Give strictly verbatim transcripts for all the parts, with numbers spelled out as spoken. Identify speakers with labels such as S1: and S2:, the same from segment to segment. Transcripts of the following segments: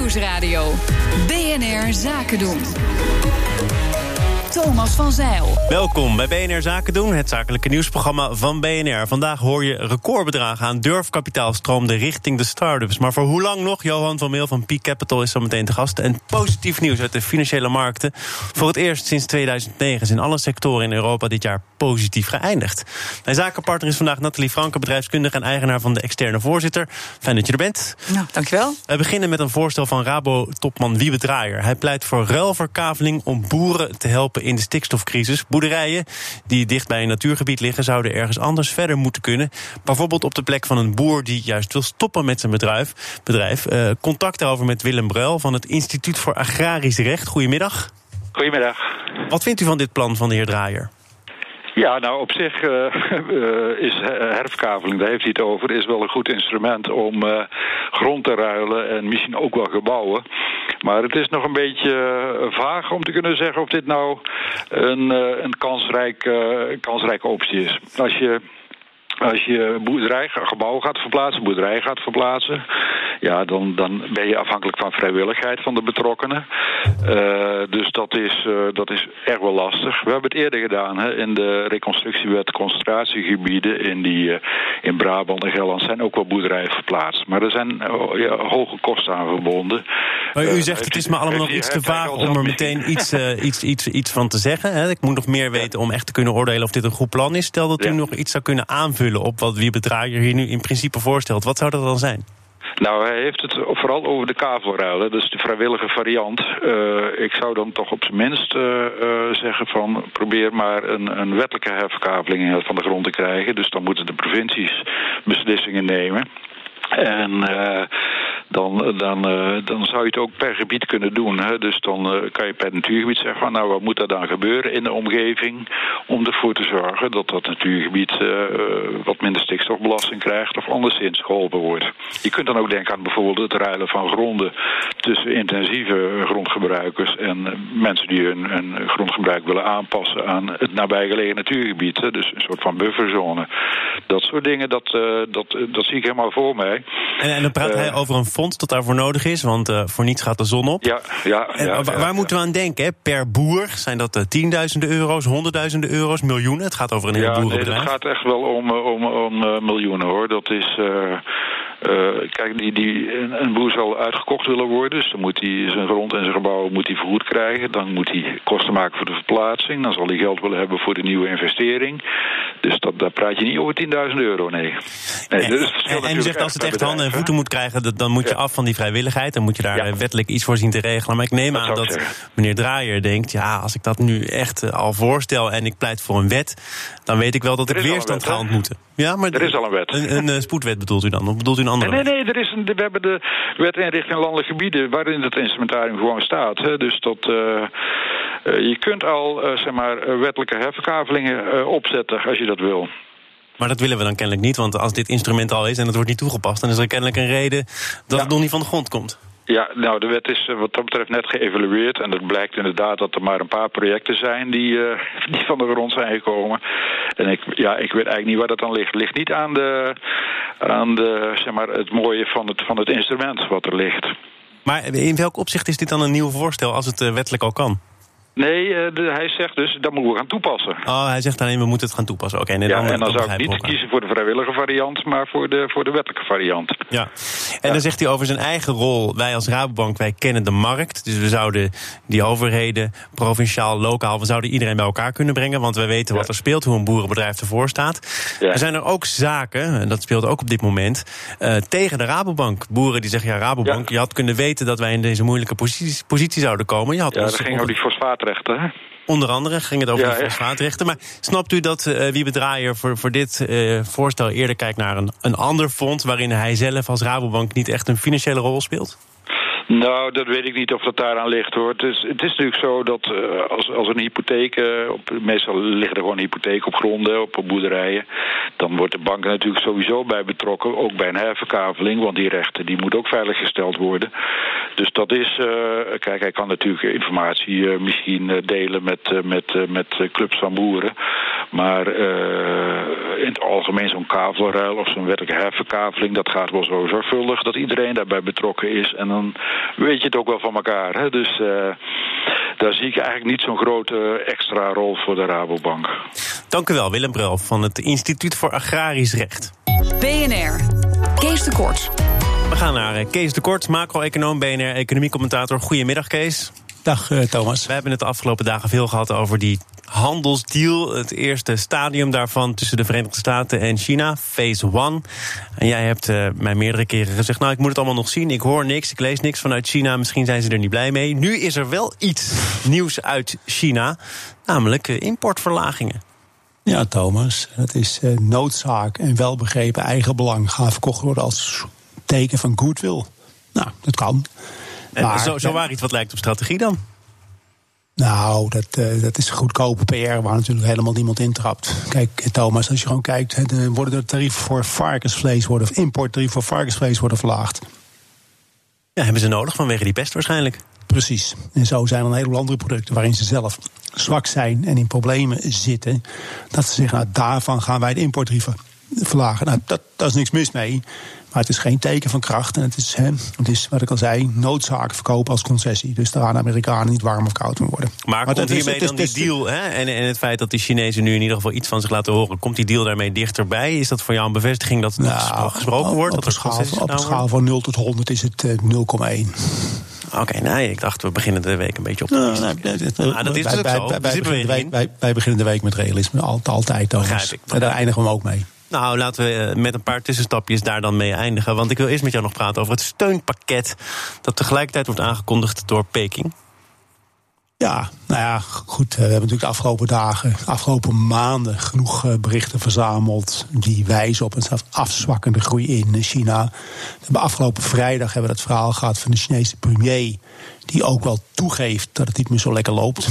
S1: Nieuwsradio. B N R Zaken doen. Thomas van Zeil.
S2: Welkom bij B N R Zaken doen, het zakelijke nieuwsprogramma van B N R. Vandaag hoor je recordbedragen aan durfkapitaal stroomde richting de start-ups. Maar voor hoe lang nog? Johan van Meel van Peak Capital is zo meteen te gast. En positief nieuws uit de financiële markten. Voor het eerst sinds tweeduizend negen is in alle sectoren in Europa dit jaar positief geëindigd. Mijn zakenpartner is vandaag Nathalie Franke, bedrijfskundige en eigenaar van de Externe Voorzitter. Fijn dat je er bent.
S3: Nou, dankjewel.
S2: We beginnen met een voorstel van Rabo-topman Wiebe Draaier. Hij pleit voor ruilverkaveling om boeren te helpen in de stikstofcrisis. Boerderijen die dicht bij een natuurgebied liggen zouden ergens anders verder moeten kunnen. Bijvoorbeeld op de plek van een boer die juist wil stoppen met zijn bedrijf. bedrijf. Uh, contact daarover met Willem Bruil van het Instituut voor Agrarisch Recht. Goedemiddag.
S4: Goedemiddag.
S2: Wat vindt u van dit plan van de heer Draaier?
S4: Ja, nou op zich uh, uh, is herverkaveling, daar heeft hij het over, is wel een goed instrument om uh, grond te ruilen en misschien ook wel gebouwen. Maar het is nog een beetje uh, vaag om te kunnen zeggen of dit nou een, uh, een kansrijk, uh, kansrijke optie is. Als je... Als je boerderij, gebouw gaat verplaatsen, boerderij gaat verplaatsen, ja, dan, dan ben je afhankelijk van vrijwilligheid van de betrokkenen. Uh, dus dat is, uh, dat is echt wel lastig. We hebben het eerder gedaan hè, in de reconstructiewet concentratiegebieden in, die, uh, in Brabant en Gelderland zijn ook wel boerderijen verplaatst. Maar er zijn uh, ja, hoge kosten aan verbonden.
S2: Maar u zegt uh, het is me allemaal nog iets te vaag om er meteen iets, uh, iets, iets, iets van te zeggen. Hè? Ik moet nog meer weten om echt te kunnen oordelen of dit een goed plan is. Stel dat u ja. nog iets zou kunnen aanvullen op wat Wiebe Draaier hier nu in principe voorstelt. Wat zou dat dan zijn?
S4: Nou, hij heeft het vooral over de kavelruilen, dus de vrijwillige variant. Uh, ik zou dan toch op zijn minst uh, uh, zeggen van probeer maar een, een wettelijke herverkaveling van de grond te krijgen. Dus dan moeten de provincies beslissingen nemen. En uh, dan, dan, uh, dan zou je het ook per gebied kunnen doen. Hè? Dus dan uh, kan je per natuurgebied zeggen van nou wat moet er dan gebeuren in de omgeving om ervoor te zorgen dat dat natuurgebied uh, wat minder stikstofbelasting krijgt of anderszins geholpen wordt. Je kunt dan ook denken aan bijvoorbeeld het ruilen van gronden tussen intensieve grondgebruikers en mensen die hun, hun grondgebruik willen aanpassen aan het nabijgelegen natuurgebied. Hè? Dus een soort van bufferzone. Dat soort dingen, dat, uh, dat, dat zie ik helemaal voor mij.
S2: En, en dan praat uh, hij over een fonds dat daarvoor nodig is, want uh, voor niets gaat de zon op.
S4: Ja, ja,
S2: en,
S4: ja,
S2: waar
S4: ja,
S2: ja. moeten we aan denken? Hè? Per boer zijn dat uh, tienduizenden euro's, honderdduizenden euro's, miljoenen? Het gaat over een heel
S4: ja,
S2: boerenbedrijf.
S4: Nee, het gaat echt wel om, om, om uh, miljoenen hoor. Dat is... Uh, Uh, kijk, die, die, een boer zal uitgekocht willen worden, dus dan moet hij zijn grond en zijn gebouw moet hij vergoed krijgen. Dan moet hij kosten maken voor de verplaatsing. Dan zal hij geld willen hebben voor de nieuwe investering. Dus dat, daar praat je niet over tienduizend euro, nee. nee
S2: en,
S4: dus
S2: en, en u zegt als het echt handen en voeten moet krijgen, dan moet je ja. af van die vrijwilligheid. Dan moet je daar ja. wettelijk iets voor zien te regelen. Maar ik neem dat aan dat zeggen. meneer Draaier denkt, ja, als ik dat nu echt uh, al voorstel en ik pleit voor een wet, dan weet ik wel dat ik weerstand ga ontmoeten. Ja, maar
S4: er is al een wet.
S2: Een, een, een spoedwet bedoelt u dan? Of bedoelt u een andere
S4: nee,
S2: wet?
S4: Nee, nee, er is een, we hebben de wet inrichting landelijke gebieden waarin het instrumentarium gewoon staat. Hè. Dus dat, uh, uh, je kunt al uh, zeg maar, wettelijke herverkavelingen uh, opzetten als je dat wil.
S2: Maar dat willen we dan kennelijk niet, want als dit instrument al is en het wordt niet toegepast, dan is er kennelijk een reden dat ja. het nog niet van de grond komt.
S4: Ja, nou, de wet is wat dat betreft net geëvalueerd. En het blijkt inderdaad dat er maar een paar projecten zijn die, uh, die van de grond zijn gekomen. En ik, ja, ik weet eigenlijk niet waar dat dan ligt. Het ligt niet aan, de, aan de, zeg maar, het mooie van het, van het instrument wat er ligt.
S2: Maar in welk opzicht is dit dan een nieuw voorstel als het uh, wettelijk al kan?
S4: Nee, uh, de, hij zegt dus, dat moeten we gaan toepassen.
S2: Oh, hij zegt alleen, we moeten het gaan toepassen. Oké, okay,
S4: ja, en dan zou ik niet kiezen voor de vrijwillige variant, maar voor de, voor de wettelijke variant.
S2: Ja, en ja. dan zegt hij over zijn eigen rol. Wij als Rabobank, wij kennen de markt. Dus we zouden die overheden, provinciaal, lokaal, we zouden iedereen bij elkaar kunnen brengen. Want wij weten ja. wat er speelt, hoe een boerenbedrijf ervoor staat. Ja. Er zijn er ook zaken, en dat speelt ook op dit moment, uh, tegen de Rabobank. Boeren die zeggen, ja, Rabobank, ja. je had kunnen weten dat wij in deze moeilijke positie, positie zouden komen. Je had
S4: ja,
S2: ons
S4: dat ging over die fosfaatrechten, hè?
S2: Onder andere ging het over
S4: ja,
S2: de fosfaatrechten. Maar snapt u dat uh, Wiebe Draaier voor, voor dit uh, voorstel eerder kijkt naar een, een ander fonds waarin hij zelf als Rabobank niet echt een financiële rol speelt?
S4: Nou, dat weet ik niet of dat daaraan ligt, hoor. Het is, het is natuurlijk zo dat uh, als, als een hypotheek, uh, op, meestal liggen er gewoon hypotheken op gronden, op, op boerderijen, dan wordt de bank er natuurlijk sowieso bij betrokken, ook bij een herverkaveling, want die rechten die moeten ook veiliggesteld worden. Dus dat is, uh, kijk, hij kan natuurlijk informatie uh, misschien uh, delen met, uh, met, uh, met uh, clubs van boeren, maar uh, in het algemeen zo'n kavelruil of zo'n wettelijke herverkaveling, dat gaat wel zo zorgvuldig dat iedereen daarbij betrokken is en dan weet je het ook wel van elkaar. Hè? Dus uh, daar zie ik eigenlijk niet zo'n grote extra rol voor de Rabobank.
S2: Dank u wel, Willem Bruil van het Instituut voor Agrarisch Recht.
S1: B N R, Kees de Kort.
S2: We gaan naar Kees de Kort, macro-econoom, B N R-economiecommentator. Goedemiddag, Kees.
S3: Dag, uh, Thomas.
S2: We hebben het de afgelopen dagen veel gehad over die handelsdeal. Het eerste stadium daarvan tussen de Verenigde Staten en China, phase one. En jij hebt uh, mij meerdere keren gezegd, nou, ik moet het allemaal nog zien. Ik hoor niks, ik lees niks vanuit China. Misschien zijn ze er niet blij mee. Nu is er wel iets nieuws uit China, namelijk uh, importverlagingen.
S3: Ja, Thomas, dat is uh, noodzaak en welbegrepen eigenbelang gaan verkocht worden als teken van goodwill. Nou, dat kan.
S2: En
S3: maar,
S2: zo, zo waar iets wat lijkt op strategie dan?
S3: Nou, dat, uh, dat is goedkope P R waar natuurlijk helemaal niemand intrapt. Kijk, Thomas, als je gewoon kijkt, de, worden de tarieven voor varkensvlees worden, of importtarieven voor varkensvlees worden verlaagd.
S2: Ja, hebben ze nodig vanwege die pest waarschijnlijk.
S3: Precies. En zo zijn er een heleboel andere producten waarin ze zelf zwak zijn en in problemen zitten. Dat ze zeggen, nou, daarvan gaan wij de importtarieven verlagen. Nou, dat, daar is niks mis mee. Maar het is geen teken van kracht. En het is, hè, het is wat ik al zei, noodzaak verkopen als concessie. Dus daar gaan de Amerikanen niet warm of koud mee worden.
S2: Maar, maar komt hiermee dan die deal, hè? En, en het feit dat die Chinezen nu in ieder geval iets van zich laten horen, komt die deal daarmee dichterbij? Is dat voor jou een bevestiging dat het nou, gesproken wordt?
S3: Op,
S2: dat
S3: op, schaal, op een schaal van nul tot honderd is het uh, nul komma één.
S2: Oké, okay, nee, ik dacht we beginnen de week een beetje op te
S3: nou, nee, dat, nou,
S2: dat is dus ook
S3: wij,
S2: zo.
S3: Wij, wij, beginnen week, wij, wij beginnen de week met realisme, altijd, altijd Thomas. En daar eindigen we hem ook mee.
S2: Nou, laten we met een paar tussenstapjes daar dan mee eindigen. Want ik wil eerst met jou nog praten over het steunpakket dat tegelijkertijd wordt aangekondigd door Peking.
S3: Ja, nou ja, goed. We hebben natuurlijk de afgelopen dagen, de afgelopen maanden genoeg berichten verzameld die wijzen op een afzwakkende groei in China. We hebben afgelopen vrijdag hebben we dat verhaal gehad van de Chinese premier, die ook wel toegeeft dat het niet meer zo lekker loopt.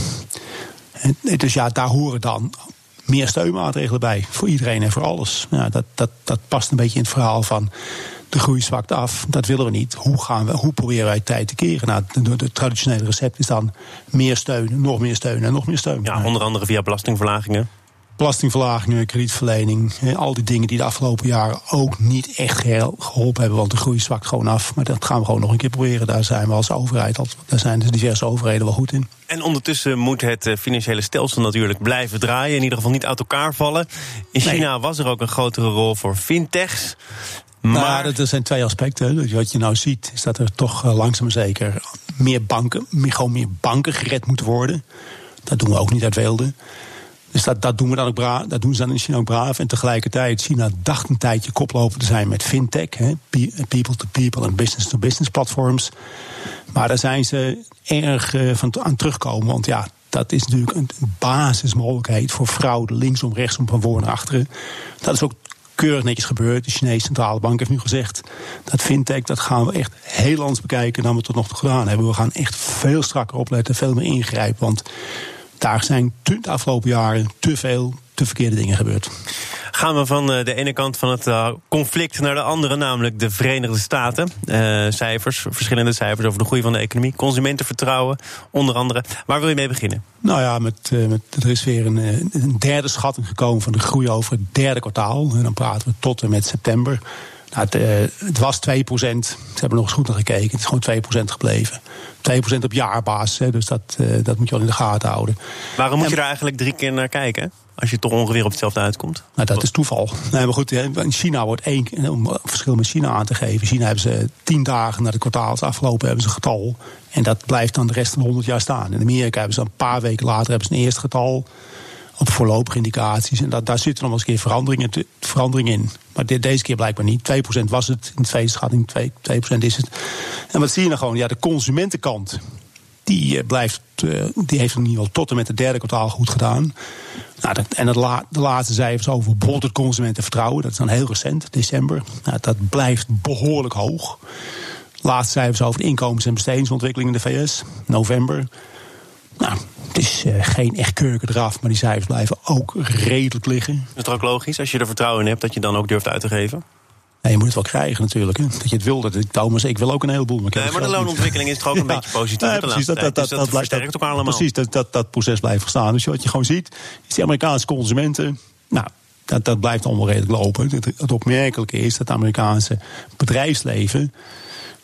S3: En dus ja, daar horen dan meer steunmaatregelen bij, voor iedereen en voor alles. Ja, dat, dat, dat past een beetje in het verhaal van de groei zwakt af. Dat willen we niet. Hoe, gaan we, hoe proberen wij tijd te keren? Nou, het traditionele recept is dan meer steun, nog meer steun en nog meer steun.
S2: Ja, onder andere via belastingverlagingen.
S3: Belastingverlagingen, kredietverlening, al die dingen die de afgelopen jaren ook niet echt geholpen hebben, want de groei zwakt gewoon af. Maar dat gaan we gewoon nog een keer proberen. Daar zijn we als overheid, daar zijn de diverse overheden wel goed in. En
S2: ondertussen moet het financiële stelsel natuurlijk blijven draaien, in ieder geval niet uit elkaar vallen. In China nee. was er ook een grotere rol voor fintechs.
S3: Maar nou, er zijn twee aspecten. Wat je nou ziet, is dat er toch langzaam maar zeker meer banken, meer, gewoon meer banken gered moeten worden. Dat doen we ook niet uit weelde. Dus dat, dat doen we dan ook braaf. Dat doen ze dan in China ook braaf. En tegelijkertijd, China dacht een tijdje koploper te zijn met fintech, hè, people-to-people en business-to-business platforms. Maar daar zijn ze erg uh, van aan terugkomen. Want ja, dat is natuurlijk een basismogelijkheid voor fraude, linksom, rechtsom, van voor naar achteren. Dat is ook keurig netjes gebeurd. De Chinese Centrale Bank heeft nu gezegd dat fintech, dat gaan we echt heel anders bekijken dan we tot nog toe gedaan hebben. We gaan echt veel strakker opletten, veel meer ingrijpen. Want daar zijn de afgelopen jaren te veel, te verkeerde dingen gebeurd.
S2: Gaan we van de ene kant van het conflict naar de andere, namelijk de Verenigde Staten. Uh, cijfers, verschillende cijfers over de groei van de economie. Consumentenvertrouwen, onder andere. Waar wil je mee beginnen?
S3: Nou ja, met, met, er is weer een, een derde schatting gekomen van de groei over het derde kwartaal. En dan praten we tot en met september. Nou, het, uh, het was twee procent. Ze hebben nog eens goed naar gekeken. Het is gewoon twee procent gebleven. twee procent op jaarbasis, hè, dus dat, uh, dat moet je wel in de gaten houden.
S2: Waarom moet
S3: en,
S2: je daar eigenlijk drie keer naar kijken? Als je toch ongeveer op hetzelfde uitkomt?
S3: Nou, dat is toeval. Nee, maar goed, in China wordt één, om het verschil met China aan te geven. In China hebben ze tien dagen na de kwartaals afgelopen hebben ze een getal. En dat blijft dan de rest van de honderd jaar staan. In Amerika hebben ze een paar weken later hebben ze een eerste getal op voorlopige indicaties. En dat, daar zitten nog wel eens een keer veranderingen, te, veranderingen in. Maar dit, deze keer blijkbaar niet. twee procent was het. In de tweede schatting twee procent is het. En wat zie je nou gewoon? Ja, de consumentenkant, die blijft, die heeft in ieder geval tot en met het derde kwartaal goed gedaan. Nou, dat, en het la, de laatste cijfers over bijvoorbeeld het consumentenvertrouwen, dat is dan heel recent, december. Nou, dat blijft behoorlijk hoog. Laatste cijfers over de inkomens- en bestedingsontwikkeling in de V S, november. Nou, het is uh, geen echt kurken eraf, maar die cijfers blijven ook redelijk liggen.
S2: Is het ook logisch, als je er vertrouwen in hebt, dat je dan ook durft uit te geven?
S3: Nee, je moet het wel krijgen natuurlijk. Hè. Dat je het wil. Dat ik, Thomas, ik wil ook een heleboel. Maar,
S2: nee, maar de loonontwikkeling is toch ook een ja, beetje positief.
S3: Ja, precies, dat, dat, dat,
S2: dus dat, dat versterkt elkaar allemaal.
S3: Precies, dat, dat, dat proces blijft staan. Dus wat je gewoon ziet, is die Amerikaanse consumenten, nou, dat, dat blijft allemaal redelijk lopen. Het, het opmerkelijke is dat het Amerikaanse bedrijfsleven,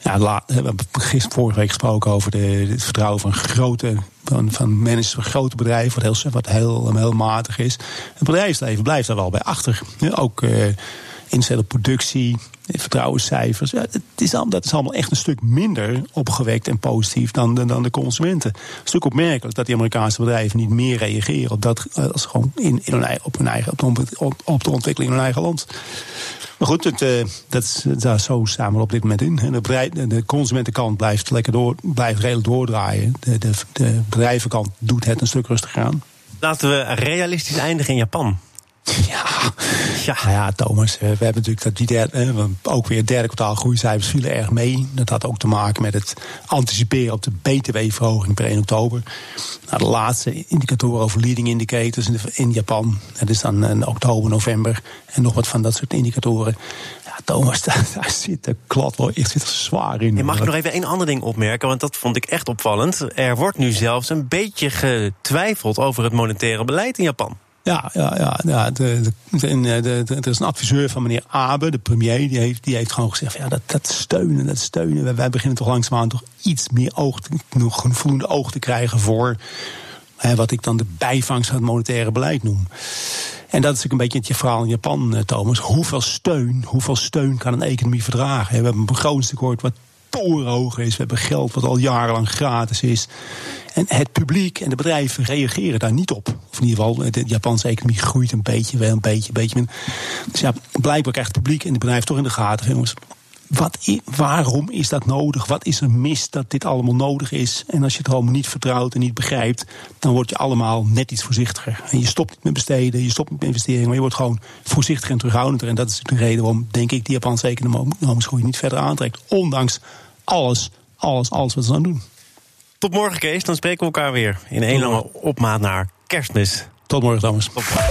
S3: Ja, la, we hebben gisteren vorige week gesproken over de, het vertrouwen van grote, van, van managers van grote bedrijven, wat heel, wat heel, heel matig is. Het bedrijfsleven blijft daar wel bij achter. Ja, ook uh, inzet op productie, vertrouwenscijfers. Ja, het is, dat is allemaal echt een stuk minder opgewekt en positief dan de, dan de consumenten. Het is natuurlijk opmerkelijk dat die Amerikaanse bedrijven niet meer reageren op dat, als gewoon in, in hun eigen, op, hun eigen, op, de, op de ontwikkeling in hun eigen land. Maar goed, het, uh, dat is, daar zo staan we op dit moment in. En de, bedrijf, de consumentenkant blijft lekker door, blijft redelijk doordraaien. De, de, de bedrijvenkant doet het een stuk rustiger aan.
S2: Laten we realistisch eindigen in Japan.
S3: Ja, ja. Nou ja, Thomas, we hebben natuurlijk dat die derde, ook weer derde kwartaal groeicijfers vielen erg mee. Dat had ook te maken met het anticiperen op de B T W-verhoging per één oktober. Nou, de laatste indicatoren over leading indicators in Japan, dat is dan in oktober, november en nog wat van dat soort indicatoren. Ja, Thomas, daar, daar zit de klad wel echt zwaar in.
S2: Je mag ik nog even één ander ding opmerken, want dat vond ik echt opvallend. Er wordt nu zelfs een beetje getwijfeld over het monetaire beleid in Japan.
S3: Ja, ja, ja, ja de, de, de, de, de, er is een adviseur van meneer Abe, de premier, die heeft, die heeft gewoon gezegd: ja, dat, dat steunen, dat steunen. Wij, wij beginnen toch langzaamaan toch iets meer oog, nog een voldoende oog te krijgen voor hè, wat ik dan de bijvangst van het monetaire beleid noem. En dat is natuurlijk een beetje het verhaal in Japan, Thomas. Hoeveel steun, hoeveel steun kan een economie verdragen? We hebben een begrotingstekort wat torenhoog is. We hebben geld wat al jarenlang gratis is. En het publiek en de bedrijven reageren daar niet op. Of in ieder geval, de Japanse economie groeit een beetje, wel een beetje, een beetje minder. Dus ja, blijkbaar krijgt het publiek en de bedrijven toch in de gaten. Jongens, wat, waarom is dat nodig? Wat is er mis dat dit allemaal nodig is? En als je het allemaal niet vertrouwt en niet begrijpt, dan word je allemaal net iets voorzichtiger. En je stopt niet met besteden, je stopt niet met investeringen, maar je wordt gewoon voorzichtiger en terughoudender. En dat is de reden waarom, denk ik, die Japanse economische groei niet verder aantrekt. Ondanks alles, alles, alles wat ze aan doen.
S2: Tot morgen, Kees. Dan spreken we elkaar weer in een lange opmaat naar Kerstmis.
S3: Tot morgen, Thomas.
S2: Tot morgen.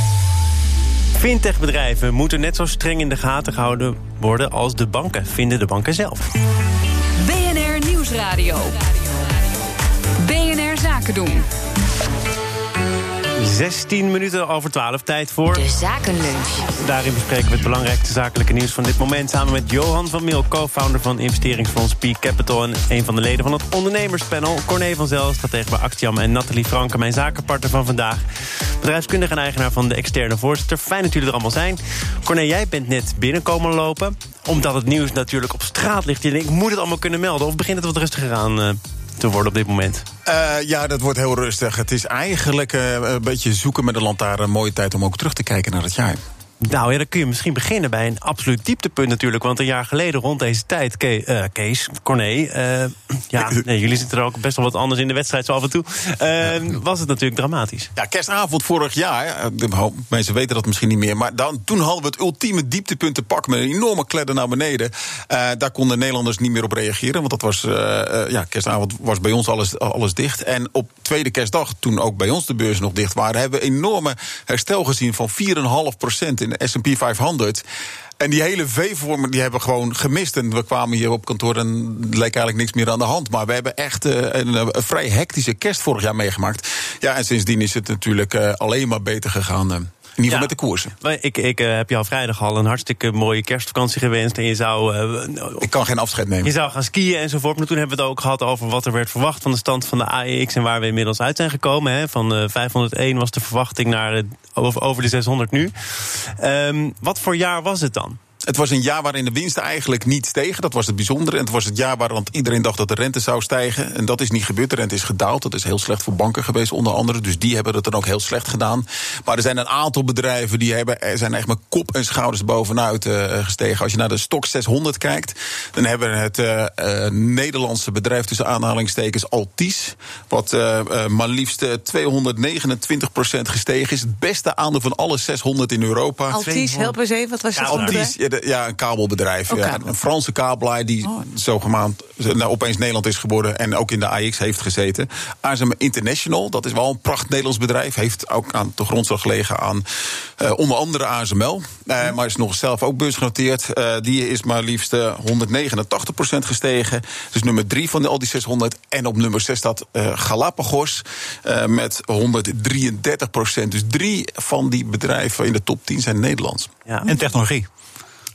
S2: Fintech-bedrijven moeten net zo streng in de gaten gehouden worden als de banken, vinden de banken zelf.
S1: B N R Nieuwsradio. B N R Zaken doen.
S2: zestien minuten over twaalf, tijd voor
S5: de Zakenlunch.
S2: Daarin bespreken we het belangrijkste zakelijke nieuws van dit moment samen met Johan van Mil, co-founder van investeringsfonds Peak Capital en een van de leden van het ondernemerspanel, Corné van Zel, stratege bij Actiam, en Nathalie Franke, mijn zakenpartner van vandaag, bedrijfskundige en eigenaar van de externe voorzitter. Fijn dat jullie er allemaal zijn. Corné, jij bent net binnenkomen lopen, omdat het nieuws natuurlijk op straat ligt. Je denkt, ik moet het allemaal kunnen melden, of begint het wat rustiger aan uh, te worden op dit moment?
S6: Uh, ja, dat wordt heel rustig. Het is eigenlijk uh, een beetje zoeken met de lantaarn. Een mooie tijd om ook terug te kijken naar het jaar.
S2: Nou ja, dan kun je misschien beginnen bij een absoluut dieptepunt natuurlijk. Want een jaar geleden rond deze tijd, Ke- uh, Kees, Corné... Uh, ja, nee, jullie zitten er ook best wel wat anders in de wedstrijd zo af en toe. Uh, was het natuurlijk dramatisch.
S6: Ja, kerstavond vorig jaar, de mensen weten dat misschien niet meer, maar dan, toen hadden we het ultieme dieptepunt te pakken met een enorme kledder naar beneden. Uh, daar konden Nederlanders niet meer op reageren, want dat was, uh, uh, ja, kerstavond was bij ons alles, alles dicht. En op tweede kerstdag, toen ook bij ons de beurzen nog dicht waren, hebben we een enorme herstel gezien van vier komma vijf procent in de S en P vijfhonderd. En die hele V-vormen die hebben we gewoon gemist. En we kwamen hier op kantoor en er leek eigenlijk niks meer aan de hand. Maar we hebben echt uh, een, een vrij hectische kerst vorig jaar meegemaakt. Ja, en sindsdien is het natuurlijk uh, alleen maar beter gegaan. Uh. In ieder geval ja, met de koersen.
S2: Ik, ik uh, heb jou vrijdag al een hartstikke mooie kerstvakantie gewenst. En je zou... Uh,
S6: ik kan geen afscheid nemen.
S2: Je zou gaan skiën enzovoort. Maar toen hebben we het ook gehad over wat er werd verwacht van de stand van de A E X. En waar we inmiddels uit zijn gekomen. Hè. Van uh, vijfhonderdéén was de verwachting naar uh, over, over de zeshonderd nu. Um, wat voor jaar was het dan?
S6: Het was een jaar waarin de winsten eigenlijk niet stegen. Dat was het bijzondere. En het was het jaar waarin iedereen dacht dat de rente zou stijgen. En dat is niet gebeurd. De rente is gedaald. Dat is heel slecht voor banken geweest, onder andere. Dus die hebben het dan ook heel slecht gedaan. Maar er zijn een aantal bedrijven die hebben, er zijn echt met kop en schouders bovenuit uh, gestegen. Als je naar de Stoxx zeshonderd kijkt, dan hebben we het uh, uh, Nederlandse bedrijf tussen aanhalingstekens Altis, wat uh, uh, maar liefst tweehonderdnegenentwintig procent gestegen is. Het beste aandeel van alle zeshonderd in Europa.
S7: Altis, help eens even. Wat was het?
S6: Altis, ja, een kabelbedrijf.
S7: Oh,
S6: ja,
S7: kabel.
S6: een Franse kabelaar die oh. zogenaamd nou, opeens Nederland is geworden en ook in de A E X heeft gezeten. A S M International, dat is wel een pracht Nederlands bedrijf. Heeft ook aan de grondslag gelegen aan uh, onder andere A S M L. Uh, maar is nog zelf ook beursgenoteerd. Uh, die is maar liefst uh, honderdnegenentachtig procent gestegen. Dus nummer drie van de Altis zeshonderd. En op nummer zes staat uh, Galapagos uh, met honderddrieëndertig procent. Dus drie van die bedrijven in de top tien zijn Nederlands.
S8: Ja. En technologie.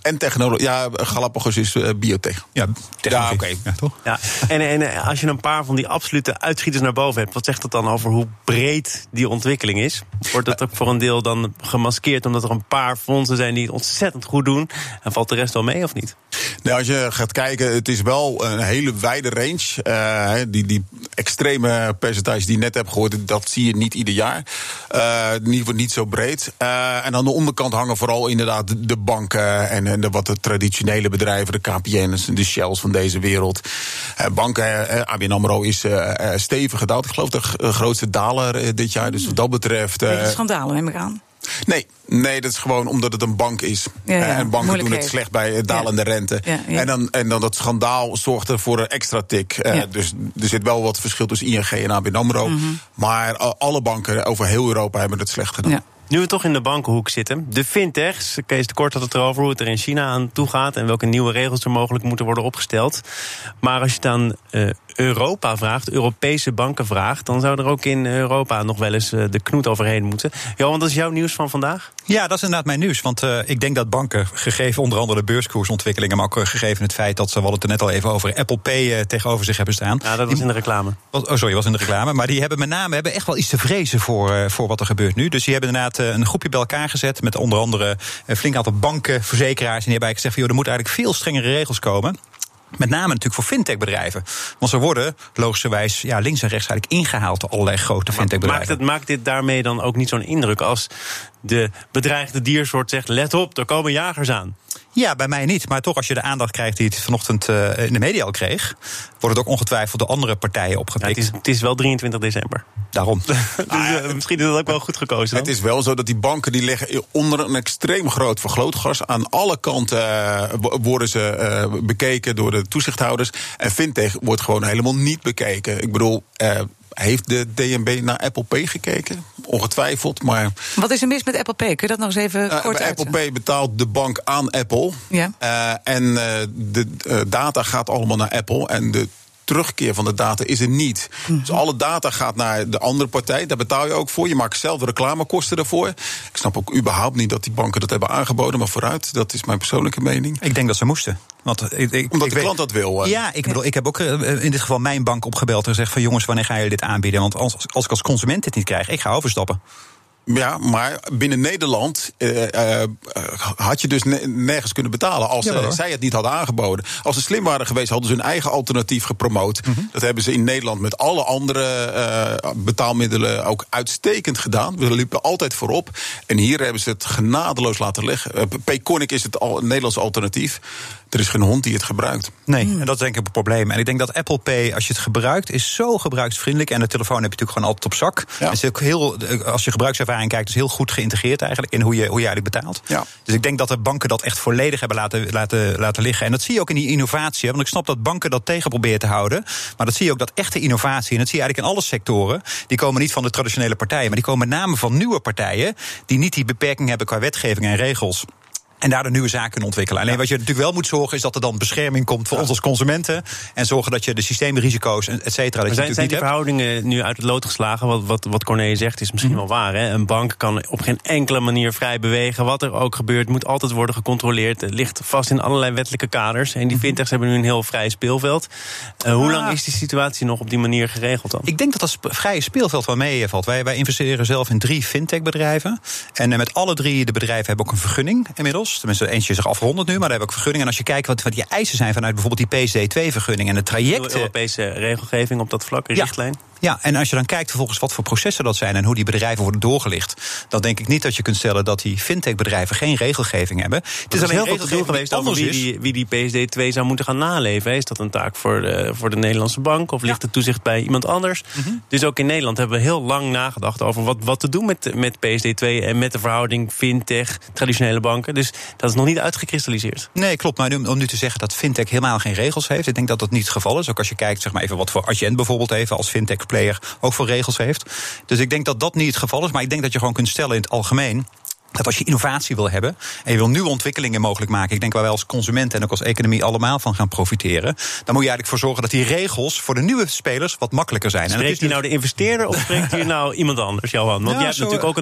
S6: En technologie. Ja, Galapagos is uh, biotech.
S5: Ja, technologie.
S6: Ja, oké. Okay.
S5: Ja, toch?
S2: Ja. En, en als je een paar van die absolute uitschieters naar boven hebt, wat zegt dat dan over hoe breed die ontwikkeling is? Wordt dat ook voor een deel dan gemaskeerd omdat er een paar fondsen zijn die het ontzettend goed doen? En valt de rest wel mee of niet?
S6: Nou, als je gaat kijken, het is wel een hele wijde range. Uh, die, die extreme percentages die je net hebt gehoord, dat zie je niet ieder jaar. Uh, in ieder geval niet zo breed. Uh, en aan de onderkant hangen vooral inderdaad de banken en, en de wat de traditionele bedrijven, de K P N's, de Shells van deze wereld. Uh, banken, uh, A B N AMRO is uh, uh, stevig gedaald. Ik geloof de g- grootste daler uh, dit jaar. Dus wat dat betreft.
S7: Uh, schandalen, neem ik aan.
S6: Nee, nee, dat is gewoon omdat het een bank is.
S7: Ja, ja,
S6: en banken doen het
S7: even.
S6: slecht bij dalende ja. rente.
S7: Ja, ja.
S6: En, dan, en dan dat schandaal zorgt er voor een extra tik. Ja. Uh, dus er zit wel wat verschil tussen I N G en A B N AMRO. Mm-hmm. Maar uh, alle banken over heel Europa hebben het slecht gedaan.
S7: Ja.
S2: Nu we toch in de bankenhoek zitten, de fintechs, Kees de Kort had het erover hoe het er in China aan toe gaat en welke nieuwe regels er mogelijk moeten worden opgesteld. Maar als je het aan uh, Europa vraagt, Europese banken vraagt, dan zou er ook in Europa nog wel eens uh, de knoet overheen moeten. Johan, wat is jouw nieuws van vandaag?
S5: Ja, dat is inderdaad mijn nieuws. Want uh, ik denk dat banken, gegeven onder andere de beurskoersontwikkelingen, maar ook uh, gegeven het feit dat ze, we hadden het er net al even over, Apple Pay uh, tegenover zich hebben staan.
S2: Ja, dat was die, in de reclame.
S5: Was, oh, sorry, was in de reclame. Maar die hebben met name hebben echt wel iets te vrezen voor, uh, voor wat er gebeurt nu. Dus die hebben inderdaad uh, een groepje bij elkaar gezet met onder andere een flink aantal banken, verzekeraars. En die hebben eigenlijk gezegd van, joh, er moeten eigenlijk veel strengere regels komen. Met name natuurlijk voor fintechbedrijven. Want ze worden logischerwijs ja, links en rechts eigenlijk ingehaald door allerlei grote fintechbedrijven.
S2: Maakt, het, maakt dit daarmee dan ook niet zo'n indruk als de bedreigde diersoort zegt, let op, er komen jagers aan?
S5: Ja, bij mij niet. Maar toch, als je de aandacht krijgt die het vanochtend uh, in de media al kreeg, wordt het ook ongetwijfeld door andere partijen opgepikt.
S2: Ja, het, is, het is wel drieëntwintig december.
S5: Daarom.
S2: dus uh, misschien is dat ook wel goed gekozen dan.
S6: Het is wel zo dat die banken die liggen onder een extreem groot vergrootglas. Aan alle kanten uh, worden ze uh, bekeken door de toezichthouders. En fintech wordt gewoon helemaal niet bekeken. Ik bedoel, Uh, heeft de D N B naar Apple Pay gekeken? Ongetwijfeld, maar
S7: Wat is er mis met Apple Pay? Kun je dat nog eens even uh, kort
S6: bij
S7: uit?
S6: Apple Pay betaalt de bank aan Apple.
S7: Ja.
S6: Uh, en uh, de uh, data gaat allemaal naar Apple. En de terugkeer van de data is er niet. Mm-hmm. Dus alle data gaat naar de andere partij. Daar betaal je ook voor. Je maakt zelf reclamekosten daarvoor. Ik snap ook überhaupt niet dat die banken dat hebben aangeboden. Maar vooruit, dat is mijn persoonlijke mening.
S5: Ik denk dat ze moesten. Want ik, ik,
S6: Omdat
S5: ik
S6: de
S5: weet,
S6: klant dat wil.
S5: Ja, ik bedoel, ik heb ook in dit geval mijn bank opgebeld en gezegd van, jongens, wanneer gaan jullie dit aanbieden? Want als, als ik als consument dit niet krijg, ik ga overstappen.
S6: Ja, maar binnen Nederland uh, uh, had je dus ne- nergens kunnen betalen als ja, uh, zij het niet hadden aangeboden. Als ze slim waren geweest, hadden ze hun eigen alternatief gepromoot. Mm-hmm. Dat hebben ze in Nederland met alle andere uh, betaalmiddelen ook uitstekend gedaan. We liepen altijd voorop. En hier hebben ze het genadeloos laten liggen. Uh, Payconic is het al, het Nederlandse alternatief. Er is geen hond die het gebruikt.
S5: Nee, en dat is denk ik een probleem. En ik denk dat Apple Pay, als je het gebruikt, is zo gebruiksvriendelijk. En de telefoon heb je natuurlijk gewoon altijd op zak. Ja. Het is ook heel, als je gebruikservaring kijkt, is heel goed geïntegreerd eigenlijk in hoe je, hoe je eigenlijk betaalt. Ja. Dus ik denk dat de banken dat echt volledig hebben laten, laten, laten liggen. En dat zie je ook in die innovatie. Want ik snap dat banken dat tegen proberen te houden. Maar dat zie je ook, dat echte innovatie. En dat zie je eigenlijk in alle sectoren. Die komen niet van de traditionele partijen. Maar die komen met name van nieuwe partijen die niet die beperking hebben qua wetgeving en regels. En daar de nieuwe zaken kunnen ontwikkelen. Alleen ja. wat je natuurlijk wel moet zorgen is dat er dan bescherming komt voor ja. ons als consumenten. En zorgen dat je de systeemrisico's, et cetera. Dat
S2: zijn,
S5: je
S2: zijn die
S5: niet
S2: verhoudingen
S5: hebt.
S2: nu uit het lood geslagen? Wat, wat, wat Corné zegt is misschien mm. wel waar. Hè? Een bank kan op geen enkele manier vrij bewegen. Wat er ook gebeurt, moet altijd worden gecontroleerd. Het ligt vast in allerlei wettelijke kaders. En die fintechs hebben nu een heel vrij speelveld. Uh, hoe ah. lang is die situatie nog op die manier geregeld dan?
S5: Ik denk dat dat sp- vrije speelveld wel meevalt. Wij, wij investeren zelf in drie fintechbedrijven. En uh, met alle drie de bedrijven hebben ook een vergunning inmiddels. Tenminste, eentje is er afgerond nu, maar daar hebben we ook vergunning. En als je kijkt wat, wat die eisen zijn vanuit bijvoorbeeld die P S D twee vergunning en de trajecten.
S2: De Europese regelgeving op dat vlak, een
S5: ja.
S2: richtlijn.
S5: Ja, en als je dan kijkt vervolgens wat voor processen dat zijn en hoe die bedrijven worden doorgelicht, dan denk ik niet dat je kunt stellen dat die fintech-bedrijven geen regelgeving hebben. Het
S2: is, is heel veel te doen geweest over wie die, wie die P S D twee zou moeten gaan naleven. Is dat een taak voor de, voor de Nederlandse bank of ligt het toezicht bij iemand anders? Mm-hmm. Dus ook in Nederland hebben we heel lang nagedacht over wat, wat te doen met, met P S D twee en met de verhouding fintech, traditionele banken. Dus dat is nog niet uitgekristalliseerd.
S5: Nee, klopt. Maar om nu te zeggen dat fintech helemaal geen regels heeft, ik denk dat dat niet het geval is. Ook als je kijkt, zeg maar even wat voor Adyen bijvoorbeeld even als fintech player ook voor regels heeft. Dus ik denk dat dat niet het geval is. Maar ik denk dat je gewoon kunt stellen in het algemeen dat als je innovatie wil hebben en je wil nieuwe ontwikkelingen mogelijk maken, ik denk waar wij als consumenten en ook als economie allemaal van gaan profiteren, dan moet je eigenlijk voor zorgen dat die regels voor de nieuwe spelers wat makkelijker zijn.
S2: Spreekt hier nou de investeerder of spreekt hier nou iemand anders, Johan? Want
S5: ja,
S2: jij hebt
S5: zo,
S2: natuurlijk ook een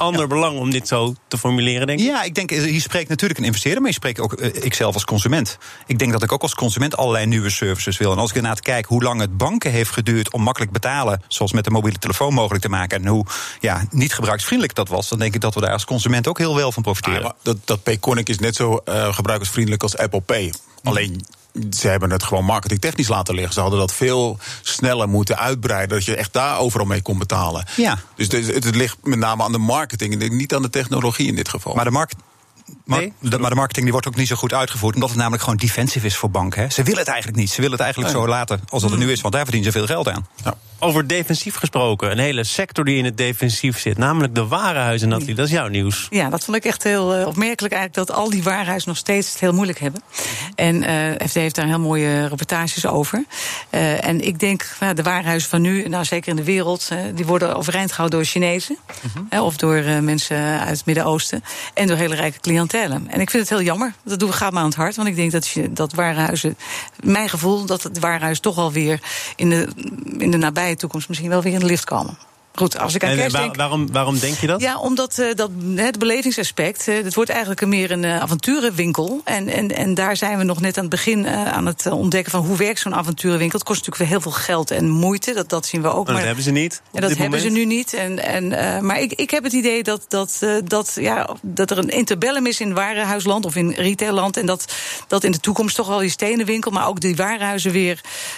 S2: ander
S5: ja.
S2: belang om dit zo te formuleren, denk ik.
S5: Ja, ik denk, hier spreekt natuurlijk een investeerder, maar je spreekt ook uh, ikzelf als consument. Ik denk dat ik ook als consument allerlei nieuwe services wil. En als ik inderdaad kijk hoe lang het banken heeft geduurd om makkelijk betalen, zoals met de mobiele telefoon mogelijk te maken, en hoe ja, niet gebruiksvriendelijk dat was, dan denk ik dat we daar als consument ook heel wel van profiteren.
S6: Ah, dat, dat Payconic is net zo uh, gebruikersvriendelijk als Apple Pay. Alleen, ze hebben het gewoon marketingtechnisch laten liggen. Ze hadden dat veel sneller moeten uitbreiden, dat je echt daar overal mee kon betalen.
S5: Ja.
S6: Dus het, het ligt met name aan de marketing en niet aan de technologie in dit geval.
S5: Maar de markt. Maar,
S2: nee?
S5: de, maar de marketing die wordt ook niet zo goed uitgevoerd, omdat het namelijk gewoon defensief is voor banken. Hè. Ze willen het eigenlijk niet. Ze willen het eigenlijk nee. zo laten als dat het nu is, want daar verdienen ze veel geld aan.
S6: Ja.
S2: Over defensief gesproken, een hele sector die in het defensief zit, namelijk de warenhuizen, Nathalie. Dat is jouw nieuws.
S7: Ja, dat vond ik echt heel uh, opmerkelijk eigenlijk, dat al die warenhuizen nog steeds het heel moeilijk hebben. En uh, F D heeft daar heel mooie reportages over. Uh, en ik denk, nou, de warenhuizen van nu, nou zeker in de wereld, uh, die worden overeind gehouden door Chinezen. Uh-huh. uh, of door uh, mensen uit het Midden-Oosten. En door hele rijke cliëntelen. En ik vind het heel jammer. Dat doen we gaat me aan het hart. Want ik denk dat, je, dat warenhuizen, mijn gevoel, dat het warenhuis toch alweer in de, in de nabije toekomst misschien wel weer in de lift komen. Goed, als ik aan
S2: en
S7: kerst
S2: waar,
S7: denk...
S2: Waarom, waarom denk je dat?
S7: Ja, omdat uh, dat, het belevingsaspect, uh, het wordt eigenlijk een meer een uh, avonturenwinkel. En, en, en daar zijn we nog net aan het begin uh, aan het uh, ontdekken van hoe werkt zo'n avonturenwinkel. Het kost natuurlijk weer heel veel geld en moeite, dat, dat zien we ook.
S2: Maar dat
S7: maar,
S2: hebben ze niet.
S7: En dat hebben
S2: moment.
S7: ze nu niet. En, en, uh, maar ik, ik heb het idee dat, dat, uh, dat, ja, dat er een interbellum is in warenhuisland of in retailland. En dat, dat in de toekomst toch wel die stenenwinkel, maar ook die warenhuizen weer,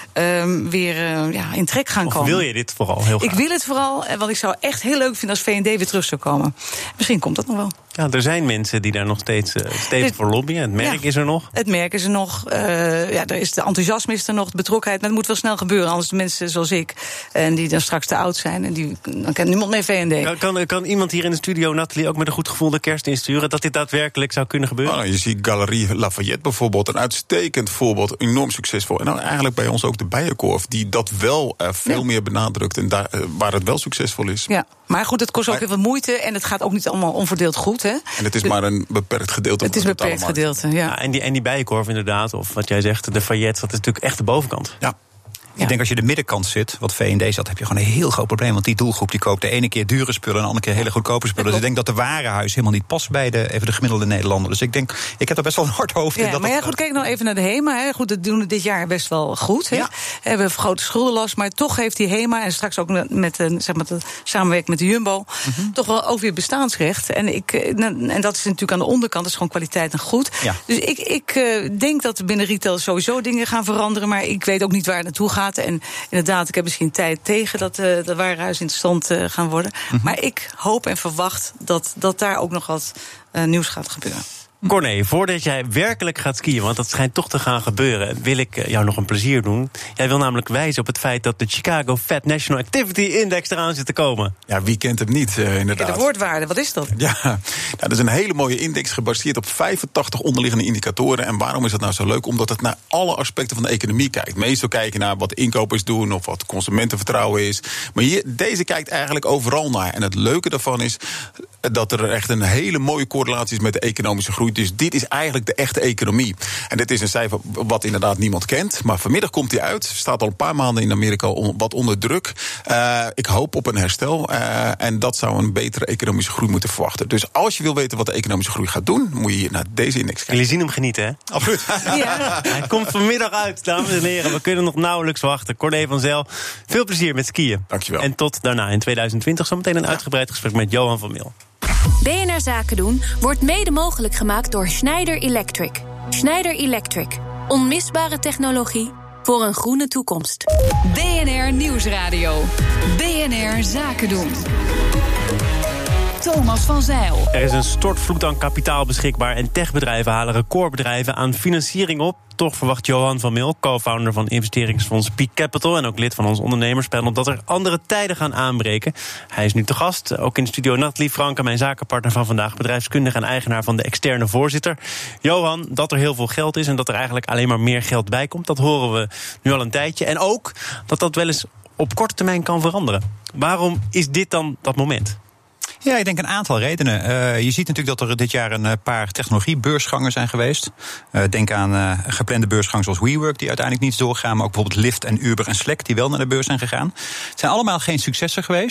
S7: um, weer uh, ja, in trek gaan
S2: of
S7: komen.
S2: Wil je dit vooral heel graag?
S7: Ik wil het vooral, want ik zou echt heel leuk vinden als V en D weer terug zou komen. Misschien komt dat nog wel.
S2: Ja, er zijn mensen die daar nog steeds uh, stevig
S7: Dit,
S2: voor lobbyen. Het merk
S7: ja,
S2: is er nog.
S7: Het merk is er nog. Uh, ja, er is de enthousiasme is er nog, de betrokkenheid. Maar het moet wel snel gebeuren. Anders de mensen zoals ik, en die dan straks te oud zijn, en die, dan kan niemand meer V en D.
S2: Ja, kan, kan iemand hier in de studio, Nathalie, ook met een goed gevoel de kerst insturen dat dit daadwerkelijk zou kunnen gebeuren?
S6: Nou, je ziet Galerie Lafayette bijvoorbeeld, een uitstekend voorbeeld, enorm succesvol. En nou, eigenlijk bij ons ook de Bijenkorf, die dat wel uh, veel ja. meer benadrukt en daar, uh, waar het wel succesvol is.
S7: Ja, maar goed, het kost ook
S6: maar,
S7: heel veel moeite en het gaat ook niet allemaal onverdeeld goed, hè?
S6: En het is maar een beperkt gedeelte.
S7: Het is
S6: een
S7: een beperkt gedeelte, ja.
S2: ja. En die, en die Bijenkorf inderdaad, of wat jij zegt, de Fayette, dat is natuurlijk echt de bovenkant.
S6: Ja.
S5: Ik ja. denk als je de middenkant zit, wat V en D zat, heb je gewoon een heel groot probleem. Want die doelgroep die koopt de ene keer dure spullen en de andere keer hele goedkope spullen. Dus ik denk dat de warenhuis helemaal niet past bij de, even de gemiddelde Nederlander. Dus ik denk, ik heb er best wel een hard hoofd in.
S7: Ja,
S5: dat
S7: maar ja,
S5: dat,
S7: goed, kijk nou even naar de HEMA. Hè. Goed, dat doen we dit jaar best wel goed. Hè. Ja. We hebben grote schuldenlast, maar toch heeft die HEMA, en straks ook met, met, zeg maar, de samenwerking met de Jumbo, mm-hmm. toch wel ook weer bestaansrecht. En, ik, en dat is natuurlijk aan de onderkant, dat is gewoon kwaliteit en goed. Ja. Dus ik, ik uh, denk dat er binnen retail sowieso dingen gaan veranderen, maar ik weet ook niet waar het naartoe gaat. En inderdaad, ik heb misschien tijd tegen dat uh, de warenhuizen interessant uh, gaan worden. Mm-hmm. Maar ik hoop en verwacht dat, dat daar ook nog wat uh, nieuws gaat gebeuren.
S2: Corné, voordat jij werkelijk gaat skiën, want dat schijnt toch te gaan gebeuren, wil ik jou nog een plezier doen. Jij wil namelijk wijzen op het feit dat de Chicago Fed National Activity Index eraan zit te komen.
S6: Ja, wie kent hem niet, uh, inderdaad.
S7: Ja, de woordwaarde, wat is dat?
S6: Ja, nou, dat is een hele mooie index gebaseerd op vijfentachtig onderliggende indicatoren. En waarom is dat nou zo leuk? Omdat het naar alle aspecten van de economie kijkt. Meestal kijken naar wat inkopers doen of wat consumentenvertrouwen is. Maar hier, deze kijkt eigenlijk overal naar. En het leuke daarvan is dat er echt een hele mooie correlatie is met de economische groei. Dus dit is eigenlijk de echte economie. En dit is een cijfer wat inderdaad niemand kent. Maar vanmiddag komt hij uit. Staat al een paar maanden in Amerika on, wat onder druk. Uh, ik hoop op een herstel. Uh, en dat zou een betere economische groei moeten verwachten. Dus als je wil weten wat de economische groei gaat doen, moet je hier naar deze index kijken.
S2: Jullie zien hem genieten, hè?
S6: Absoluut.
S7: Ja.
S2: Hij komt vanmiddag uit, dames en heren. We kunnen nog nauwelijks wachten. Corné van Zijl, veel plezier met skiën.
S6: Dankjewel.
S2: En tot daarna in tweeduizend twintig zometeen een uitgebreid gesprek met Johan van Mil.
S8: B N R Zaken doen wordt mede mogelijk gemaakt door Schneider Electric. Schneider Electric. Onmisbare technologie voor een groene toekomst.
S1: B N R Nieuwsradio. B N R Zaken doen. Thomas van Zijl.
S2: Er is een stortvloed aan kapitaal beschikbaar en techbedrijven halen recordbedrijven aan financiering op. Toch verwacht Johan van Mil, co-founder van investeringsfonds Peak Capital en ook lid van ons ondernemerspanel, dat er andere tijden gaan aanbreken. Hij is nu te gast, ook in de studio Nathalie Franke, mijn zakenpartner van vandaag, bedrijfskundige en eigenaar van de externe voorzitter. Johan, dat er heel veel geld is en dat er eigenlijk alleen maar meer geld bij komt, dat horen we nu al een tijdje. En ook dat dat wel eens op korte termijn kan veranderen. Waarom is dit dan dat moment?
S5: Ja, ik denk een aantal redenen. Uh, je ziet natuurlijk dat er dit jaar een paar technologiebeursgangen zijn geweest. Uh, denk aan uh, geplande beursgangen zoals WeWork, die uiteindelijk niet doorgaan. Maar ook bijvoorbeeld Lyft en Uber en Slack, die wel naar de beurs zijn gegaan. Het zijn allemaal geen successen geweest.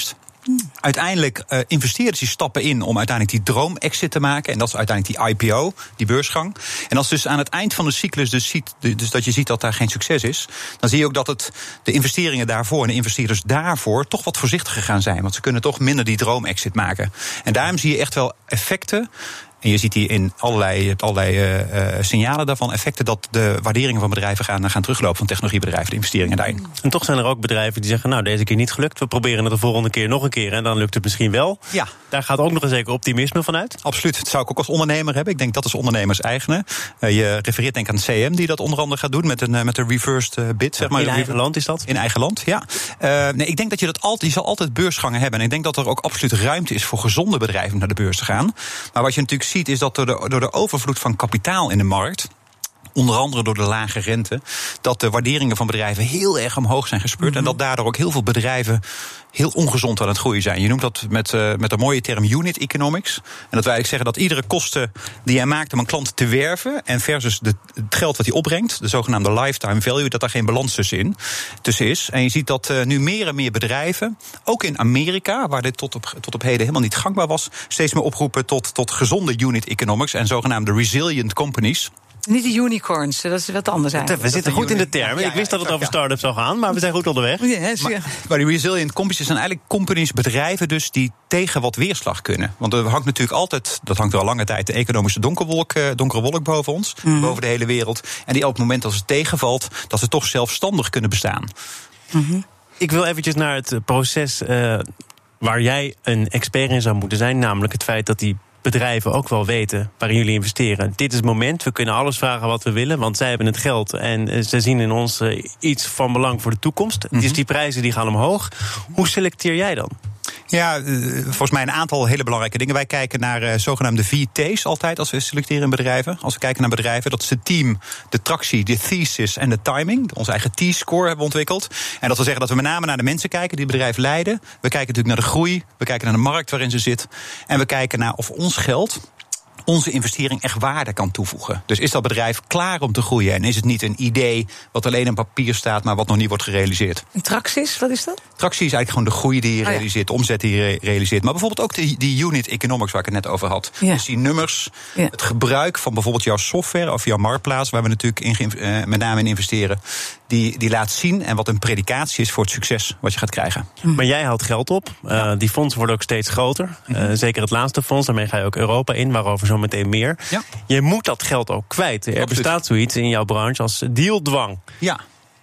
S5: Uiteindelijk uh, investeerders die stappen in om uiteindelijk die droom-exit te maken. En dat is uiteindelijk die I P O, die beursgang. En als dus aan het eind van de cyclus dus, ziet, dus dat je ziet dat daar geen succes is, dan zie je ook dat het, de investeringen daarvoor en de investeerders daarvoor toch wat voorzichtiger gaan zijn. Want ze kunnen toch minder die droom-exit maken. En daarom zie je echt wel effecten. En je ziet hier in allerlei, je hebt allerlei uh, signalen daarvan, effecten dat de waarderingen van bedrijven gaan, gaan teruglopen van technologiebedrijven, de investeringen daarin.
S2: En toch zijn er ook bedrijven die zeggen, nou, deze keer niet gelukt, we proberen het de volgende keer nog een keer en dan lukt het misschien wel.
S5: Ja.
S2: Daar gaat ook nog een zeker optimisme van uit.
S5: Absoluut, dat zou ik ook als ondernemer hebben. Ik denk dat is ondernemers-eigene. Uh, je refereert denk aan C M die dat onder andere gaat doen met een, met een reversed bid. Zeg maar.
S2: In eigen land is dat?
S5: In eigen land, ja. Uh, nee, ik denk dat je dat altijd, je zal altijd beursgangen hebben. En ik denk dat er ook absoluut ruimte is voor gezonde bedrijven om naar de beurs te gaan. Maar wat je natuurlijk ziet is dat door de, door de overvloed van kapitaal in de markt, onder andere door de lage rente, dat de waarderingen van bedrijven heel erg omhoog zijn gespeurd. Mm-hmm. En dat daardoor ook heel veel bedrijven heel ongezond aan het groeien zijn. Je noemt dat met, uh, met een mooie term unit economics. En dat wij eigenlijk zeggen dat iedere kosten die jij maakt om een klant te werven en versus de, het geld wat hij opbrengt, de zogenaamde lifetime value, dat daar geen balans tussen, in, tussen is. En je ziet dat uh, nu meer en meer bedrijven, ook in Amerika, waar dit tot op, tot op heden helemaal niet gangbaar was, steeds meer oproepen tot, tot gezonde unit economics en zogenaamde resilient companies.
S7: Niet de unicorns, dat is wat anders eigenlijk.
S2: We zitten goed in de termen. Ja, ik wist dat het over start-ups zou gaan, maar we zijn goed onderweg.
S7: Yes,
S5: maar,
S7: ja.
S5: maar die resilient companies zijn eigenlijk companies, bedrijven dus die tegen wat weerslag kunnen. Want er hangt natuurlijk altijd, dat hangt er al lange tijd, de economische donkerwolk, donkere wolk boven ons, mm. boven de hele wereld. En die op het moment als het tegenvalt, dat ze toch zelfstandig kunnen bestaan.
S2: Mm-hmm. Ik wil eventjes naar het proces uh, waar jij een expert in zou moeten zijn, namelijk het feit dat die bedrijven ook wel weten waarin jullie investeren. Dit is het moment, we kunnen alles vragen wat we willen, want zij hebben het geld en ze zien in ons uh, iets van belang voor de toekomst. Mm-hmm. Dus die prijzen die gaan omhoog. Hoe selecteer jij dan?
S5: Ja, volgens mij een aantal hele belangrijke dingen. Wij kijken naar uh, zogenaamde V T's altijd als we selecteren in bedrijven. Als we kijken naar bedrijven, dat is het team, de tractie, de thesis en de timing. Onze eigen T-score hebben we ontwikkeld. En dat wil zeggen dat we met name naar de mensen kijken die het bedrijf leiden. We kijken natuurlijk naar de groei, we kijken naar de markt waarin ze zit. En we kijken naar of ons geld, onze investering echt waarde kan toevoegen. Dus is dat bedrijf klaar om te groeien? En is het niet een idee wat alleen op papier staat, maar wat nog niet wordt gerealiseerd?
S7: En Traxis, wat is dat?
S5: Traxie is eigenlijk gewoon de groei die je
S7: oh, ja.
S5: realiseert, de omzet die je realiseert. Maar bijvoorbeeld ook die, die unit economics waar ik het net over had. Ja. Dus die nummers, ja. het gebruik van bijvoorbeeld jouw software of jouw marktplaats, waar we natuurlijk in, uh, met name in investeren, die, die laat zien en wat een predicatie is voor het succes wat je gaat krijgen.
S2: Mm. Maar jij haalt geld op. Uh, ja. Die fondsen worden ook steeds groter. Uh, zeker het laatste fonds, daarmee ga je ook Europa in, waarover zo meteen meer. Ja. Je moet dat geld ook kwijt. Er Absoluut. bestaat zoiets in jouw branche als dealdwang.
S5: Ja.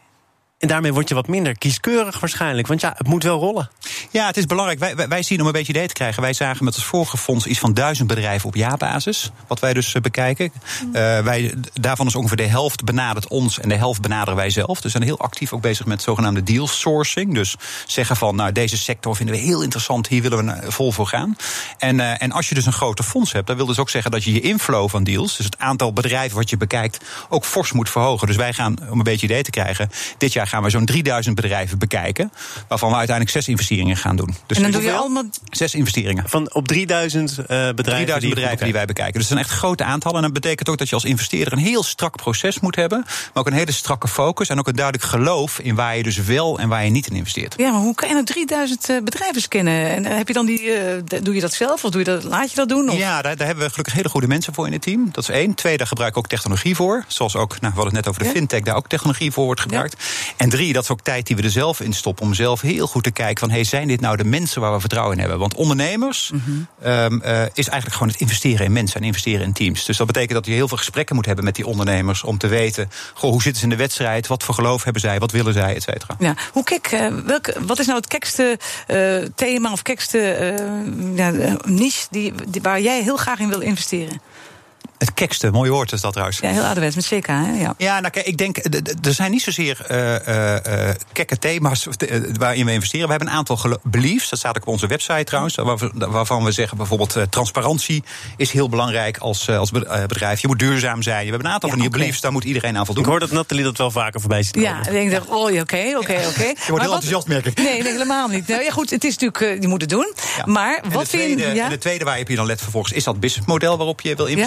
S2: En daarmee word je wat minder kieskeurig waarschijnlijk. Want ja, het moet wel rollen.
S5: Ja, het is belangrijk. Wij, wij, wij zien om een beetje idee te krijgen. Wij zagen met het vorige fonds iets van duizend bedrijven op jaarbasis. Wat wij dus uh, bekijken. Uh, wij, daarvan is ongeveer de helft benadert ons en de helft benaderen wij zelf. Dus we zijn heel actief ook bezig met zogenaamde deal sourcing. Dus zeggen van, nou, deze sector vinden we heel interessant. Hier willen we vol voor gaan. En, uh, en als je dus een groter fonds hebt, dat wil dus ook zeggen dat je je inflow van deals, dus het aantal bedrijven wat je bekijkt, ook fors moet verhogen. Dus wij gaan, om een beetje idee te krijgen, dit jaar gaan we zo'n drieduizend bedrijven bekijken, waarvan we uiteindelijk zes investeringen gaan doen. Dus
S7: en dan doe je allemaal
S5: zes investeringen.
S2: Van op drieduizend uh, bedrijven,
S5: drieduizend die, bedrijven die wij bekijken. Dus dat zijn echt grote aantallen. En dat betekent ook dat je als investeerder een heel strak proces moet hebben, maar ook een hele strakke focus en ook een duidelijk geloof in waar je dus wel en waar je niet in investeert.
S7: Ja, maar hoe kan je nou drieduizend bedrijven scannen? En heb je dan die, uh, doe je dat zelf of doe je dat, laat je dat doen? Of?
S5: Ja, daar, daar hebben we gelukkig hele goede mensen voor in het team. Dat is één. Twee, daar gebruiken we ook technologie voor. Zoals ook, nou, we hadden het net over de ja. fintech, daar ook technologie voor wordt gebruikt. Ja. En drie, dat is ook tijd die we er zelf in stoppen om zelf heel goed te kijken van, hey, zijn dit nou de mensen waar we vertrouwen in hebben? Want ondernemers mm-hmm. um, uh, is eigenlijk gewoon het investeren in mensen en investeren in teams. Dus dat betekent dat je heel veel gesprekken moet hebben met die ondernemers om te weten, goh, hoe zitten ze in de wedstrijd? Wat voor geloof hebben zij? Wat willen zij? Et cetera.
S7: Ja, hoe kijk, uh, welke, wat is nou het gekste uh, thema of gekste uh, ja, niche die, die, waar jij heel graag in wil investeren?
S5: Het kekste, mooi woord is dat trouwens.
S7: Ja, heel ouderwets, met C K, hè? Ja,
S5: ja nou, kijk, ik denk, er zijn niet zozeer uh, uh, kekke thema's waarin we investeren. We hebben een aantal gelo- beliefs, dat staat ook op onze website trouwens, waarvan we zeggen bijvoorbeeld uh, transparantie is heel belangrijk als, uh, als bedrijf. Je moet duurzaam zijn. We hebben een aantal ja, van die okay. beliefs, daar moet iedereen aan voldoen.
S2: Ik hoor dat Nathalie dat wel vaker voorbij ziet.
S7: Ja, ik denk, oh, oké, oké, oké. Je
S5: wordt heel enthousiast, merk ik.
S7: Nee, nee, helemaal niet. Nou, ja, goed, het is natuurlijk, uh, je moet het doen. Ja. Maar
S5: en
S7: wat
S5: tweede,
S7: vind je... Ja?
S5: En de tweede waar je op je dan let vervolgens is dat businessmodel waarop je wil investeren. Ja? Nou,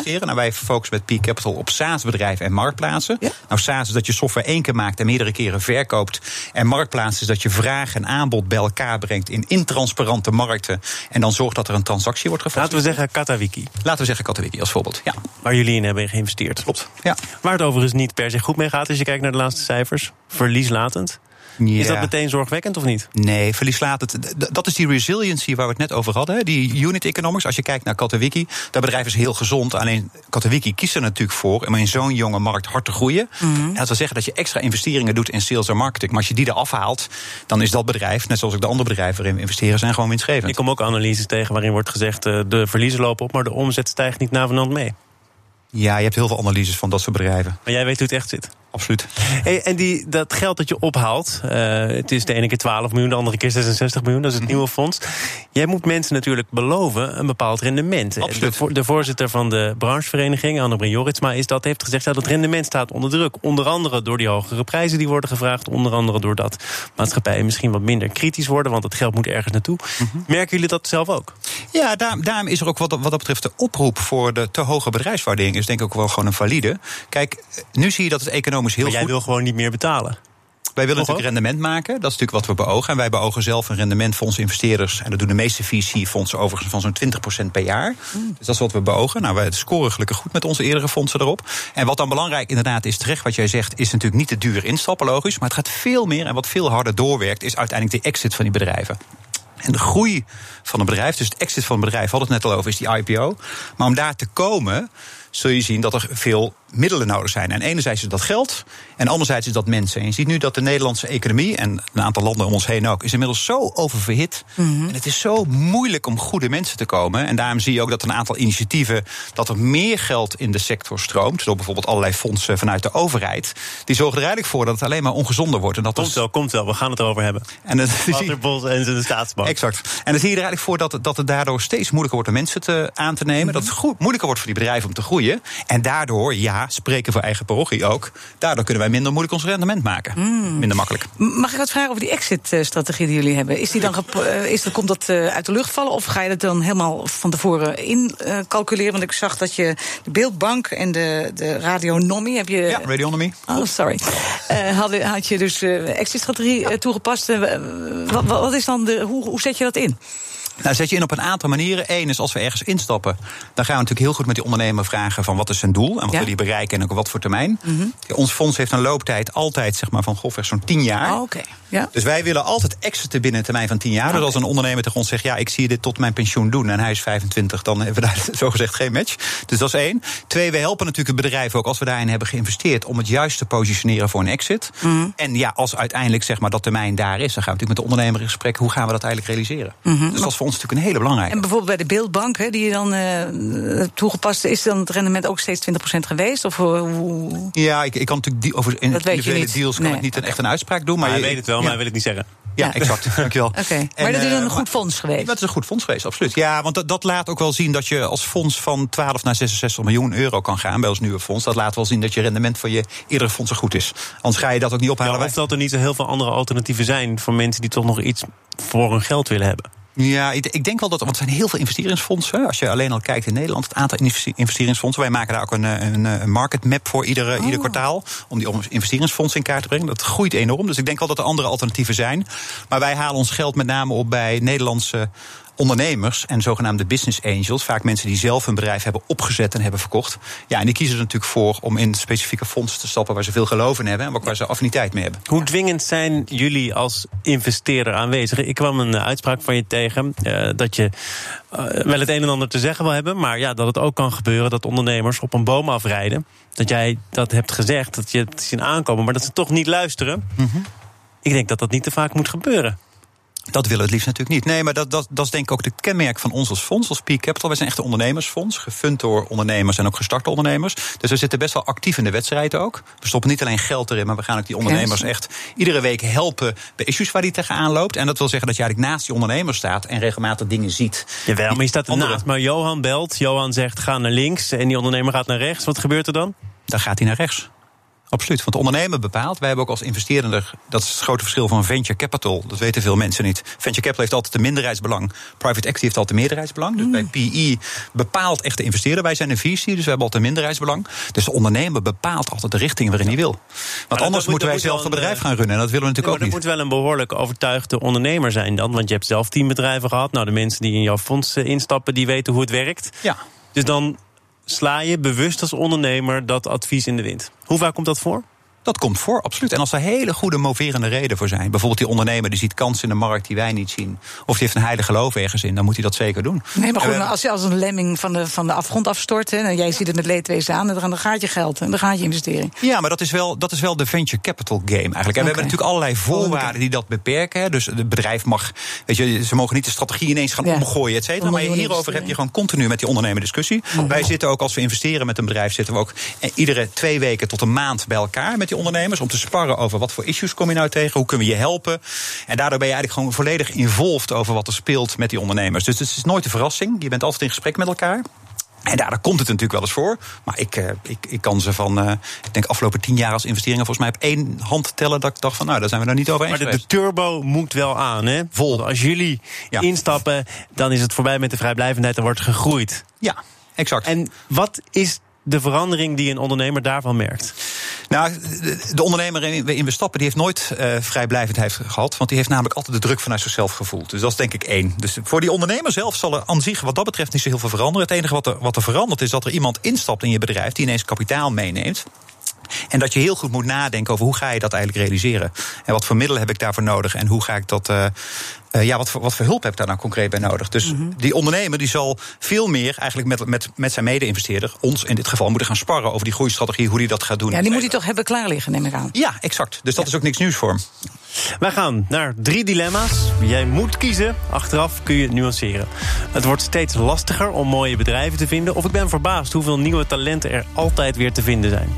S5: wij focussen met Peak Capital op SaaS-bedrijven en marktplaatsen. Ja. Nou, SaaS is dat je software één keer maakt en meerdere keren verkoopt. En marktplaatsen is dat je vraag en aanbod bij elkaar brengt in intransparante markten. En dan zorgt dat er een transactie wordt gevolgd.
S2: Laten we zeggen Katawiki.
S5: Laten we zeggen Katawiki als voorbeeld, ja.
S2: Waar jullie in hebben geïnvesteerd.
S5: Klopt, ja.
S2: Waar het overigens niet per se goed mee gaat als je kijkt naar de laatste cijfers. Verlieslatend. Ja. Is dat meteen zorgwekkend of niet?
S5: Nee, verlieslatend. Dat is die resiliency waar we het net over hadden. Die unit economics. Als je kijkt naar Katawiki, dat bedrijf is heel gezond. Alleen Katawiki kiest er natuurlijk voor om in zo'n jonge markt hard te groeien. Mm-hmm. En dat wil zeggen dat je extra investeringen doet in sales en marketing. Maar als je die er afhaalt, dan is dat bedrijf, net zoals ook de andere bedrijven waarin we investeren, zijn gewoon winstgevend.
S2: Ik kom ook analyses tegen waarin wordt gezegd uh, de verliezen lopen op, maar de omzet stijgt niet navenant mee.
S5: Ja, je hebt heel veel analyses van dat soort bedrijven.
S2: Maar jij weet hoe het echt zit.
S5: Absoluut.
S2: Hey, en die, dat geld dat je ophaalt, uh, het is de ene keer twaalf miljoen, de andere keer zesenzestig miljoen, dat is het nieuwe fonds. Jij moet mensen natuurlijk beloven een bepaald rendement.
S5: Absoluut.
S2: De, de voorzitter van de branchevereniging, Anne-Brien Jorritsma, is dat, heeft gezegd dat het rendement staat onder druk. Onder andere door die hogere prijzen die worden gevraagd. Onder andere doordat maatschappijen misschien wat minder kritisch worden, want het geld moet ergens naartoe. Mm-hmm. Merken jullie dat zelf ook?
S5: Ja, daar, daarom is er ook wat, wat dat betreft de oproep voor de te hoge bedrijfswaardering is denk ik ook wel gewoon een valide. Kijk, nu zie je dat het economisch heel
S2: maar jij
S5: goed...
S2: wil gewoon niet meer betalen.
S5: Wij willen natuurlijk rendement maken. Dat is natuurlijk wat we beogen. En wij beogen zelf een rendement voor onze investeerders. En dat doen de meeste V C-fondsen overigens van zo'n twintig procent per jaar. Mm. Dus dat is wat we beogen. Nou, wij scoren gelukkig goed met onze eerdere fondsen erop. En wat dan belangrijk inderdaad is, terecht wat jij zegt, is natuurlijk niet te duur instappen, logisch. Maar het gaat veel meer en wat veel harder doorwerkt, is uiteindelijk de exit van die bedrijven. En de groei van een bedrijf, dus het exit van een bedrijf, hadden we het net al over, is die I P O. Maar om daar te komen, zul je zien dat er veel middelen nodig zijn. En enerzijds is dat geld, en anderzijds is dat mensen. En je ziet nu dat de Nederlandse economie, en een aantal landen om ons heen ook, is inmiddels zo oververhit. Mm-hmm. En het is zo moeilijk om goede mensen te komen. En daarom zie je ook dat een aantal initiatieven, dat er meer geld in de sector stroomt, door bijvoorbeeld allerlei fondsen vanuit de overheid. Die zorgen er eigenlijk voor dat het alleen maar ongezonder wordt. En dat
S2: komt wel, komt wel, we gaan het erover hebben.
S5: En dat
S2: Waterbos en de Staatsbank.
S5: Exact. En dan zie je er eigenlijk voor dat, dat het daardoor steeds moeilijker wordt om mensen te, aan te nemen. Mm-hmm. Dat het goed, moeilijker wordt voor die bedrijven om te groeien. En daardoor, ja, spreken voor eigen parochie ook, daardoor kunnen wij minder moeilijk ons rendement maken. Mm. Minder makkelijk.
S7: Mag ik wat vragen over die exit-strategie die jullie hebben? Is die dan gep- is dat, komt dat uh, uit de lucht vallen? Of ga je dat dan helemaal van tevoren incalculeren? Uh, Want ik zag dat je de Beeldbank en de, de Radionomie heb je...
S5: Ja, Radionomie.
S7: Oh, sorry. Uh, had, had je dus uh, exit-strategie uh, toegepast. Uh, wat, wat is dan de, hoe, hoe zet je dat in?
S5: Nou, zet je in op een aantal manieren. Eén is als we ergens instappen, dan gaan we natuurlijk heel goed met die ondernemer vragen van wat is zijn doel en wat ja. wil hij bereiken en ook op wat voor termijn. Mm-hmm. Ons fonds heeft een looptijd altijd zeg maar van grofweg zo'n tien jaar.
S7: Oh, okay. Ja.
S5: Dus wij willen altijd exiten binnen een termijn van tien jaar. Okay. Dus als een ondernemer tegen ons zegt, ja, ik zie dit tot mijn pensioen doen en hij is vijfentwintig, dan hebben we daar zogezegd geen match. Dus dat is één. Twee, we helpen natuurlijk het bedrijf ook als we daarin hebben geïnvesteerd om het juist te positioneren voor een exit. Mm-hmm. En ja, als uiteindelijk zeg maar dat termijn daar is, dan gaan we natuurlijk met de ondernemer in gesprek, hoe gaan we dat eigenlijk realiseren? Mm-hmm. Dus dat is voor ons natuurlijk een hele belangrijke.
S7: En bijvoorbeeld bij de Beeldbank, hè, die je dan uh, toegepast, is dan het rendement ook steeds twintig procent geweest? Of hoe?
S5: Ja, ik, ik kan natuurlijk die, over individuele deals kan nee. ik niet okay. echt een uitspraak doen. Maar
S2: ja,
S5: je
S2: weet het wel, ja. maar hij wil het niet zeggen.
S5: Ja, ja, exact. Dankjewel.
S7: Okay. Maar dat is dan een goed fonds geweest?
S5: Dat is een goed fonds geweest, absoluut. Ja, want dat, dat laat ook wel zien dat je als fonds van twaalf naar zesenzestig miljoen euro kan gaan bij ons nieuwe fonds. Dat laat wel zien dat je rendement van je eerdere fondsen goed is. Anders ga je dat ook niet ophalen.
S2: Ja, of dat er niet zo heel veel andere alternatieven zijn voor mensen die toch nog iets voor hun geld willen hebben.
S5: Ja, ik denk wel dat, want er zijn heel veel investeringsfondsen. Als je alleen al kijkt in Nederland, het aantal investeringsfondsen. Wij maken daar ook een, een, een market map voor iedere, oh. ieder kwartaal. Om die investeringsfondsen in kaart te brengen. Dat groeit enorm. Dus ik denk wel dat er andere alternatieven zijn. Maar wij halen ons geld met name op bij Nederlandse ondernemers en zogenaamde business angels. Vaak mensen die zelf een bedrijf hebben opgezet en hebben verkocht. Ja, en die kiezen er natuurlijk voor om in specifieke fondsen te stappen waar ze veel geloof in hebben en waar ze affiniteit mee hebben.
S2: Hoe dwingend zijn jullie als investeerder aanwezig? Ik kwam een uitspraak van je tegen uh, dat je uh, wel het een en ander te zeggen wil hebben, maar ja, dat het ook kan gebeuren dat ondernemers op een boom afrijden. Dat jij dat hebt gezegd, dat je het zien aankomen, maar dat ze toch niet luisteren. Mm-hmm. Ik denk dat dat niet te vaak moet gebeuren.
S5: Dat willen we het liefst natuurlijk niet. Nee, maar dat, dat, dat is denk ik ook het kenmerk van ons als fonds, als Peak Capital. Wij zijn echt een ondernemersfonds, gefund door ondernemers en ook gestarte ondernemers. Dus we zitten best wel actief in de wedstrijd ook. We stoppen niet alleen geld erin, maar we gaan ook die ondernemers echt iedere week helpen bij issues waar die tegenaan loopt. En dat wil zeggen dat je eigenlijk naast die ondernemer staat en regelmatig dingen ziet.
S2: Jawel, maar je staat ernaast. Maar Johan belt, Johan zegt ga naar links en die ondernemer gaat naar rechts. Wat gebeurt er dan?
S5: Dan gaat hij naar rechts. Absoluut, want de ondernemer bepaalt. Wij hebben ook als investeerder, dat is het grote verschil van venture capital. Dat weten veel mensen niet. Venture capital heeft altijd een minderheidsbelang. Private equity heeft altijd een meerderheidsbelang. Dus mm. bij P E bepaalt echt de investeerder. Wij zijn een V C, dus we hebben altijd een minderheidsbelang. Dus de ondernemer bepaalt altijd de richting waarin hij wil. Want anders moeten wij zelf een bedrijf gaan runnen. En dat willen we natuurlijk
S2: nee,
S5: ook niet.
S2: Er moet wel een behoorlijk overtuigde ondernemer zijn dan. Want je hebt zelf tien bedrijven gehad. Nou, de mensen die in jouw fonds instappen, die weten hoe het werkt.
S5: Ja.
S2: Dus dan sla je bewust als ondernemer dat advies in de wind. Hoe vaak komt dat voor?
S5: Dat komt voor, absoluut. En als er hele goede moverende redenen voor zijn. Bijvoorbeeld die ondernemer die ziet kansen in de markt die wij niet zien. Of die heeft een heilig geloof ergens in. Dan moet hij dat zeker doen.
S7: Nee, maar goed, maar als je als een lemming van de, van de afgrond afstort. Hè, en jij ziet het met leedwezen aan. Dan gaat je geld en dan gaat je investering.
S5: Ja, maar dat is wel, dat is wel de venture capital game eigenlijk. En okay. we hebben natuurlijk allerlei voorwaarden die dat beperken. Dus het bedrijf mag, weet je, ze mogen niet de strategie ineens gaan ja. omgooien, et cetera. Maar hierover heb je gewoon continu met die ondernemer discussie. Oh. Wij zitten ook, als we investeren met een bedrijf, zitten we ook iedere twee weken tot een maand bij elkaar met die ondernemers. Om te sparren over wat voor issues kom je nou tegen, hoe kunnen we je helpen. En daardoor ben je eigenlijk gewoon volledig involved over wat er speelt met die ondernemers. Dus het is nooit een verrassing. Je bent altijd in gesprek met elkaar. En daardoor komt het natuurlijk wel eens voor. Maar ik, uh, ik, ik kan ze van, uh, ik denk afgelopen tien jaar als investeringen volgens mij op één hand tellen dat ik dacht van, nou, daar zijn we nou niet over eens
S2: Maar de, de turbo moet wel aan, hè?
S5: Vol.
S2: Als jullie ja. instappen, dan is het voorbij met de vrijblijvendheid, dan wordt gegroeid.
S5: Ja, exact.
S2: En wat is de verandering die een ondernemer daarvan merkt?
S5: Nou, de ondernemer waarin we stappen, die heeft nooit uh, vrijblijvendheid gehad. Want die heeft namelijk altijd de druk vanuit zichzelf gevoeld. Dus dat is denk ik één. Dus voor die ondernemer zelf zal er aan zich wat dat betreft niet zo heel veel veranderen. Het enige wat er, wat er verandert is dat er iemand instapt in je bedrijf die ineens kapitaal meeneemt. En dat je heel goed moet nadenken over hoe ga je dat eigenlijk realiseren. En wat voor middelen heb ik daarvoor nodig en hoe ga ik dat. Uh, Uh, ja, wat voor, wat voor hulp heb ik daar nou concreet bij nodig? Dus mm-hmm. die ondernemer die zal veel meer eigenlijk met, met, met zijn mede-investeerder, ons in dit geval, moeten gaan sparren over die groeistrategie, hoe die dat gaat doen.
S7: Ja, die moet hij toch hebben klaar liggen, neem ik aan.
S5: Ja, exact. Dus dat ja. is ook niks nieuws voor hem.
S2: Wij gaan naar drie dilemma's. Jij moet kiezen. Achteraf kun je het nuanceren. Het wordt steeds lastiger om mooie bedrijven te vinden. Of ik ben verbaasd hoeveel nieuwe talenten er altijd weer te vinden zijn.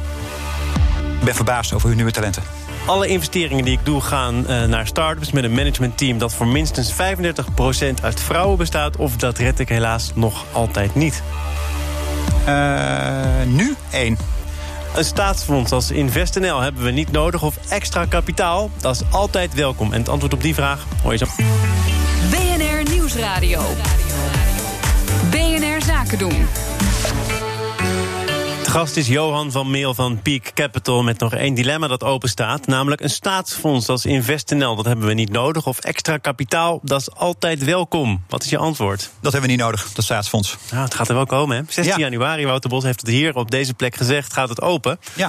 S5: Ik ben verbaasd over uw nieuwe talenten.
S2: Alle investeringen die ik doe gaan uh, naar start-ups met een managementteam dat voor minstens vijfendertig procent uit vrouwen bestaat. Of dat red ik helaas nog altijd niet?
S5: Uh, nu één.
S2: Een staatsfonds als InvestNL hebben we niet nodig of extra kapitaal. Dat is altijd welkom. En het antwoord op die vraag hoor je zo.
S1: B N R Nieuwsradio. B N R Zaken doen.
S2: De gast is Johan van Meel van Peak Capital met nog één dilemma dat open staat. Namelijk een staatsfonds als InvestNL, dat hebben we niet nodig. Of extra kapitaal, dat is altijd welkom. Wat is je antwoord?
S5: Dat hebben we niet nodig, dat staatsfonds.
S2: Nou, het gaat er wel komen, hè? zestien ja. januari, Wouter Bos heeft het hier op deze plek gezegd, gaat het open.
S5: Ja.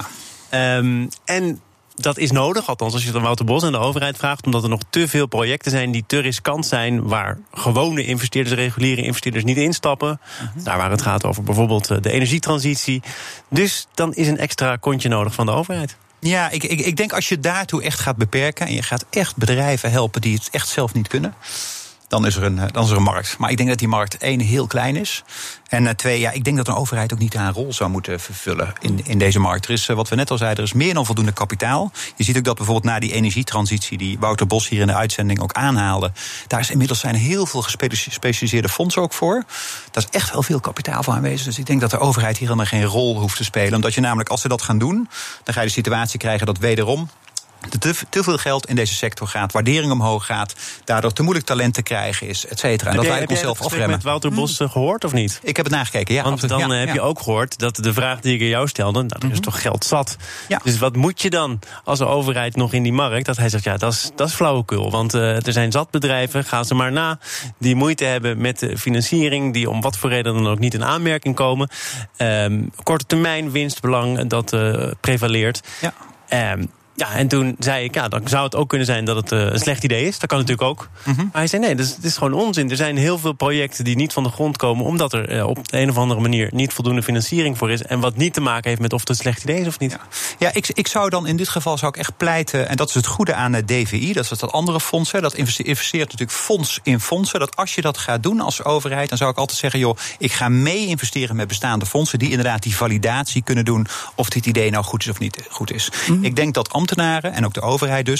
S2: Um, en dat is nodig, althans als je het aan Wouter Bos en de overheid vraagt, omdat er nog te veel projecten zijn die te riskant zijn, waar gewone investeerders, reguliere investeerders niet instappen. Uh-huh. Daar waar het gaat over bijvoorbeeld de energietransitie. Dus dan is een extra kontje nodig van de overheid.
S5: Ja, ik, ik, ik denk als je daartoe echt gaat beperken en je gaat echt bedrijven helpen die het echt zelf niet kunnen, dan is er een, dan is er een markt. Maar ik denk dat die markt één heel klein is. En uh, twee, ja, ik denk dat een overheid ook niet haar rol zou moeten vervullen in, in deze markt. Er is, uh, wat we net al zeiden, er is meer dan voldoende kapitaal. Je ziet ook dat bijvoorbeeld na die energietransitie die Wouter Bos hier in de uitzending ook aanhaalde, daar is inmiddels zijn heel veel gespecialiseerde fondsen ook voor. Daar is echt wel veel kapitaal voor aanwezig. Dus ik denk dat de overheid hier helemaal geen rol hoeft te spelen. Omdat je namelijk, als ze dat gaan doen, dan ga je de situatie krijgen dat wederom te, te veel geld in deze sector gaat, waardering omhoog gaat, daardoor te moeilijk talent te krijgen is, et cetera. En dat wij onszelf afremmen. Heb je
S2: met Wouter Bos hmm. gehoord of niet?
S5: Ik heb het nagekeken, ja.
S2: Want
S5: absoluut.
S2: dan
S5: ja,
S2: heb
S5: ja.
S2: je ook gehoord dat de vraag die ik aan jou stelde, nou, er is mm-hmm. toch geld zat.
S5: Ja.
S2: Dus wat moet je dan als de overheid nog in die markt? Dat hij zegt, ja, dat is, dat is flauwekul. Want uh, er zijn zat bedrijven, gaan ze maar na, die moeite hebben met de financiering, die om wat voor reden dan ook niet in aanmerking komen. Um, korte termijn winstbelang, dat uh, prevaleert.
S5: Ja.
S2: Um, Ja, en toen zei ik, ja, dan zou het ook kunnen zijn dat het uh, een slecht idee is. Dat kan natuurlijk ook. Mm-hmm. Maar hij zei, nee, dat is, dat is gewoon onzin. Er zijn heel veel projecten die niet van de grond komen, omdat er uh, op de een of andere manier niet voldoende financiering voor is. En wat niet te maken heeft met of het een slecht idee is of niet.
S5: Ja, ja ik, ik zou dan in dit geval zou ik echt pleiten, en dat is het goede aan de D V I, dat is dat andere fonds, hè, dat investeert natuurlijk fonds in fondsen. Dat als je dat gaat doen als overheid, dan zou ik altijd zeggen, joh, ik ga mee investeren met bestaande fondsen die inderdaad die validatie kunnen doen of dit idee nou goed is of niet goed is. Mm-hmm. Ik denk dat ambtenaren en ook de overheid dus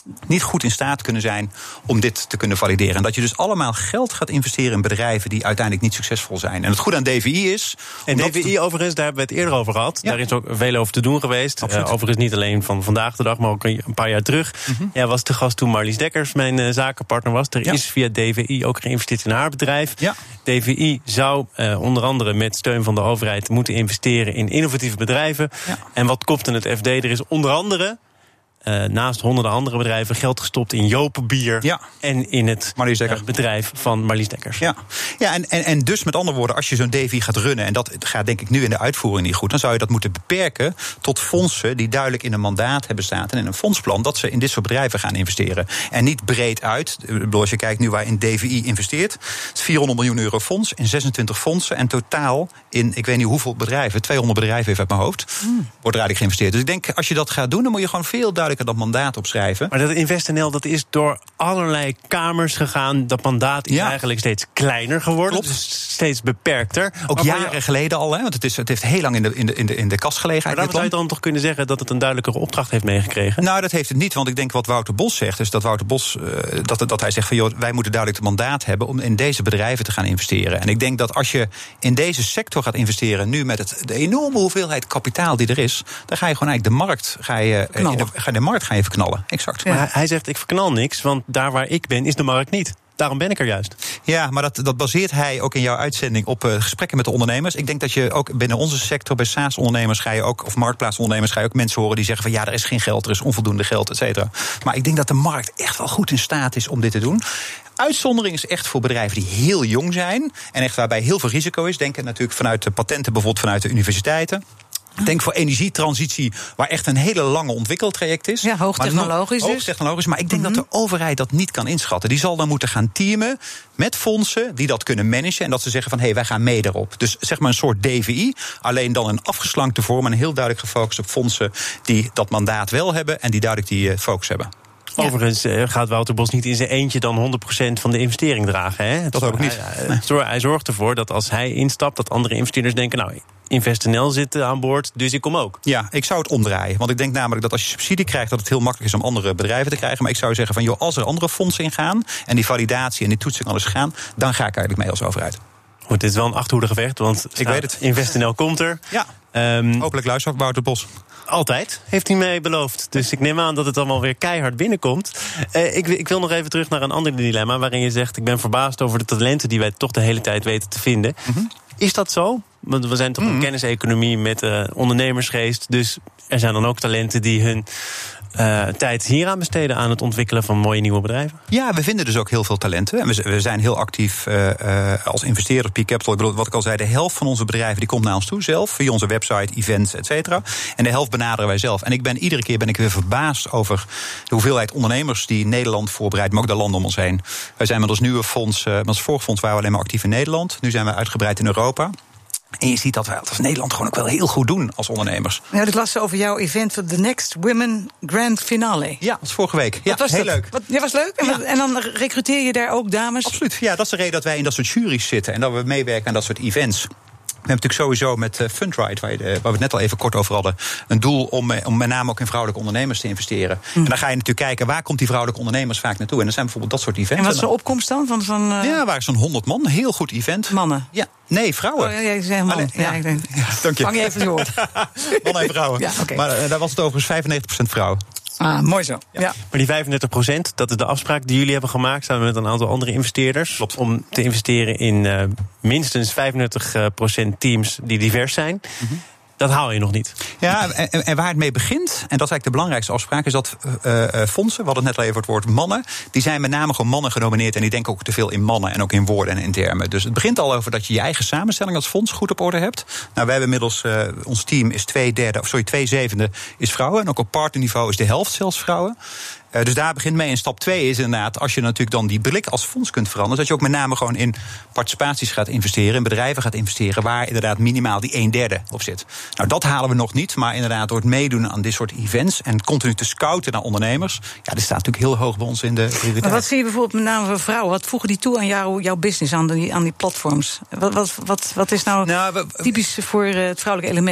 S5: niet goed in staat kunnen zijn om dit te kunnen valideren. En dat je dus allemaal geld gaat investeren in bedrijven die uiteindelijk niet succesvol zijn. En het goede aan D V I is...
S2: En D V I overigens, daar hebben we het eerder over gehad. Ja. Daar is ook veel over te doen geweest. Uh, overigens niet alleen van vandaag de dag, maar ook een paar jaar terug. Mm-hmm. Ja, was te gast toen Marlies Dekkers mijn uh, zakenpartner was. Er ja. is via D V I ook geïnvesteerd in haar bedrijf. Ja. D V I zou uh, onder andere met steun van de overheid moeten investeren in innovatieve bedrijven. Ja. En wat kopt in het F D? Er is onder andere... Uh, naast honderden andere bedrijven geld gestopt in Jopenbier ja. en in het uh, bedrijf van Marlies Dekkers.
S5: Ja, ja en, en, en dus met andere woorden, als je zo'n D V I gaat runnen, en dat gaat denk ik nu in de uitvoering niet goed, dan zou je dat moeten beperken tot fondsen die duidelijk in een mandaat hebben staan en in een fondsplan, dat ze in dit soort bedrijven gaan investeren. En niet breed uit. Ik bedoel, als je kijkt nu waar in D V I investeert, het is vierhonderd miljoen euro fonds in zesentwintig fondsen en totaal in, ik weet niet hoeveel bedrijven, tweehonderd bedrijven even uit mijn hoofd, mm. wordt er eigenlijk geïnvesteerd. Dus ik denk, als je dat gaat doen, dan moet je gewoon veel duidelijker dat mandaat opschrijven.
S2: Maar dat InvestNL, dat is door allerlei kamers gegaan. Dat mandaat is ja. eigenlijk steeds kleiner geworden. Dus steeds beperkter.
S5: Ook
S2: maar
S5: jaren
S2: je...
S5: geleden al, hè, want het, is, het heeft heel lang in de, in de, in de, in de kast gelegen.
S2: Maar dan zou je dan toch kunnen zeggen dat het een duidelijkere opdracht heeft meegekregen?
S5: Nou, dat heeft het niet, want ik denk wat Wouter Bos zegt, is dat Wouter Bos, uh, dat, dat hij zegt van, joh, wij moeten duidelijk het mandaat hebben om in deze bedrijven te gaan investeren. En ik denk dat als je in deze sector gaat investeren, nu met het, de enorme hoeveelheid kapitaal die er is, dan ga je gewoon eigenlijk de markt, ga je, in de, ga je de markt gaan je verknallen. Exact.
S2: Maar hij zegt, ik verknal niks, want daar waar ik ben, is de markt niet. Daarom ben ik er juist.
S5: Ja, maar dat, dat baseert hij ook in jouw uitzending op uh, gesprekken met de ondernemers. Ik denk dat je ook binnen onze sector, bij SaaS-ondernemers ga je ook, of marktplaatsondernemers, ga je ook mensen horen die zeggen van ja, er is geen geld, er is onvoldoende geld, et cetera. Maar ik denk dat de markt echt wel goed in staat is om dit te doen. Uitzondering is echt voor bedrijven die heel jong zijn en echt waarbij heel veel risico is. Denk natuurlijk vanuit de patenten, bijvoorbeeld vanuit de universiteiten. Ik denk voor energietransitie, waar echt een hele lange ontwikkeltraject is.
S7: Ja, hoogtechnologisch dus.
S5: Hoogtechnologisch, maar ik denk mm-hmm. dat de overheid dat niet kan inschatten. Die zal dan moeten gaan teamen met fondsen die dat kunnen managen. En dat ze zeggen van, hé, hey, wij gaan mee daarop. Dus zeg maar een soort D V I, alleen dan een afgeslankte vorm en heel duidelijk gefocust op fondsen die dat mandaat wel hebben en die duidelijk die uh, focus hebben.
S2: Ja. Overigens uh, gaat Wouter Bos niet in zijn eentje dan honderd procent van de investering dragen. Hè?
S5: Dat ook niet.
S2: Hij, nee. hij zorgt ervoor dat als hij instapt, dat andere investeerders denken, nou, InvestNL zit aan boord, dus ik kom ook.
S5: Ja, ik zou het omdraaien. Want ik denk namelijk dat als je subsidie krijgt, dat het heel makkelijk is om andere bedrijven te krijgen. Maar ik zou zeggen van, joh, als er andere fondsen in gaan en die validatie en die toetsing alles gaan, dan ga ik eigenlijk mee als overheid.
S2: Goed, dit is wel een achterhoedegevecht, want
S5: ik weet het.
S2: InvestNL komt er.
S5: Ja, um, hopelijk luistert Wouter Bos.
S2: Altijd, heeft hij mij beloofd. Dus ik neem aan dat het allemaal weer keihard binnenkomt. Uh, ik, ik wil nog even terug naar een ander dilemma, waarin je zegt, ik ben verbaasd over de talenten die wij toch de hele tijd weten te vinden. Mm-hmm. Is dat zo? Want we zijn toch mm-hmm. een kenniseconomie met uh, ondernemersgeest. Dus er zijn dan ook talenten die hun Uh, tijd hier aan besteden aan het ontwikkelen van mooie nieuwe bedrijven?
S5: Ja, we vinden dus ook heel veel talenten. En we, we zijn heel actief uh, uh, als investeerder Peak Capital. Ik bedoel, wat ik al zei, de helft van onze bedrijven die komt naar ons toe zelf, via onze website, events, et cetera. En de helft benaderen wij zelf. En ik ben iedere keer ben ik weer verbaasd over de hoeveelheid ondernemers die Nederland voorbereidt, maar ook de landen om ons heen. Wij zijn met ons nieuwe fonds, uh, met ons vorige fonds waren we alleen maar actief in Nederland. Nu zijn we uitgebreid in Europa. En je ziet dat wij als Nederland gewoon ook wel heel goed doen als ondernemers.
S7: Ja, ik las over jouw event, The Next Women Grand Finale.
S5: Ja, dat was vorige week. Ja,
S7: was
S5: heel
S7: dat?
S5: leuk.
S7: Wat, ja, was leuk? En, ja. wat, en dan recruteer je daar ook dames?
S5: Absoluut. Ja, dat is de reden dat wij in dat soort juries zitten en dat we meewerken aan dat soort events. We hebben natuurlijk sowieso met uh, Fundride, waar, waar we het net al even kort over hadden, een doel om, om met name ook in vrouwelijke ondernemers te investeren. Mm. En dan ga je natuurlijk kijken, waar komt die vrouwelijke ondernemers vaak naartoe? En dan zijn bijvoorbeeld dat soort events.
S7: En wat is de opkomst dan? Van, van, uh...
S5: Ja, waar zo'n honderd man. Heel goed event.
S7: Mannen?
S5: Ja. Nee, vrouwen.
S7: Oh, ja, jij zei mannen. Ja, ja, ik denk,
S5: ja, dank je.
S7: Vang je even het woord.
S5: Mannen en vrouwen. Ja, okay. Maar uh, daar was het overigens vijfennegentig procent vrouwen.
S7: Ah, mooi zo. Ja. Ja.
S2: Maar die vijfendertig procent, dat is de afspraak die jullie hebben gemaakt samen met een aantal andere investeerders.
S5: Klopt.
S2: Om te investeren in uh, minstens vijfendertig procent teams die divers zijn. Mm-hmm. Dat haal je nog niet.
S5: Ja, en, en waar het mee begint, en dat is eigenlijk de belangrijkste afspraak, is dat uh, uh, fondsen, we hadden het net al even het woord mannen, die zijn met name gewoon mannen genomineerd en die denken ook te veel in mannen en ook in woorden en in termen. Dus het begint al over dat je je eigen samenstelling als fonds goed op orde hebt. Nou, wij hebben inmiddels, uh, ons team is twee derde, of sorry, twee zevende is vrouwen en ook op partnerniveau is de helft zelfs vrouwen. Uh, dus daar begint mee. En stap twee is inderdaad, als je natuurlijk dan die blik als fonds kunt veranderen, dat je ook met name gewoon in participaties gaat investeren, in bedrijven gaat investeren, waar inderdaad minimaal die een derde op zit. Nou, dat halen we nog niet, maar inderdaad door het meedoen aan dit soort events en continu te scouten naar ondernemers, ja, dat staat natuurlijk heel hoog bij ons in de prioriteit.
S7: Maar wat zie je bijvoorbeeld met name voor vrouwen? Wat voegen die toe aan jouw, jouw business, aan die, aan die platforms? Wat, wat, wat, wat is nou, nou we, typisch voor het vrouwelijke element?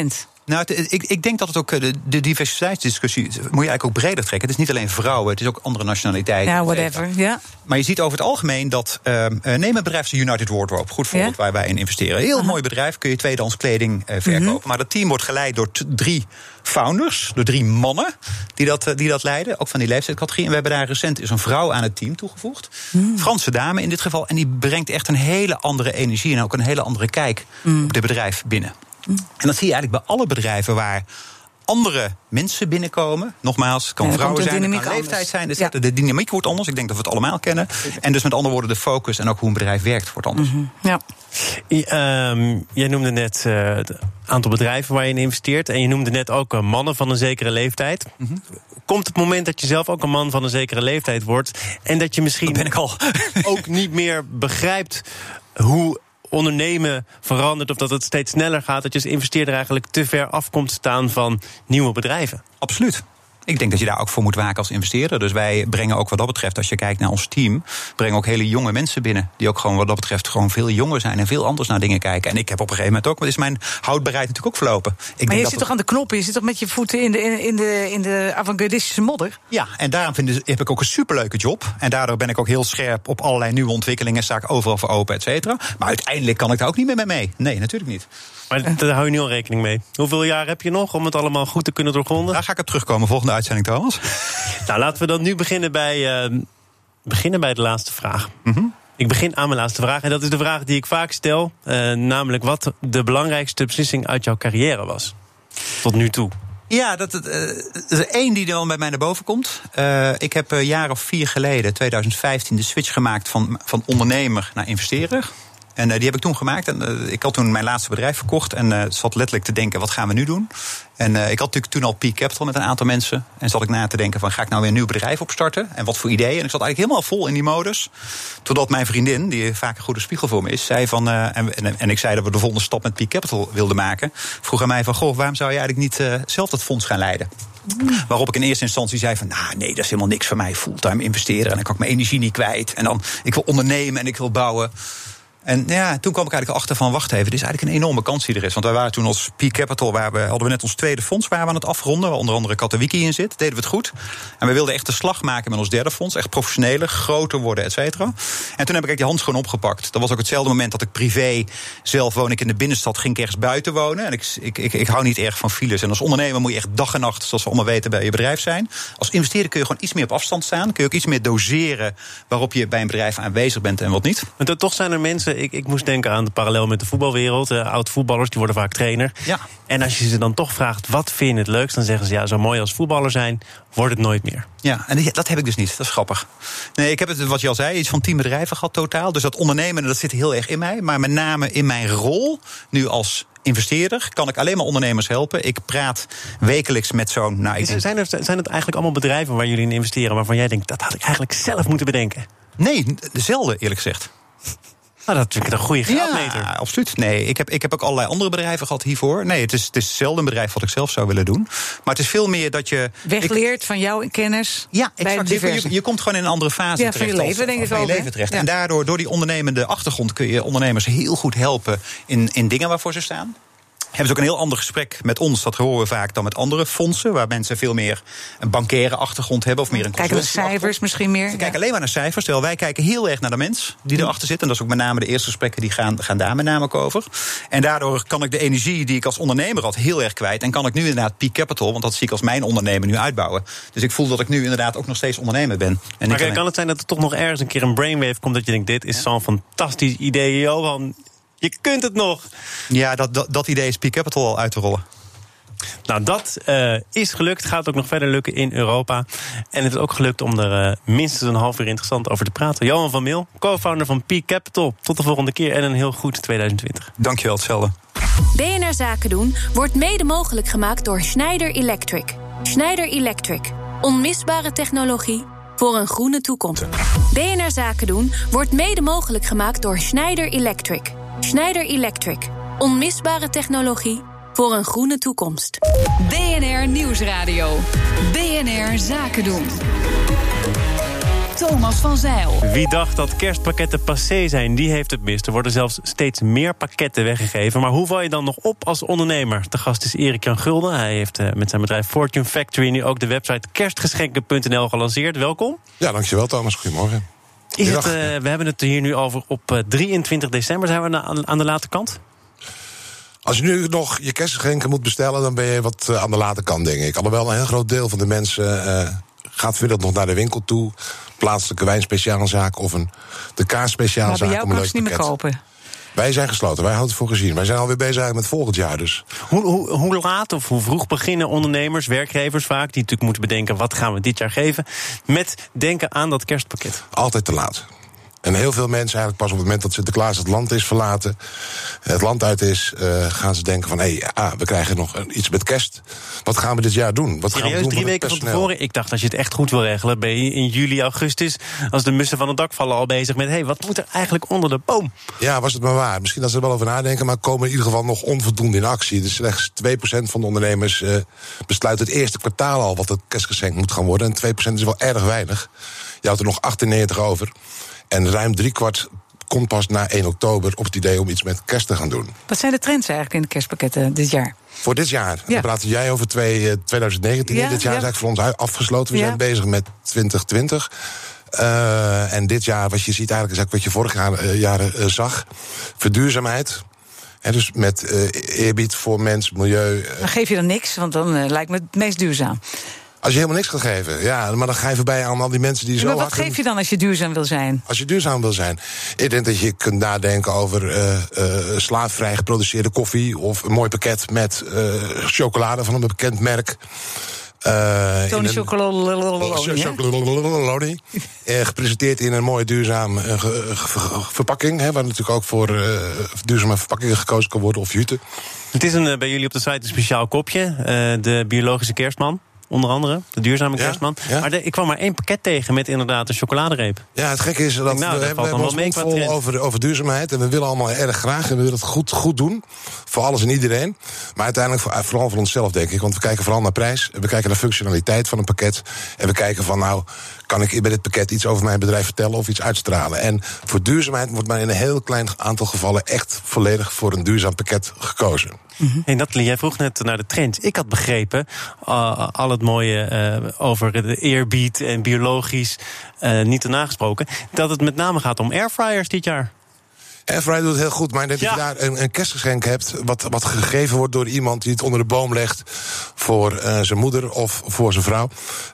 S5: Nou, het, ik, ik denk dat het ook de, de diversiteitsdiscussie moet je eigenlijk ook breder trekken. Het is niet alleen vrouwen, het is ook andere nationaliteiten.
S7: Ja, whatever. Ja.
S5: Maar je ziet over het algemeen dat uh, neem een bedrijf als United Wardrobe, goed voorbeeld ja. waar wij in investeren. Heel Aha. mooi bedrijf, kun je tweedehands kleding uh, verkopen. Mm-hmm. Maar dat team wordt geleid door t- drie founders, door drie mannen die dat, uh, die dat leiden, ook van die leeftijdscategorie. En we hebben daar recent is een vrouw aan het team toegevoegd. Mm. Franse dame in dit geval. En die brengt echt een hele andere energie en ook een hele andere kijk mm. op dit bedrijf binnen. Mm. En dat zie je eigenlijk bij alle bedrijven waar andere mensen binnenkomen. Nogmaals, het kan ja, vrouwen zijn, het kan leeftijd zijn. Dus ja. De dynamiek wordt anders. Ik denk dat we het allemaal kennen. En dus met andere woorden, de focus en ook hoe een bedrijf werkt wordt anders.
S7: Mm-hmm. Ja.
S2: I, um, jij noemde net uh, het aantal bedrijven waar je in investeert. En je noemde net ook uh, mannen van een zekere leeftijd. Mm-hmm. Komt het moment dat je zelf ook een man van een zekere leeftijd wordt en dat je misschien
S5: dat ben ik al.
S2: ook niet meer begrijpt hoe ondernemen verandert of dat het steeds sneller gaat, dat je als investeerder eigenlijk te ver af komt te staan van nieuwe bedrijven?
S5: Absoluut. Ik denk dat je daar ook voor moet waken als investeerder. Dus wij brengen ook wat dat betreft, als je kijkt naar ons team, brengen ook hele jonge mensen binnen. Die ook gewoon wat dat betreft gewoon veel jonger zijn en veel anders naar dingen kijken. En ik heb op een gegeven moment ook, maar is mijn houdbaarheid natuurlijk ook verlopen. Ik
S7: maar
S5: denk
S7: je
S5: dat
S7: zit
S5: het...
S7: toch aan de knoppen? Je zit toch met je voeten in de, in de, in de avant-gardistische modder?
S5: Ja, en daarom vind ik, heb ik ook een superleuke job. En daardoor ben ik ook heel scherp op allerlei nieuwe ontwikkelingen. Sta ik overal voor open, et cetera. Maar uiteindelijk kan ik daar ook niet meer mee mee. Nee, natuurlijk niet.
S2: Maar daar hou je nu al rekening mee. Hoeveel jaar heb je nog om het allemaal goed te kunnen doorgronden?
S5: Daar ga ik op terugkomen, volgende uitzending trouwens.
S2: Nou, laten we dan nu beginnen bij, uh, beginnen bij de laatste vraag. Mm-hmm. Ik begin aan mijn laatste vraag. En dat is de vraag die ik vaak stel. Uh, namelijk wat de belangrijkste beslissing uit jouw carrière was. Tot nu toe.
S5: Ja, dat, uh, dat is één die dan bij mij naar boven komt. Uh, ik heb een jaar of vier geleden, twintig vijftien, de switch gemaakt van, van ondernemer naar investeerder. En uh, die heb ik toen gemaakt. En uh, ik had toen mijn laatste bedrijf verkocht. En uh, zat letterlijk te denken, wat gaan we nu doen? En uh, ik had natuurlijk toen al Peak Capital met een aantal mensen. En zat ik na te denken van, ga ik nou weer een nieuw bedrijf opstarten? En wat voor ideeën? En ik zat eigenlijk helemaal vol in die modus. Totdat mijn vriendin, die vaak een goede spiegel voor me is, zei van, uh, en, en, en ik zei dat we de volgende stap met Peak Capital wilden maken. Vroeg aan mij van, goh, waarom zou je eigenlijk niet uh, zelf dat fonds gaan leiden? Mm. Waarop ik in eerste instantie zei van, nou nee, dat is helemaal niks voor mij. Fulltime investeren en dan kan ik mijn energie niet kwijt. En dan, ik wil ondernemen en ik wil bouwen. En ja, toen kwam ik eigenlijk achter van, wacht even, dit is eigenlijk een enorme kans die er is. Want wij waren toen als Peak Capital, waar we, hadden we net ons tweede fonds waar we aan het afronden, waar onder andere Katowiki in zit, deden we het goed. En we wilden echt de slag maken met ons derde fonds, echt professioneler, groter worden, et cetera. En toen heb ik eigenlijk die handschoen opgepakt. Dat was ook hetzelfde moment dat ik privé, zelf woon ik in de binnenstad, ging ik ergens buiten wonen. En ik, ik, ik, ik hou niet erg van files. En als ondernemer moet je echt dag en nacht, zoals we allemaal weten, bij je bedrijf zijn. Als investeerder kun je gewoon iets meer op afstand staan. Kun je ook iets meer doseren waarop je bij een bedrijf aanwezig bent en wat niet.
S2: Maar toch zijn er mensen, Ik, ik moest denken aan de parallel met de voetbalwereld. Uh, oud-voetballers, die worden vaak trainer.
S5: Ja.
S2: En als je ze dan toch vraagt, wat vind je het leukst? Dan zeggen ze, ja, zo mooi als voetballer zijn, wordt het nooit meer.
S5: Ja, en dat heb ik dus niet. Dat is grappig. Nee, ik heb het, wat je al zei, iets van tien bedrijven gehad totaal. Dus dat ondernemen, dat zit heel erg in mij. Maar met name in mijn rol, nu als investeerder, kan ik alleen maar ondernemers helpen. Ik praat wekelijks met zo'n... Nou, ik denk...
S2: zijn, er, zijn het eigenlijk allemaal bedrijven waar jullie in investeren, waarvan jij denkt, dat had ik eigenlijk zelf moeten bedenken?
S5: Nee, dezelfde, eerlijk gezegd.
S2: Nou, dat vind ik een goede graadmeter.
S5: Ja, absoluut. Nee, ik heb, ik heb ook allerlei andere bedrijven gehad hiervoor. Nee, het is, het is zelden een bedrijf wat ik zelf zou willen doen. Maar het is veel meer dat je...
S7: Wegleert
S5: ik,
S7: van jouw kennis.
S5: Ja, exact. Je, je, je komt gewoon in een andere fase
S7: ja,
S5: terecht.
S7: Van je leven, denk ik
S5: van
S7: ook.
S5: Je leven terecht. Ja. En daardoor, door die ondernemende achtergrond, kun je ondernemers heel goed helpen in, in dingen waarvoor ze staan. Hebben ze ook een heel ander gesprek met ons, dat horen we vaak, dan met andere fondsen, waar mensen veel meer een bankaire achtergrond hebben of meer een
S7: Kijken naar cijfers misschien meer.
S5: Ze ja. kijken alleen maar naar cijfers, terwijl wij kijken heel erg naar de mens die erachter zit. En dat is ook met name de eerste gesprekken, die gaan, gaan daar met name ook over. En daardoor kan ik de energie die ik als ondernemer had heel erg kwijt. En kan ik nu inderdaad Peak Capital, want dat zie ik als mijn ondernemer nu uitbouwen. Dus ik voel dat ik nu inderdaad ook nog steeds ondernemer ben. En
S2: maar kijk, kan het zijn dat er toch nog ergens een keer een brainwave komt dat je denkt, dit is ja. zo'n fantastisch idee, Johan. Je kunt het nog.
S5: Ja, dat, dat, dat idee is Peak Capital al uit te rollen.
S2: Nou, dat uh, is gelukt. Gaat ook nog verder lukken in Europa. En het is ook gelukt om er uh, minstens een half uur interessant over te praten. Johan van Meel, co-founder van Peak Capital. Tot de volgende keer en een heel goed twintig twintig.
S5: Dankjewel, hetzelfde.
S8: B N R Zaken doen wordt mede mogelijk gemaakt door Schneider Electric. Schneider Electric. Onmisbare technologie voor een groene toekomst. B N R Zaken doen wordt mede mogelijk gemaakt door Schneider Electric. Schneider Electric. Onmisbare technologie voor een groene toekomst.
S1: B N R Nieuwsradio. B N R Zaken doen. Thomas van Zeil.
S2: Wie dacht dat kerstpakketten passé zijn, die heeft het mis. Er worden zelfs steeds meer pakketten weggegeven. Maar hoe val je dan nog op als ondernemer? De gast is Erik-Jan Gulden. Hij heeft uh, met zijn bedrijf Fortune Factory nu ook de website kerstgeschenken punt n l gelanceerd. Welkom.
S9: Ja, dankjewel Thomas. Goedemorgen.
S2: Is het, uh, we hebben het hier nu over op uh, drieëntwintig december. Zijn we aan, aan de late kant?
S9: Als je nu nog je kerstgeschenken moet bestellen, dan ben je wat uh, aan de late kant, denk ik. Alhoewel een heel groot deel van de mensen uh, gaat vanmiddag nog naar de winkel toe. Plaatselijke wijnspeciaalzaak of een de kaasspeciaalzaak.
S7: Maar bij jou
S9: om een
S7: kan
S9: leuk
S7: ze niet meer
S9: pakket.
S7: kopen.
S9: Wij zijn gesloten, wij houden het voor gezien. Wij zijn alweer bezig met volgend jaar dus.
S2: Hoe, hoe, hoe laat of hoe vroeg beginnen ondernemers, werkgevers vaak, die natuurlijk moeten bedenken wat gaan we dit jaar geven, met denken aan dat kerstpakket?
S9: Altijd te laat. En heel veel mensen eigenlijk pas op het moment dat Sinterklaas het land is verlaten, het land uit is, uh, gaan ze denken van, hé, hey, ah, we krijgen nog een, iets met kerst. Wat gaan we dit jaar doen? Wat gaan
S2: Serieus,
S9: we doen
S2: drie
S9: met het
S2: weken van
S9: personeel?
S2: tevoren? Ik dacht, als je het echt goed wil regelen, ben je in juli, augustus, als de mussen van het dak vallen, al bezig met, hé, hey, wat moet er eigenlijk onder de boom?
S9: Ja, was het maar waar. Misschien dat ze er wel over nadenken, maar komen in ieder geval nog onvoldoende in actie. Dus slechts twee procent van de ondernemers uh, besluit het eerste kwartaal al wat het kerstgeschenk moet gaan worden. En twee procent is wel erg weinig. Je houdt er nog achtennegentig over. En ruim driekwart komt pas na één oktober op het idee om iets met kerst te gaan doen.
S7: Wat zijn de trends eigenlijk in de kerstpakketten dit jaar?
S9: Voor dit jaar.
S7: Ja.
S9: Dan praat jij over twee, uh, twintig negentien.
S7: Ja,
S9: dit jaar
S7: ja.
S9: is eigenlijk voor ons afgesloten. We
S7: Ja.
S9: zijn bezig met twintig twintig. Uh, en dit jaar, wat je ziet eigenlijk, is eigenlijk wat je vorig jaar, uh, jaren uh, zag. Verduurzaamheid. En dus met uh, eerbied voor mens, milieu. Uh,
S7: Dan geef je dan niks, want dan uh, lijkt me het meest duurzaam.
S9: Als je helemaal niks gaat geven, ja, maar dan ga je voorbij aan al die mensen die
S7: Ja,
S9: zo
S7: maar wat
S9: hard
S7: geef
S9: hun-
S7: je dan als je duurzaam wil zijn?
S9: Als je duurzaam wil zijn. Ik denk dat je kunt nadenken over uh, uh, slaafvrij geproduceerde koffie, of een mooi pakket met uh, chocolade van een bekend merk. Uh,
S7: Tony
S9: in een-
S7: Chocolonely, hè?
S9: Chocolonely. Uh, gepresenteerd in een mooie duurzaam uh, ge- ge- verpakking. Hè, waar natuurlijk ook voor uh, duurzame verpakkingen gekozen kan worden, of jute.
S2: Het is een, uh, bij jullie op de site een speciaal kopje, uh, de biologische kerstman. Onder andere, de duurzame
S9: Ja,
S2: kerstman.
S9: ja.
S2: Maar de, ik kwam maar één pakket tegen met inderdaad een chocoladereep.
S9: Ja, het gekke is dat
S2: Nou, dat
S9: we,
S2: valt
S9: hebben,
S2: dan
S9: we hebben
S2: wel
S9: ons
S2: mee
S9: mond
S2: qua
S9: vol
S2: trend.
S9: over, over duurzaamheid. En we willen allemaal erg graag en we willen het goed, goed doen. Voor alles en iedereen. Maar uiteindelijk voor, vooral voor onszelf, denk ik. Want we kijken vooral naar prijs. We kijken naar functionaliteit van een pakket. En we kijken van, nou, kan ik bij dit pakket iets over mijn bedrijf vertellen of iets uitstralen? En voor duurzaamheid wordt maar in een heel klein aantal gevallen echt volledig voor een duurzaam pakket gekozen.
S2: Mm-hmm. Hey Nathalie, jij vroeg net naar de trend. Ik had begrepen, uh, al het mooie uh, over de eerbied en biologisch uh, niet te nagesproken, dat het met name gaat om airfryers dit jaar.
S9: Airfryer doet het heel goed, maar dat
S2: Ja.
S9: je daar een, een kerstgeschenk hebt, wat, wat gegeven wordt door iemand die het onder de boom legt voor uh, zijn moeder of voor zijn vrouw.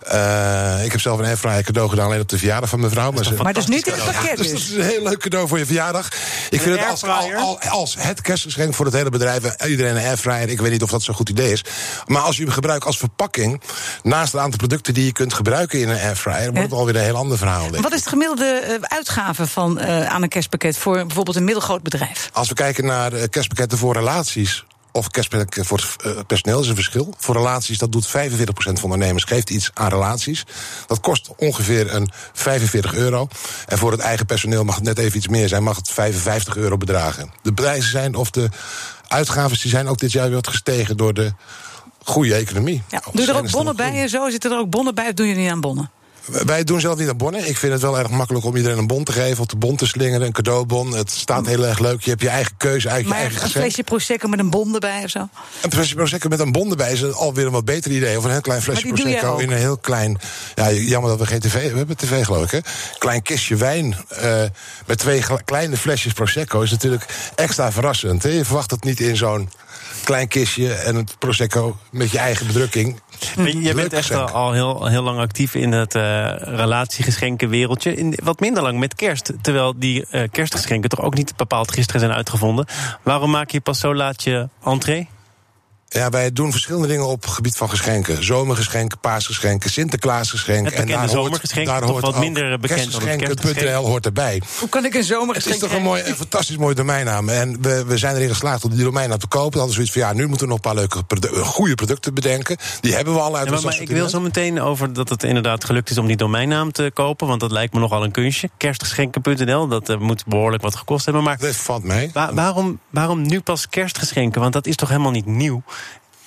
S9: Uh, ik heb zelf een airfryer cadeau gedaan alleen op de verjaardag van mijn vrouw. Maar, ze,
S7: Maar dus niet in het pakket
S9: dus dat
S7: dus.
S9: is een heel leuk cadeau voor je verjaardag. Ik vind het als, al, al, als het kerstgeschenk voor het hele bedrijf, iedereen een airfryer. Ik weet niet of dat zo'n goed idee is. Maar als je hem gebruikt als verpakking, naast een aantal producten die je kunt gebruiken in een airfryer, wordt het alweer een heel ander verhaal. Denk ik.
S7: Wat is de gemiddelde uh, uitgave van, uh, aan een kerstpakket voor bijvoorbeeld een middelgroot bedrijf?
S9: Als we kijken naar uh, kerstpakketten voor relaties of kerstpakketten voor uh, personeel, is een verschil. Voor relaties, dat doet vijfenveertig procent van de ondernemers, geeft iets aan relaties. Dat kost ongeveer een vijfenveertig euro. En voor het eigen personeel mag het net even iets meer zijn, mag het vijfenvijftig euro bedragen. De prijzen zijn, of de uitgaven, die zijn ook dit jaar weer wat gestegen door de goede economie.
S7: Ja. Doe je er ook bonnen bij en zo? Zitten er ook bonnen bij of doe je niet aan bonnen?
S9: Wij doen zelf niet aan bonnen. Ik vind het wel erg makkelijk om iedereen een bon te geven, of de bon te slingeren, een cadeaubon. Het staat heel erg leuk. Je hebt je eigen keuze, uit je
S7: Maar
S9: eigen
S7: een
S9: geschenk.
S7: flesje Prosecco met een bon erbij of zo?
S9: Een flesje Prosecco met een bon erbij is alweer een wat beter idee. Of een heel klein flesje
S7: Maar die doe jij
S9: Prosecco
S7: ook.
S9: in een heel klein... Ja, jammer dat we geen tv... We hebben tv, geloof ik, hè? Klein kistje wijn uh, met twee gel- kleine flesjes Prosecco is natuurlijk extra verrassend. Hè? Je verwacht het niet in zo'n klein kistje en een Prosecco met je eigen bedrukking.
S2: Maar je
S9: Leuk
S2: bent echt
S9: geschenk.
S2: al heel, heel lang actief in het uh, relatiegeschenkenwereldje. In, wat minder lang met kerst. Terwijl die uh, kerstgeschenken toch ook niet bepaald gisteren zijn uitgevonden. Waarom maak je pas zo laat je entree?
S9: Ja, wij doen verschillende dingen op het gebied van geschenken. Zomergeschenken, paasgeschenken, Sinterklaasgeschenken.
S2: Het bekende
S9: en daar hoort,
S2: zomergeschenk,
S9: daar
S2: toch
S9: hoort
S2: wat
S9: ook
S2: minder bekend dan het
S9: kerstgeschenken punt n l
S2: kerstgeschenk.
S9: hoort erbij.
S7: Hoe kan ik een
S9: Het
S7: zomergeschenk
S9: is toch een, mooi, een fantastisch mooie domeinnaam. En we, we zijn erin geslaagd om die domeinnaam te kopen. Dan hadden we zoiets van, ja, nu moeten we nog een paar leuke, produ- goede producten bedenken. Die hebben we al uit
S2: Ja, maar,
S9: ons
S2: maar ik wil zo meteen over dat het inderdaad gelukt is om die domeinnaam te kopen. Want dat lijkt me nogal een kunstje. kerstgeschenken punt n l, dat uh, moet behoorlijk wat gekost hebben. Maar
S9: Dat valt mee.
S2: wa- waarom, waarom nu pas kerstgeschenken? Want dat is toch helemaal niet nieuw?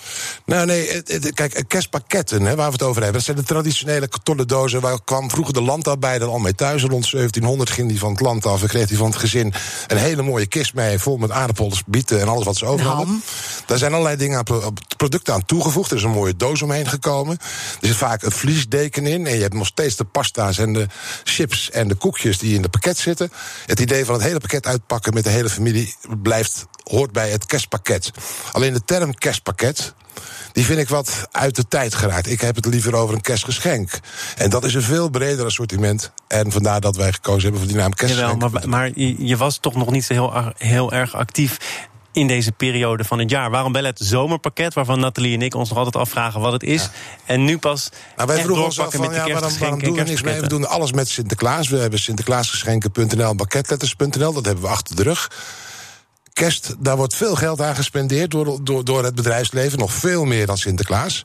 S9: Nou nee, het, het, kijk, kerstpakketten, hè, waar we het over hebben... dat zijn de traditionele kartonnen dozen. Waar kwam vroeger de landarbeider al mee thuis. Rond zeventienhonderd ging die van het land af en kreeg hij van het gezin... een hele mooie kist mee, vol met aardappels, bieten en alles wat ze over hadden. Daar zijn allerlei dingen aan, producten aan toegevoegd. Er is een mooie doos omheen gekomen. Er zit vaak een vliesdeken in. En je hebt nog steeds de pasta's en de chips en de koekjes die in het pakket zitten. Het idee van het hele pakket uitpakken met de hele familie blijft, hoort bij het kerstpakket. Alleen de term kerstpakket, die vind ik wat uit de tijd geraakt. Ik heb het liever over een kerstgeschenk. En dat is een veel breder assortiment. En vandaar dat wij gekozen hebben voor die naam kerstgeschenk.
S2: Jawel, maar, maar je was toch nog niet zo heel, heel erg actief in deze periode van het jaar. Waarom wel het zomerpakket, waarvan Nathalie en ik ons nog altijd afvragen wat het is. Ja. En nu pas
S9: nou, wij vroegen ons af van, met ja, waarom, waarom doen we niks mee? We doen alles met Sinterklaas. We hebben sinterklaasgeschenken punt n l, banketletters punt n l. Dat hebben we achter de rug. Kerst, daar wordt veel geld aan gespendeerd door, door, door het bedrijfsleven. Nog veel meer dan Sinterklaas.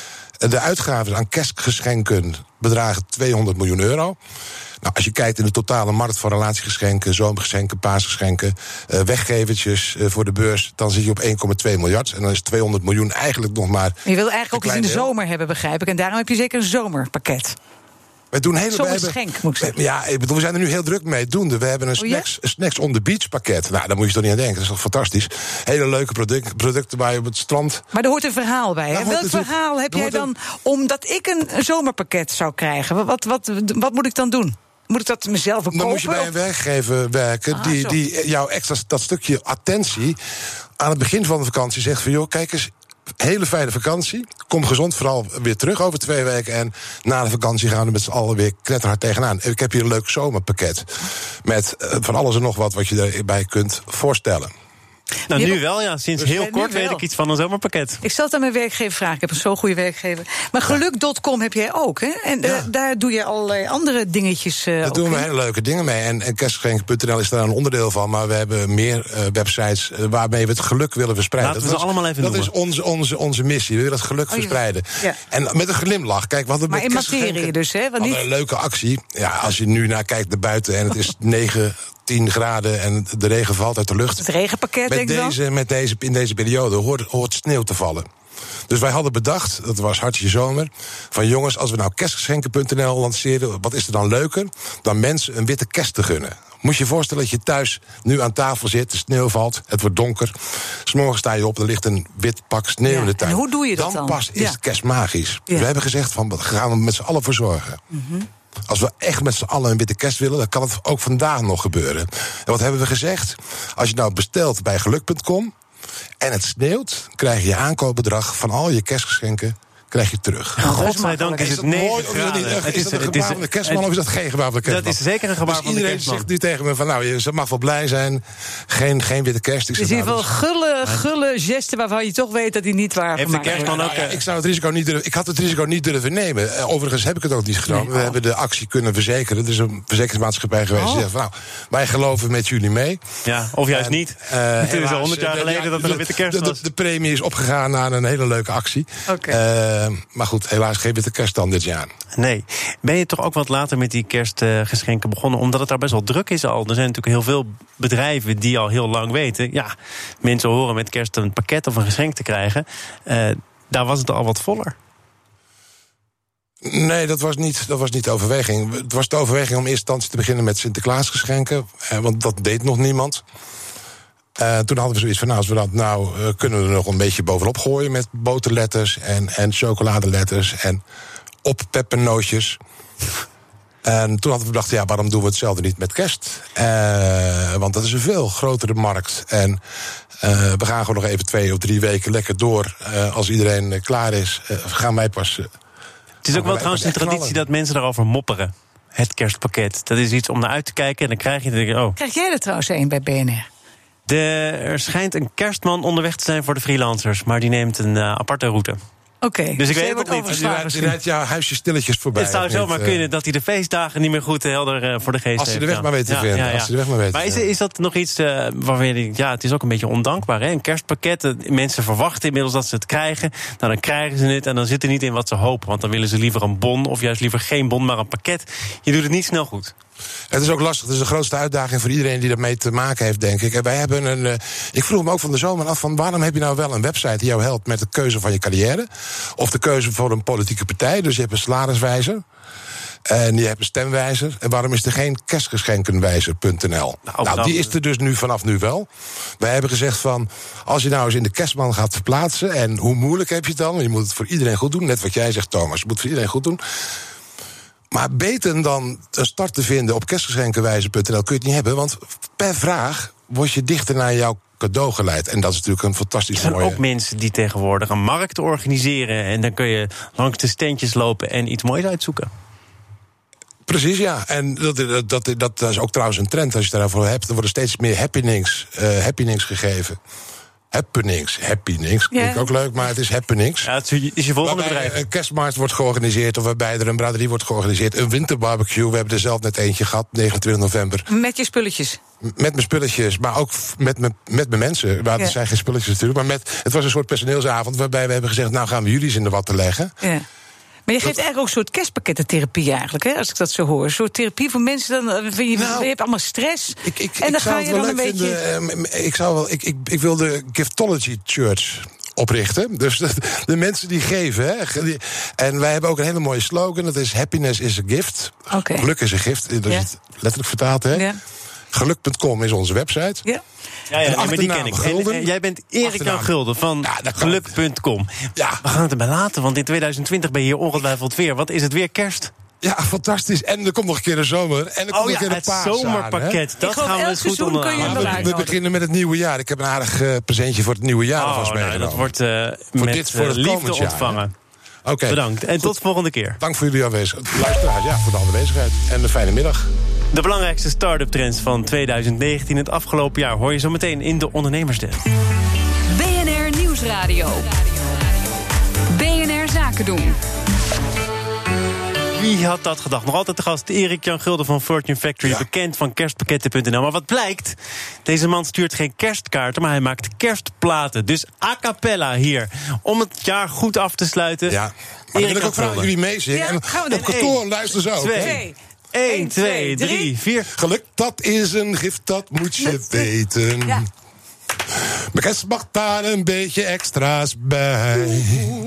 S9: De uitgaven aan kerstgeschenken bedragen tweehonderd miljoen euro. Nou, als je kijkt in de totale markt van relatiegeschenken, zomergeschenken, paasgeschenken, uh, weggevertjes uh, voor de beurs, dan zit je op één komma twee miljard. En dan is tweehonderd miljoen eigenlijk nog maar.
S7: Je wil eigenlijk ook iets in de deel. zomer hebben, begrijp ik. En daarom heb je zeker een zomerpakket.
S9: We doen hele
S7: Zomergeschenk, moet ik zeggen.
S9: Ja, ik bedoel, we zijn er nu heel druk mee doende. We hebben een snacks, oh, ja? snacks on the beach pakket. Nou, daar moet je toch niet aan denken. Dat is toch fantastisch. Hele leuke product, producten waar je op het strand.
S7: Maar er hoort een verhaal bij. Hè? Welk verhaal heb jij dan, omdat ik een zomerpakket zou krijgen? Wat, wat, wat moet ik dan doen? Moet ik dat mezelf kopen?
S9: Dan moet je bij een werkgever werken ah, die, die jou extra dat stukje attentie aan het begin van de vakantie zegt van, joh, kijk eens, hele fijne vakantie. Kom gezond vooral weer terug over twee weken. En na de vakantie gaan we met z'n allen weer knetterhard tegenaan. Ik heb hier een leuk zomerpakket. Met uh, van alles en nog wat wat je erbij kunt voorstellen.
S2: Nou, nu wel, ja. Sinds dus heel kort weet ik iets van een zomerpakket.
S7: Ik zal het aan mijn werkgever vragen. Ik heb een zo goede werkgever. Maar geluk punt com heb jij ook, hè? En ja. uh, daar doe je allerlei andere dingetjes uh,
S9: Daar
S7: ook
S9: doen we
S7: in.
S9: hele leuke dingen mee. En, en kerstgeschenk punt n l is daar een onderdeel van. Maar we hebben meer uh, websites uh, waarmee we het geluk willen verspreiden.
S2: Laten we ze allemaal even
S9: dat
S2: noemen.
S9: Dat is onze, onze, onze missie. We willen het geluk oh, verspreiden. Ja. En met een glimlach. Kijk, wat
S7: maar
S9: met
S7: in materie dus, hè?
S9: Want niet... Een leuke actie. Ja, als je nu naar kijkt naar buiten en het is negen... tien graden en de regen valt uit de lucht.
S7: Het regenpakket,
S9: met
S7: denk ik
S9: deze, met deze, in deze periode hoort, hoort sneeuw te vallen. Dus wij hadden bedacht, dat was hartje zomer, van jongens, als we nou kerstgeschenken punt n l lanceren, wat is er dan leuker dan mensen een witte kerst te gunnen? Moet je je voorstellen dat je thuis nu aan tafel zit, de sneeuw valt, het wordt donker. 's Morgens sta je op, er ligt een wit pak sneeuw ja, in de tuin.
S7: En hoe doe je dat dan?
S9: Dan pas is
S7: ja.
S9: het kerst magisch.
S7: Ja.
S9: We hebben gezegd, van, daar gaan we met z'n allen voor zorgen. Mm-hmm. Als we echt met z'n allen een witte kerst willen, dan kan het ook vandaag nog gebeuren. En wat hebben we gezegd? Als je nou bestelt bij geluk punt com en het sneeuwt, krijg je je aankoopbedrag van al je kerstgeschenken krijg je terug.
S2: Oh, godzijdank is het negen graden.
S9: Het is dat een gebaar van de kerstman of is dat geen gebaar van de kerstman?
S2: Dat is zeker een gebaar
S9: dus
S2: van de kerstman.
S9: Iedereen zegt nu tegen me van, nou, je mag wel blij zijn. Geen, geen witte kerst.
S7: Het is in ieder geval gulle, gulle gesten waarvan je toch weet dat die niet waar
S2: heeft de kerstman ook.
S9: Ja, ik zou het risico niet durven. Ik had het risico niet durven nemen. Overigens heb ik het ook niet genomen. Nee, oh. We hebben de actie kunnen verzekeren. Er is een verzekeringsmaatschappij geweest oh. die zegt van, nou, wij geloven met jullie mee.
S2: Ja, of juist en, niet. Uh, het is al honderd jaar geleden de, dat er een witte kerst was.
S9: De, de, de premie is opgegaan naar een hele leuke actie.
S7: Okay.
S9: Uh, maar goed, helaas geen witte kerst dan dit jaar.
S2: Nee. Ben je toch ook wat later met die kerstgeschenken begonnen? Omdat het daar best wel druk is al. Er zijn natuurlijk heel veel bedrijven die al heel lang weten, ja, mensen horen met kerst een pakket of een geschenk te krijgen. Uh, daar was het al wat voller.
S9: Nee, dat was niet, dat was niet de overweging. Het was de overweging om in eerste instantie te beginnen met Sinterklaasgeschenken. Eh, want dat deed nog niemand. Uh, toen hadden we zoiets van, nou, als we dat nou uh, kunnen we er nog een beetje bovenop gooien met boterletters en, en chocoladeletters en op peppernootjes. En toen hadden we bedacht, ja, waarom doen we hetzelfde niet met kerst? Uh, want dat is een veel grotere markt. En uh, we gaan gewoon nog even twee of drie weken lekker door. Uh, als iedereen uh, klaar is, uh, gaan wij pas. Uh,
S2: het is ook wel trouwens een traditie knallen. Dat mensen daarover mopperen. Het kerstpakket. Dat is iets om naar uit te kijken en dan krijg je denk ik, oh.
S7: Krijg jij er trouwens een bij B N R?
S2: De, er schijnt een kerstman onderweg te zijn voor de freelancers, maar die neemt een uh, aparte route.
S7: Oké, okay,
S2: dus ik weet het ook niet.
S9: Die rijdt, die rijdt jouw huisje stilletjes voorbij.
S2: Het zou zomaar uh, kunnen dat hij de feestdagen niet meer goed helder uh, voor de geest heeft.
S9: Als hij de weg maar weet te vinden. Ja, ja, ja. Als hij de weg maar weet
S2: maar is, is dat nog iets uh, waarvan je denkt, ja, het is ook een beetje ondankbaar, hè? Een kerstpakket, uh, mensen verwachten inmiddels dat ze het krijgen. Nou, dan krijgen ze het en dan zit er niet in wat ze hopen. Want dan willen ze liever een bon of juist liever geen bon, maar een pakket. Je doet het niet snel goed.
S9: Het is ook lastig. Het is de grootste uitdaging voor iedereen die ermee te maken heeft, denk ik. En wij hebben een. Uh, ik vroeg me ook van de zomer af van waarom heb je nou wel een website die jou helpt met de keuze van je carrière? Of de keuze voor een politieke partij. Dus je hebt een salariswijzer. En je hebt een stemwijzer. En waarom is er geen kerstgeschenkenwijzer punt n l? Nou, nou, die is er dus nu vanaf nu wel. Wij hebben gezegd van, als je nou eens in de kerstman gaat verplaatsen, en hoe moeilijk heb je het dan? Je moet het voor iedereen goed doen. Net wat jij zegt, Thomas. Je moet het voor iedereen goed doen. Maar beter dan een start te vinden op kerstgeschenkenwijzer punt n l kun je het niet hebben. Want per vraag word je dichter naar jouw cadeau geleid. En dat is natuurlijk een fantastisch mooie...
S2: Er zijn ook mensen die tegenwoordig een markt organiseren. En dan kun je langs de standjes lopen en iets moois uitzoeken.
S9: Precies, ja. En dat, dat, dat, dat is ook trouwens een trend als je daarvoor hebt. Er worden steeds meer happenings, uh, happenings gegeven. Happenings, happenings, klinkt yeah. ook leuk, maar het is happenings.
S2: Ja, het is je volgende
S9: waarbij
S2: bedrijf.
S9: Een kerstmarkt wordt georganiseerd, of waarbij er een braderie wordt georganiseerd. Een winterbarbecue, we hebben er zelf net eentje gehad, negenentwintig november.
S7: Met je spulletjes?
S9: Met mijn spulletjes, maar ook met mijn, met mijn mensen. Maar
S7: yeah.
S9: er zijn geen spulletjes natuurlijk, maar met, het was een soort personeelsavond waarbij we hebben gezegd, nou gaan we jullie eens in de watten leggen.
S7: Yeah. Maar je geeft eigenlijk ook een soort kerstpakketentherapie eigenlijk, hè, als ik dat zo hoor. Een soort therapie voor mensen, dan je, nou, je hebt allemaal stress.
S9: Ik, ik,
S7: en dan
S9: ik
S7: ga je dan een beetje...
S9: Vinden, uh, ik, zou wel, ik, ik, ik wil de Giftology Church oprichten. Dus de, de mensen die geven. Hè, die, en wij hebben ook een hele mooie slogan. Dat is happiness is a gift.
S7: Okay.
S9: Geluk is een gift. Dat
S7: ja.
S9: is het letterlijk vertaald. Hè? Ja. Geluk punt com is onze website.
S7: Ja.
S2: Ja, ja, nee, maar die ken ik. En, en jij bent Erik Jan Gulden van ja, geluk punt com.
S9: Ja.
S2: We gaan het erbij laten, want in tweeduizend twintig ben je hier ongetwijfeld weer. Wat is het weer, kerst?
S9: Ja, fantastisch. En er komt nog een keer een zomer. En er komt
S2: oh ja,
S9: een keer een paas
S2: het zomerpakket.
S9: Aan,
S2: dat gaan we eens goed onderhouden.
S9: We, we beginnen met het nieuwe jaar. Ik heb een aardig uh, presentje voor het nieuwe jaar alvast
S2: oh,
S9: meegenomen.
S2: Nou, dat wordt uh,
S9: voor
S2: met
S9: dit, voor het
S2: liefde
S9: jaar,
S2: ontvangen.
S9: Oké. Okay.
S2: Bedankt. En tot volgende keer.
S9: Dank voor jullie aanwezigheid. Luisteraars, ja, voor de aanwezigheid. En een fijne middag.
S2: De belangrijkste start-up trends van tweeduizend negentien, het afgelopen jaar, hoor je zo meteen in de Ondernemersdesk.
S1: B N R Nieuwsradio. B N R Zaken doen.
S2: Wie had dat gedacht? Nog altijd de gast Erik Jan Gulden van Fortune Factory, ja. bekend van kerstpakketten punt n l. Maar wat blijkt? Deze man stuurt geen kerstkaarten, maar hij maakt kerstplaten. Dus a cappella hier, om het jaar goed af te sluiten.
S9: Ja, maar
S2: Erik
S9: wil ik ook vragen jullie meezingen. Ja, en op kantoor luister zo.
S2: Twee. één, twee, drie, vier.
S9: Geluk, dat is een gift, dat moet je weten. Ja. Maar kerst mag daar een beetje extra's bij.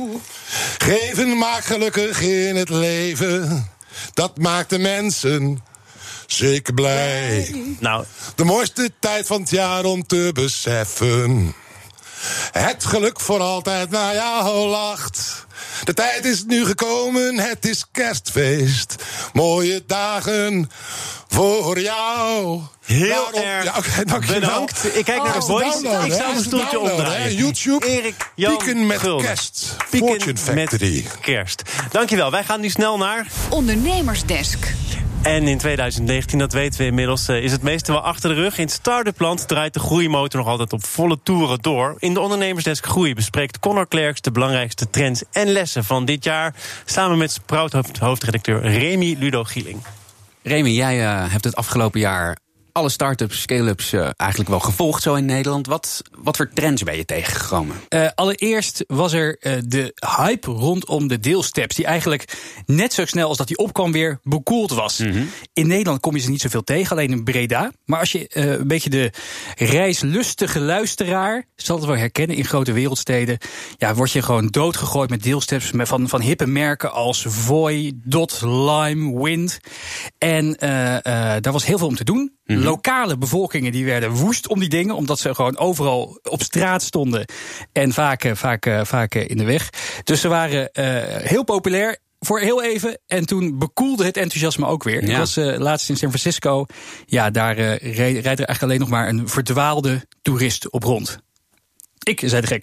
S9: Geven maakt gelukkig in het leven. Dat maakt de mensen zeker blij.
S2: Nou.
S9: De mooiste tijd van het jaar om te beseffen. Het geluk voor altijd naar jou lacht. De tijd is nu gekomen, het is kerstfeest. Mooie dagen voor jou.
S2: Heel
S9: Daarom,
S2: erg
S9: ja, okay,
S2: bedankt. Ik kijk naar oh, de voice.
S9: Download,
S2: ik zou een stoeltje omdraaien.
S9: YouTube,
S2: Erik Jan
S9: Pieken met
S2: Gulden.
S9: kerst.
S2: Pieken
S9: Fortune Factory.
S2: Met kerst. Dankjewel. Wij gaan nu snel naar...
S1: Ondernemersdesk.
S2: En in tweeduizend negentien, dat weten we inmiddels, is het meeste wel achter de rug. In het start-up-land draait de groeimotor nog altijd op volle toeren door. In de Ondernemersdesk Groei bespreekt Connor Klerks de belangrijkste trends en lessen van dit jaar, samen met Sprout-hoofdredacteur Remy Ludo-Gieling.
S10: Remy, jij uh, hebt het afgelopen jaar alle start-ups, scale-ups uh, eigenlijk wel gevolgd zo in Nederland. Wat, wat voor trends ben je tegengekomen?
S11: Uh, allereerst was er uh, de hype rondom de deelsteps, die eigenlijk net zo snel als dat die opkwam weer bekoeld was. Mm-hmm. In Nederland kom je ze niet zoveel tegen, alleen in Breda. Maar als je uh, een beetje de reislustige luisteraar zal het wel herkennen in grote wereldsteden, ja, word je gewoon doodgegooid met deelsteps van, van hippe merken als Voi, Dot, Lime, Wind. En uh, uh, daar was heel veel om te doen. Mm-hmm. Lokale bevolkingen die werden woest om die dingen, omdat ze gewoon overal op straat stonden en vaak, vaak, vaak in de weg. Dus ze waren uh, heel populair voor heel even en toen bekoelde het enthousiasme ook weer. Ja. Ik was uh, laatst in San Francisco. Ja, daar uh, rijdt er eigenlijk alleen nog maar een verdwaalde toerist op rond. Ik, zei de gek.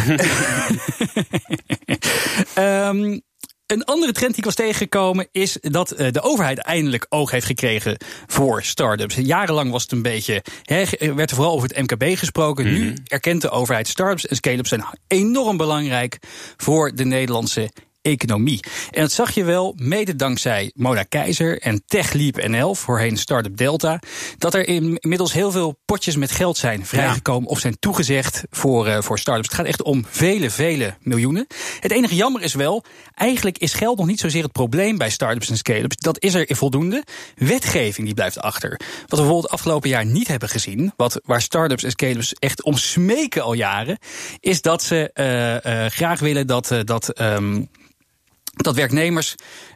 S11: um, Een andere trend die ik was tegengekomen is dat de overheid eindelijk oog heeft gekregen voor start-ups. Jarenlang was het een beetje, he, werd er vooral over het M K B gesproken. Mm-hmm. Nu erkent de overheid start-ups en scale-ups zijn enorm belangrijk voor de Nederlandse economie. En dat zag je wel, mede dankzij Mona Keizer en TechLeap N L, voorheen Startup Delta, dat er inmiddels heel veel potjes met geld zijn vrijgekomen of zijn toegezegd voor, uh, voor startups. Het gaat echt om vele, vele miljoenen. Het enige jammer is wel, eigenlijk is geld nog niet zozeer het probleem bij startups en scale-ups. Dat is er voldoende. Wetgeving die blijft achter. Wat we bijvoorbeeld het afgelopen jaar niet hebben gezien, wat, waar startups en scale-ups echt om smeken al jaren, is dat ze uh, uh, graag willen dat, uh, dat, um, dat werknemers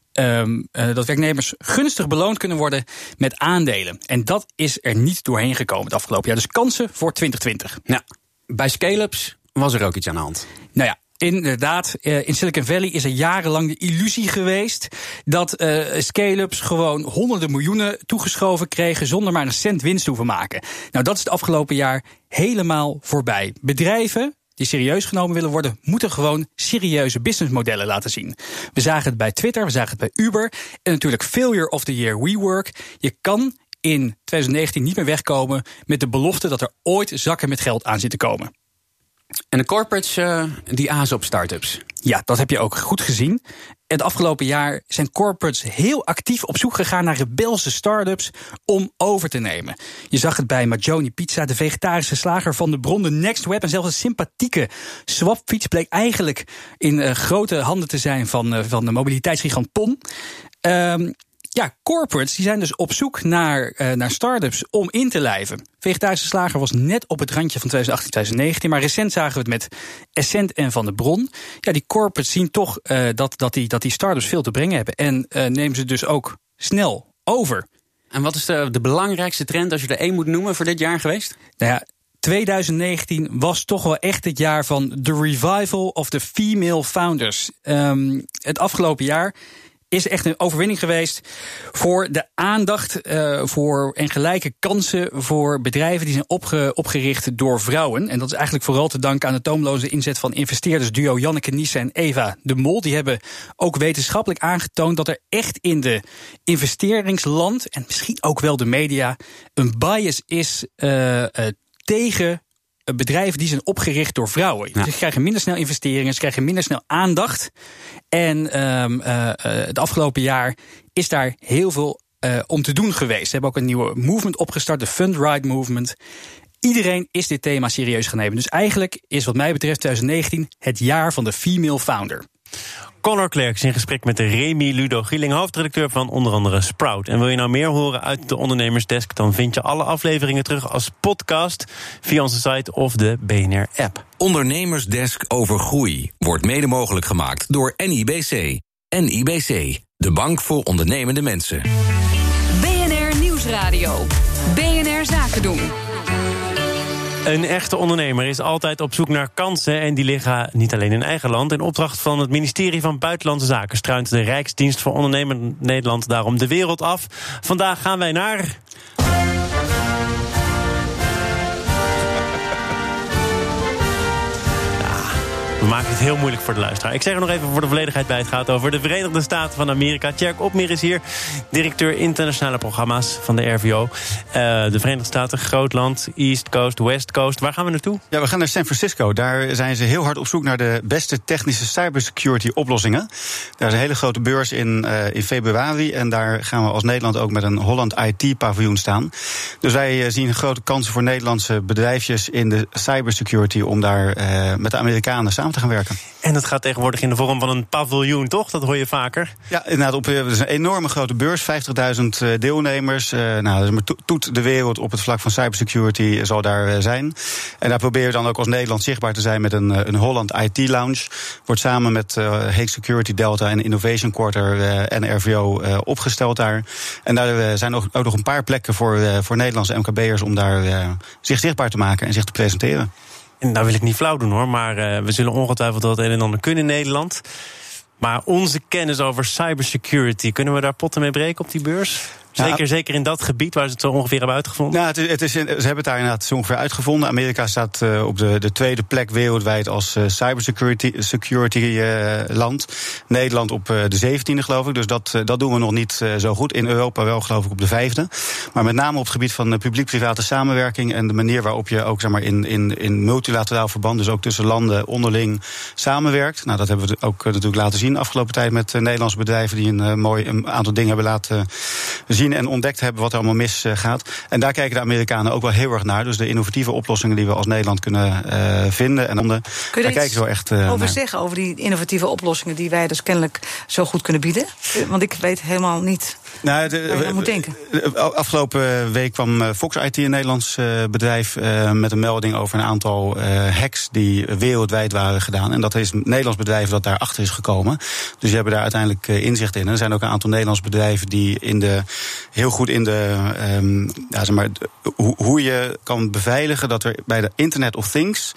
S11: Um, uh, dat werknemers gunstig beloond kunnen worden met aandelen. En dat is er niet doorheen gekomen het afgelopen jaar. Dus kansen voor twintig twintig.
S10: Ja, bij scale-ups was er ook iets aan de hand.
S11: Nou ja. Inderdaad, in Silicon Valley is er jarenlang de illusie geweest dat uh, scale-ups gewoon honderden miljoenen toegeschoven kregen zonder maar een cent winst te hoeven maken. Nou, dat is het afgelopen jaar helemaal voorbij. Bedrijven die serieus genomen willen worden, moeten gewoon serieuze businessmodellen laten zien. We zagen het bij Twitter, we zagen het bij Uber en natuurlijk failure of the year WeWork. Je kan in twintig negentien niet meer wegkomen met de belofte dat er ooit zakken met geld aan zitten komen.
S10: En de corporates uh, die azen op start-ups.
S11: Ja, dat heb je ook goed gezien. Het afgelopen jaar zijn corporates heel actief op zoek gegaan naar rebelse start-ups om over te nemen. Je zag het bij Maggioni Pizza, de vegetarische slager van de bron, de NextWeb en zelfs een sympathieke swapfiets bleek eigenlijk in uh, grote handen te zijn van, uh, van de mobiliteitsgigant Ton. Um, Ja, corporates die zijn dus op zoek naar, uh, naar start-ups om in te lijven. Vegetarische slager was net op het randje van twintig achttien, twintig negentien... maar recent zagen we het met Essent en Van der Bron. Ja, die corporates zien toch uh, dat, dat, die, dat die start-ups veel te brengen hebben. En uh, nemen ze dus ook snel over.
S10: En wat is de, de belangrijkste trend, als je er één moet noemen, voor dit jaar geweest?
S11: Nou ja, twintig negentien was toch wel echt het jaar van the revival of the female founders. Um, het afgelopen jaar is echt een overwinning geweest voor de aandacht uh, voor en gelijke kansen voor bedrijven die zijn opge, opgericht door vrouwen. En dat is eigenlijk vooral te danken aan de toomloze inzet van investeerdersduo Janneke Niesen en Eva de Mol. Die hebben ook wetenschappelijk aangetoond dat er echt in de investeringsland en misschien ook wel de media een bias is uh, uh, tegen bedrijven die zijn opgericht door vrouwen. Ja. Ze krijgen minder snel investeringen, ze krijgen minder snel aandacht. En um, uh, uh, het afgelopen jaar is daar heel veel uh, om te doen geweest. Ze hebben ook een nieuwe movement opgestart, de Fundride Movement. Iedereen is dit thema serieus gaan nemen. Dus eigenlijk is wat mij betreft twintig negentien het jaar van de female founder.
S2: Connor Klerks in gesprek met de Remy Ludo Gieling, hoofdredacteur van onder andere Sprout. En wil je nou meer horen uit de Ondernemersdesk, dan vind je alle afleveringen terug als podcast via onze site of de B N R-app.
S12: Ondernemersdesk over groei wordt mede mogelijk gemaakt door N I B C. N I B C, de bank voor ondernemende mensen.
S1: B N R Nieuwsradio. B N R Zaken doen.
S2: Een echte ondernemer is altijd op zoek naar kansen en die liggen niet alleen in eigen land. In opdracht van het ministerie van Buitenlandse Zaken struint de Rijksdienst voor Ondernemen Nederland daarom de wereld af. Vandaag gaan wij naar... We maken het heel moeilijk voor de luisteraar. Ik zeg er nog even voor de volledigheid bij. Het gaat over de Verenigde Staten van Amerika. Tjerk Opmeer is hier, directeur internationale programma's van de R V O. Uh, de Verenigde Staten, groot land, East Coast, West Coast. Waar gaan we naartoe?
S13: Ja, we gaan naar San Francisco. Daar zijn ze heel hard op zoek naar de beste technische cybersecurity oplossingen. Daar is een hele grote beurs in, uh, in februari. En daar gaan we als Nederland ook met een Holland I T-paviljoen staan. Dus wij uh, zien grote kansen voor Nederlandse bedrijfjes in de cybersecurity om daar uh, met de Amerikanen samen te gaan werken.
S2: En dat gaat tegenwoordig in de vorm van een paviljoen, toch? Dat hoor je vaker.
S13: Ja, inderdaad. Op, het is een enorme grote beurs, vijftigduizend deelnemers. Uh, nou, dus toet de wereld op het vlak van cybersecurity zal daar uh, zijn. En daar proberen we dan ook als Nederland zichtbaar te zijn met een, een Holland I T Lounge. Wordt samen met uh, Hague Security Delta en Innovation Quarter uh, en R V O uh, opgesteld daar. En daar uh, zijn ook, ook nog een paar plekken voor, uh, voor Nederlandse M K B'ers om daar uh, zich zichtbaar te maken en zich te presenteren.
S2: En nou wil ik niet flauw doen hoor, maar uh, we zullen ongetwijfeld wel het een en ander kunnen in Nederland. Maar onze kennis over cybersecurity, kunnen we daar potten mee breken op die beurs? Zeker,
S13: ja,
S2: zeker in dat gebied waar ze het zo ongeveer hebben uitgevonden?
S13: Nou, het is, het is, ze hebben het daar inderdaad zo ongeveer uitgevonden. Amerika staat uh, op de, de tweede plek wereldwijd als uh, cybersecurity security, uh, land. Nederland op uh, de zeventiende, geloof ik. Dus dat, uh, dat doen we nog niet uh, zo goed. In Europa wel, geloof ik, op de vijfde. Maar met name op het gebied van uh, publiek-private samenwerking en de manier waarop je ook zeg maar, in, in, in multilateraal verband, dus ook tussen landen onderling samenwerkt. Nou, dat hebben we ook uh, natuurlijk laten zien de afgelopen tijd met uh, Nederlandse bedrijven die een, uh, mooi, een aantal dingen hebben laten uh, zien en ontdekt hebben wat er allemaal misgaat. En daar kijken de Amerikanen ook wel heel erg naar. Dus de innovatieve oplossingen die we als Nederland kunnen uh, vinden. En onder,
S7: Kun je
S13: daar kijken ze wel echt uh,
S7: over
S13: naar.
S7: zeggen, over die innovatieve oplossingen die wij dus kennelijk zo goed kunnen bieden? Want ik weet helemaal niet
S13: nou, de,
S7: waar je aan moet denken.
S13: Afgelopen week kwam Fox I T, een Nederlands uh, bedrijf, uh, met een melding over een aantal uh, hacks die wereldwijd waren gedaan. En dat is een Nederlands bedrijf dat daarachter is gekomen. Dus die hebben daar uiteindelijk uh, inzicht in. En er zijn ook een aantal Nederlandse bedrijven die in de, heel goed in de, um, ja, zeg maar, hoe, hoe je kan beveiligen dat er bij de Internet of Things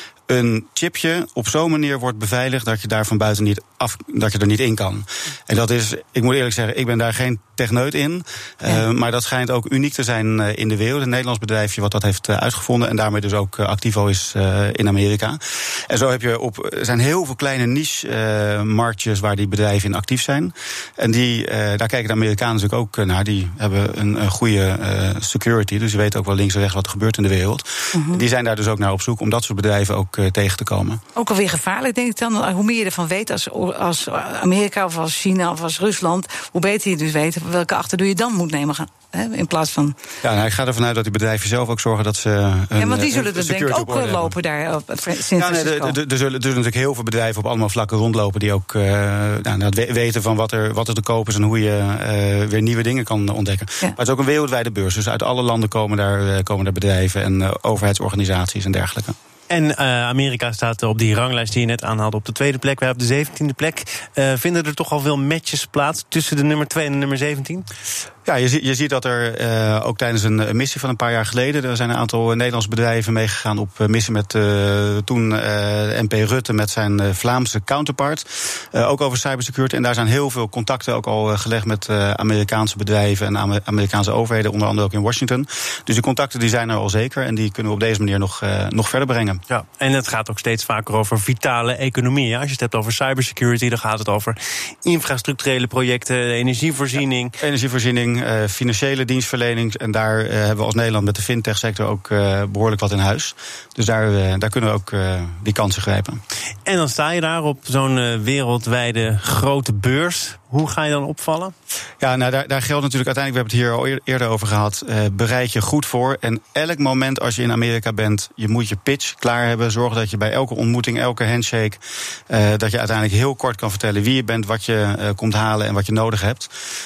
S13: een chipje op zo'n manier wordt beveiligd dat je daar van buiten niet af, dat je er niet in kan. En dat is, ik moet eerlijk zeggen, ik ben daar geen techneut in. Ja. Uh, maar dat schijnt ook uniek te zijn uh, in de wereld. Een Nederlands bedrijfje wat dat heeft uh, uitgevonden en daarmee dus ook uh, actief is uh, in Amerika. En zo heb je op, er zijn heel veel kleine niche-marktjes uh, waar die bedrijven in actief zijn. En die, uh, daar kijken de Amerikanen natuurlijk ook naar. Die hebben een, een goede uh, security, dus die weten ook wel links en rechts wat er gebeurt in de wereld. Uh-huh. Die zijn daar dus ook naar op zoek om dat soort bedrijven ook uh, tegen te komen.
S7: Ook alweer gevaarlijk, denk ik dan. Hoe meer je ervan weet als, als Amerika of als China of als Rusland, hoe beter je dus weet welke achterdoor je dan moet nemen gaan. Hè, in plaats van.
S13: Ja, nou, ik ga ervan uit dat die bedrijven zelf ook zorgen dat ze. Een,
S7: ja, want die zullen er denk ik ook lopen hebben. Daar op sinds
S13: ja, nee, er, er, er zullen natuurlijk heel veel bedrijven op allemaal vlakken rondlopen die ook uh, nou, dat weten van wat er, wat er te koop is en hoe je uh, weer nieuwe dingen kan ontdekken. Ja. Maar het is ook een wereldwijde beurs. Dus uit alle landen komen daar, uh, komen daar bedrijven en uh, overheidsorganisaties en dergelijke.
S2: En uh, Amerika staat op die ranglijst die je net aanhaalde op de tweede plek. Wij op de zeventiende plek. Uh, vinden er toch al veel matches plaats tussen de nummer twee en de nummer zeventien?
S13: Ja, je, zie, je ziet dat er uh, ook tijdens een, een missie van een paar jaar geleden, er zijn een aantal Nederlandse bedrijven meegegaan op uh, missie met uh, toen uh, M P Rutte met zijn uh, Vlaamse counterpart. Uh, ook over cybersecurity. En daar zijn heel veel contacten ook al uh, gelegd met uh, Amerikaanse bedrijven en Amer- Amerikaanse overheden, onder andere ook in Washington. Dus die contacten die zijn er al zeker en die kunnen we op deze manier nog, uh, nog verder brengen.
S2: Ja, en het gaat ook steeds vaker over vitale economie. Ja? Als je het hebt over cybersecurity, dan gaat het over infrastructurele projecten, energievoorziening.
S13: Ja, energievoorziening. Uh, financiële dienstverlening. En daar uh, hebben we als Nederland met de fintech-sector ook uh, behoorlijk wat in huis. Dus daar, uh, daar kunnen we ook uh, die kansen grijpen.
S2: En dan sta je daar op zo'n uh, wereldwijde grote beurs. Hoe ga je dan opvallen?
S13: Ja, nou, daar, daar geldt natuurlijk uiteindelijk, we hebben het hier al eerder over gehad, uh, bereid je goed voor. En elk moment als je in Amerika bent, je moet je pitch klaar hebben. Zorg dat je bij elke ontmoeting, elke handshake, uh, dat je uiteindelijk heel kort kan vertellen wie je bent, wat je uh, komt halen en wat je nodig hebt.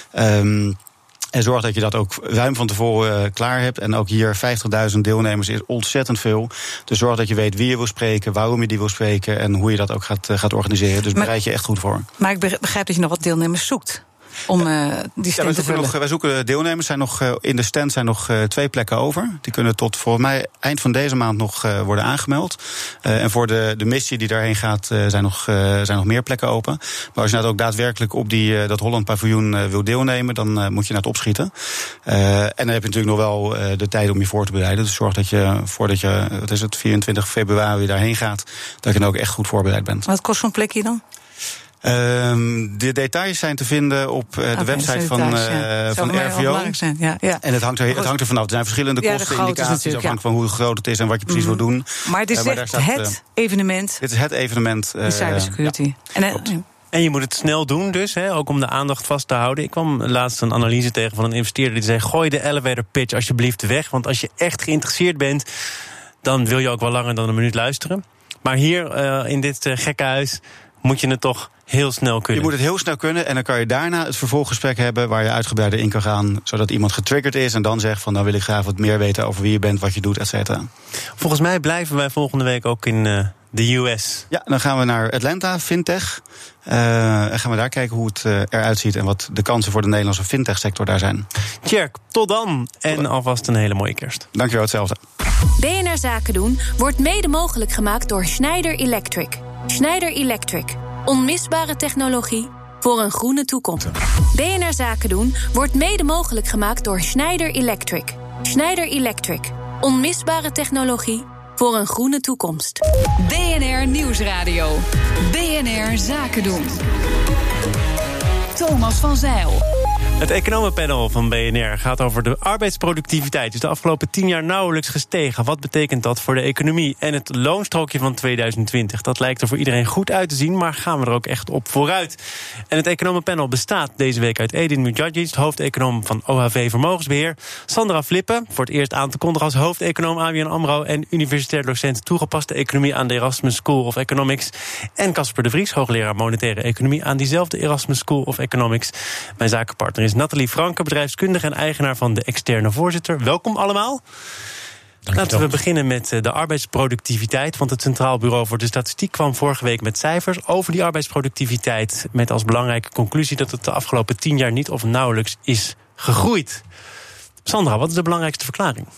S13: Um, En zorg dat je dat ook ruim van tevoren uh, klaar hebt. En ook hier vijftigduizend deelnemers is ontzettend veel. Dus zorg dat je weet wie je wil spreken, waarom je die wil spreken en hoe je dat ook gaat, uh, gaat organiseren. Dus bereid je echt goed voor.
S7: Maar ik begrijp dat je nog wat deelnemers zoekt om uh, die stand
S13: ja,
S7: te vullen.
S13: Nog, wij zoeken deelnemers. Zijn nog, uh, in de stand zijn nog uh, twee plekken over. Die kunnen tot volgens mij eind van deze maand nog uh, worden aangemeld. Uh, en voor de, de missie die daarheen gaat uh, zijn, nog, uh, zijn nog meer plekken open. Maar als je nou ook daadwerkelijk op die, uh, dat Holland paviljoen uh, wil deelnemen, dan uh, moet je naar het opschieten. Uh, en dan heb je natuurlijk nog wel uh, de tijd om je voor te bereiden. Dus zorg dat je voordat je, wat is het, vierentwintig februari daarheen gaat, dat je dan ook echt goed voorbereid bent.
S7: Wat kost zo'n plekje dan?
S13: Um, de details zijn te vinden op uh, de okay, website van, uh, ja. van R V O.
S7: Ja, ja.
S13: En het hangt, er, het hangt er vanaf. Er zijn verschillende ja, kostenindicaties afhankelijk ja. van hoe groot het is en wat je precies mm. wil doen.
S7: Maar het is uh, echt staat, het uh, evenement.
S13: Dit is het evenement. Uh,
S7: de cybersecurity. Ja. En, uh,
S2: En je moet het snel doen dus, hè, ook om de aandacht vast te houden. Ik kwam laatst een analyse tegen van een investeerder die zei: gooi de elevator pitch alsjeblieft weg. Want als je echt geïnteresseerd bent, dan wil je ook wel langer dan een minuut luisteren. Maar hier uh, in dit uh, gekke huis moet je het toch heel snel kunnen.
S13: Je moet het heel snel kunnen en dan kan je daarna het vervolggesprek hebben waar je uitgebreider in kan gaan, zodat iemand getriggerd is en dan zegt van dan wil ik graag wat meer weten over wie je bent, wat je doet, et cetera.
S2: Volgens mij blijven wij volgende week ook in uh, de U S.
S13: Ja, dan gaan we naar Atlanta, Fintech. Uh, en gaan we daar kijken hoe het uh, eruit ziet en wat de kansen voor de Nederlandse fintech-sector daar zijn.
S2: Tjerk, tot dan. En alvast een hele mooie kerst.
S13: Dankjewel, hetzelfde.
S8: B N R Zaken doen wordt mede mogelijk gemaakt door Schneider Electric. Schneider Electric. Onmisbare technologie voor voor een groene toekomst. B N R Zaken doen wordt mede mogelijk gemaakt door Schneider Electric. Schneider Electric. Onmisbare technologie voor een groene toekomst.
S1: B N R Nieuwsradio. B N R Zaken doen. Thomas van Zeil.
S2: Het economenpanel van B N R gaat over de arbeidsproductiviteit. Dus de afgelopen tien jaar nauwelijks gestegen. Wat betekent dat voor de economie? En het loonstrookje van tweeduizend twintig. Dat lijkt er voor iedereen goed uit te zien, maar gaan we er ook echt op vooruit? En het economenpanel bestaat deze week uit Edin Mujadjic, hoofdeconoom van O H V Vermogensbeheer. Sandra Flippen, voor het eerst aan te kondigen als hoofdeconoom A B N AMRO en universitair docent toegepaste economie aan de Erasmus School of Economics. En Casper de Vries, hoogleraar monetaire economie aan diezelfde Erasmus School of Economics. Mijn zakenpartner is Nathalie Franke, bedrijfskundige en eigenaar van de Externe Voorzitter. Welkom allemaal. Dank Laten we beginnen met de arbeidsproductiviteit. Want het Centraal Bureau voor de Statistiek kwam vorige week met cijfers over die arbeidsproductiviteit. Met als belangrijke conclusie dat het de afgelopen tien jaar niet of nauwelijks is gegroeid. Sandra, wat is de belangrijkste verklaring?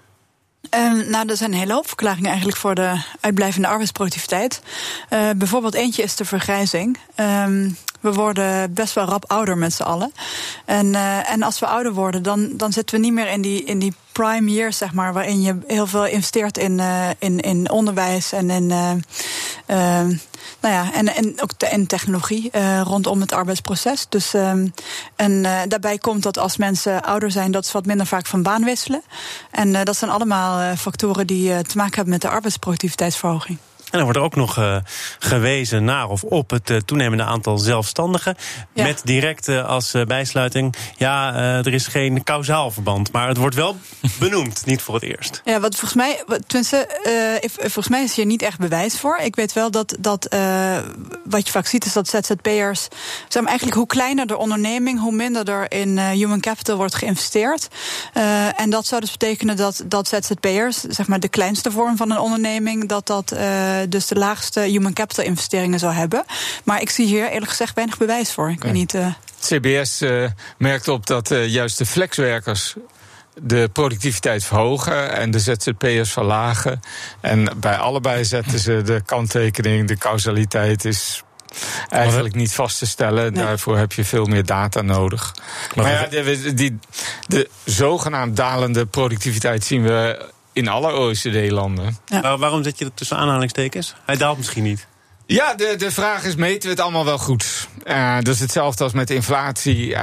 S14: Um, nou, er zijn een hele hoop verklaringen eigenlijk voor de uitblijvende arbeidsproductiviteit. Uh, bijvoorbeeld eentje is de vergrijzing. Um, we worden best wel rap ouder met z'n allen. En, uh, en als we ouder worden, dan, dan zitten we niet meer in die, in die prime years, zeg maar, waarin je heel veel investeert in, uh, in, in onderwijs en in, uh, uh, nou ja, en, en ook te, in technologie uh, rondom het arbeidsproces. Dus, um, en uh, daarbij komt dat als mensen ouder zijn, dat ze wat minder vaak van baan wisselen. En uh, dat zijn allemaal uh, factoren die uh, te maken hebben met de arbeidsproductiviteitsverhoging.
S2: En dan wordt er ook nog uh, gewezen naar of op het uh, toenemende aantal zelfstandigen. Ja. Met direct uh, als uh, bijsluiting, ja, uh, er is geen kausaal verband. Maar het wordt wel benoemd, niet voor het eerst.
S14: Ja, wat volgens mij, tenminste, uh, volgens mij is hier niet echt bewijs voor. Ik weet wel dat, dat uh, wat je vaak ziet is dat Z Z P'ers, zeg maar, eigenlijk hoe kleiner de onderneming, hoe minder er in uh, human capital wordt geïnvesteerd. Uh, en dat zou dus betekenen dat, dat Z Z P'ers, zeg maar de kleinste vorm van een onderneming, dat dat uh, dus de laagste human capital investeringen zou hebben. Maar ik zie hier eerlijk gezegd weinig bewijs voor. Ik weet niet. Uh...
S15: C B S uh, merkt op dat uh, juist de flexwerkers de productiviteit verhogen en de Z Z P'ers verlagen. En bij allebei zetten ze de kanttekening, de causaliteit is eigenlijk niet vast te stellen. Nee. Daarvoor heb je veel meer data nodig. Maar, maar ja, de, die, de zogenaamd dalende productiviteit zien we in alle O E C D-landen. Ja.
S2: Waar, waarom zet je dat tussen aanhalingstekens? Hij daalt misschien niet.
S15: Ja, de, de vraag is, meten we het allemaal wel goed? Uh, dat is hetzelfde als met inflatie. Uh,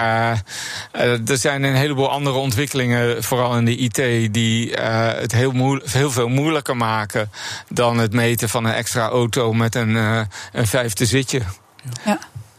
S15: uh, er zijn een heleboel andere ontwikkelingen, vooral in de I T, die uh, het heel, moe- heel veel moeilijker maken dan het meten van een extra auto met een, uh, een vijfde zitje.
S14: Ja.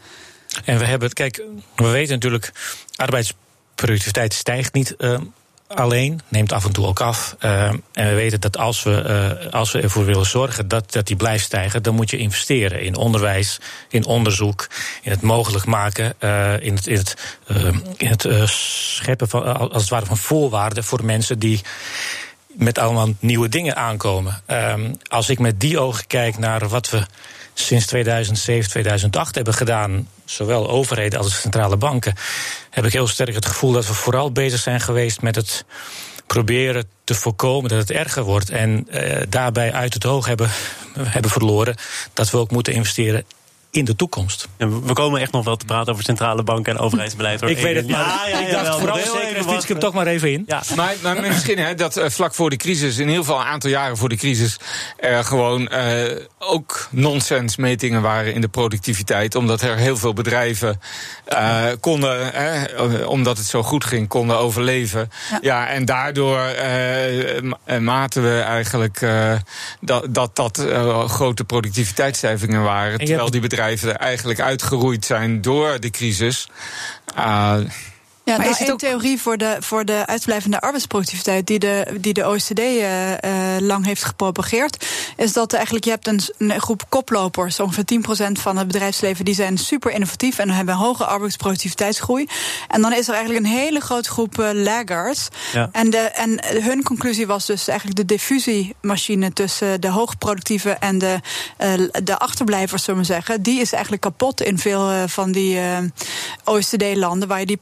S16: En we hebben, kijk, we weten natuurlijk, arbeidsproductiviteit stijgt niet Uh, alleen, neemt af en toe ook af. Uh, en we weten dat als we, uh, als we ervoor willen zorgen dat, dat die blijft stijgen, dan moet je investeren in onderwijs, in onderzoek, in het mogelijk maken, uh, in het, in het, uh, in het uh, scheppen van, uh, als het ware van voorwaarden voor mensen die met allemaal nieuwe dingen aankomen. Uh, als ik met die ogen kijk naar wat we sinds tweeduizend zeven, tweeduizend acht hebben gedaan, zowel overheden als centrale banken, heb ik heel sterk het gevoel dat we vooral bezig zijn geweest met het proberen te voorkomen dat het erger wordt. En uh, daarbij uit het oog hebben, hebben verloren dat we ook moeten investeren in de toekomst.
S2: Ja, we komen echt nog wel te praten over centrale banken en overheidsbeleid. Hoor.
S16: Ik weet het, maar ja, ja, ja, ik dacht ja, vooral zeker, fiets ik hem toch maar even in.
S15: Ja. Maar, maar misschien hè, dat uh, vlak voor de crisis, in ieder geval een aantal jaren voor de crisis, er gewoon uh, ook nonsensmetingen waren in de productiviteit, omdat er heel veel bedrijven uh, konden, eh, omdat het zo goed ging, konden overleven. Ja, ja en daardoor uh, maten we eigenlijk uh, dat dat, dat uh, grote productiviteitsstijgingen waren, terwijl die bedrijven er eigenlijk uitgeroeid zijn door de crisis. Uh,
S14: Ja, maar nou, is het ook een theorie voor de, voor de uitblijvende arbeidsproductiviteit die de, die de O E C D uh, uh, lang heeft gepropageerd, is dat eigenlijk je hebt een, een groep koplopers, ongeveer tien procent van het bedrijfsleven, die zijn super innovatief en hebben een hoge arbeidsproductiviteitsgroei. En dan is er eigenlijk een hele grote groep uh, laggards. Ja. En, de, en hun conclusie was dus eigenlijk de diffusiemachine tussen de hoogproductieve en de, uh, de achterblijvers, zullen we zeggen, die is eigenlijk kapot in veel uh, van die uh, O E C D-landen waar je die productiviteit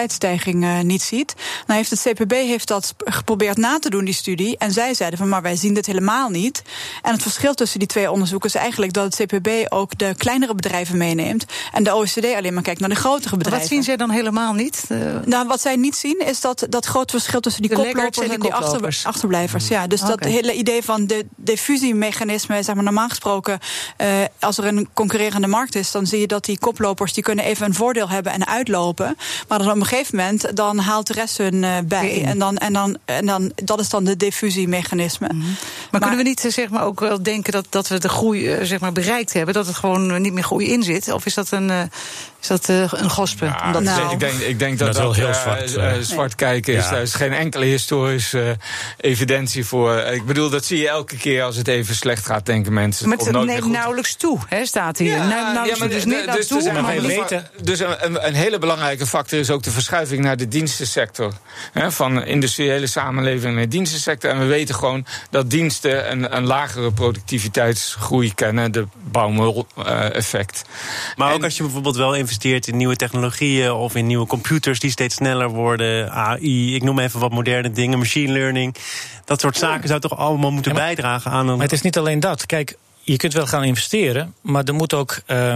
S14: productiviteitsstijging uh, niet ziet. Nou heeft het C P B heeft dat geprobeerd na te doen, die studie. En zij zeiden van, maar wij zien dit helemaal niet. En het verschil tussen die twee onderzoeken is eigenlijk dat het C P B ook de kleinere bedrijven meeneemt en de O E C D alleen maar kijkt naar de grotere bedrijven.
S7: Wat zien zij dan helemaal niet? Uh...
S14: Nou, wat zij niet zien is dat dat grote verschil tussen die de koplopers en, en die achter, achterblijvers. Ja, dus okay. Dat hele idee van de diffusiemechanisme, zeg maar normaal gesproken, uh, als er een concurrerende markt is, dan zie je dat die koplopers die kunnen even een voordeel hebben en uitlopen. Maar dan op een gegeven moment dan haalt de rest hun uh, bij. En dan, en dan, en dan dat is dan de diffusiemechanisme.
S7: Mm-hmm. Maar, maar kunnen we niet zeg maar ook wel denken dat, dat we de groei uh, zeg maar bereikt hebben, dat het gewoon niet meer groei in zit? Of is dat een uh, Is dat uh, een gospe?
S15: Ja,
S7: dat
S15: nou, ik, denk, ik denk dat dat, dat heel uh, zwart, uh, zwart kijken is. Ja. Er is geen enkele historische uh, evidentie voor. Ik bedoel, dat zie je elke keer als het even slecht gaat, denken mensen.
S7: Maar het neemt nauwelijks toe, hè, staat hier. Ja, nauwelijks, ja, maar dus niet dus, toe, dus, maar
S15: weten. Dus een, een hele belangrijke factor is ook de verschuiving naar de dienstensector. Hè, van industriële samenleving naar de dienstensector. En we weten gewoon dat diensten een, een lagere productiviteitsgroei kennen. De Baumol-effect.
S2: Maar
S15: en,
S2: ook als je bijvoorbeeld wel investeert in nieuwe technologieën of in nieuwe computers die steeds sneller worden, A I, ik noem even wat moderne dingen, machine learning. Dat soort zaken zou toch allemaal moeten ja, maar, bijdragen aan een...
S16: Maar het is niet alleen dat. Kijk, je kunt wel gaan investeren, maar er moet ook uh,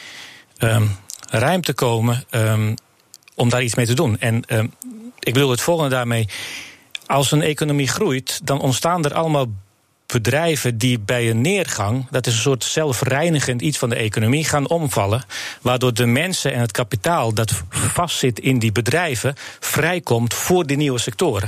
S16: um, ruimte komen um, om daar iets mee te doen. En um, ik bedoel het volgende daarmee. Als een economie groeit, dan ontstaan er allemaal bedrijven die bij een neergang, dat is een soort zelfreinigend iets van de economie, gaan omvallen. Waardoor de mensen en het kapitaal dat vastzit in die bedrijven vrijkomt voor die nieuwe sectoren.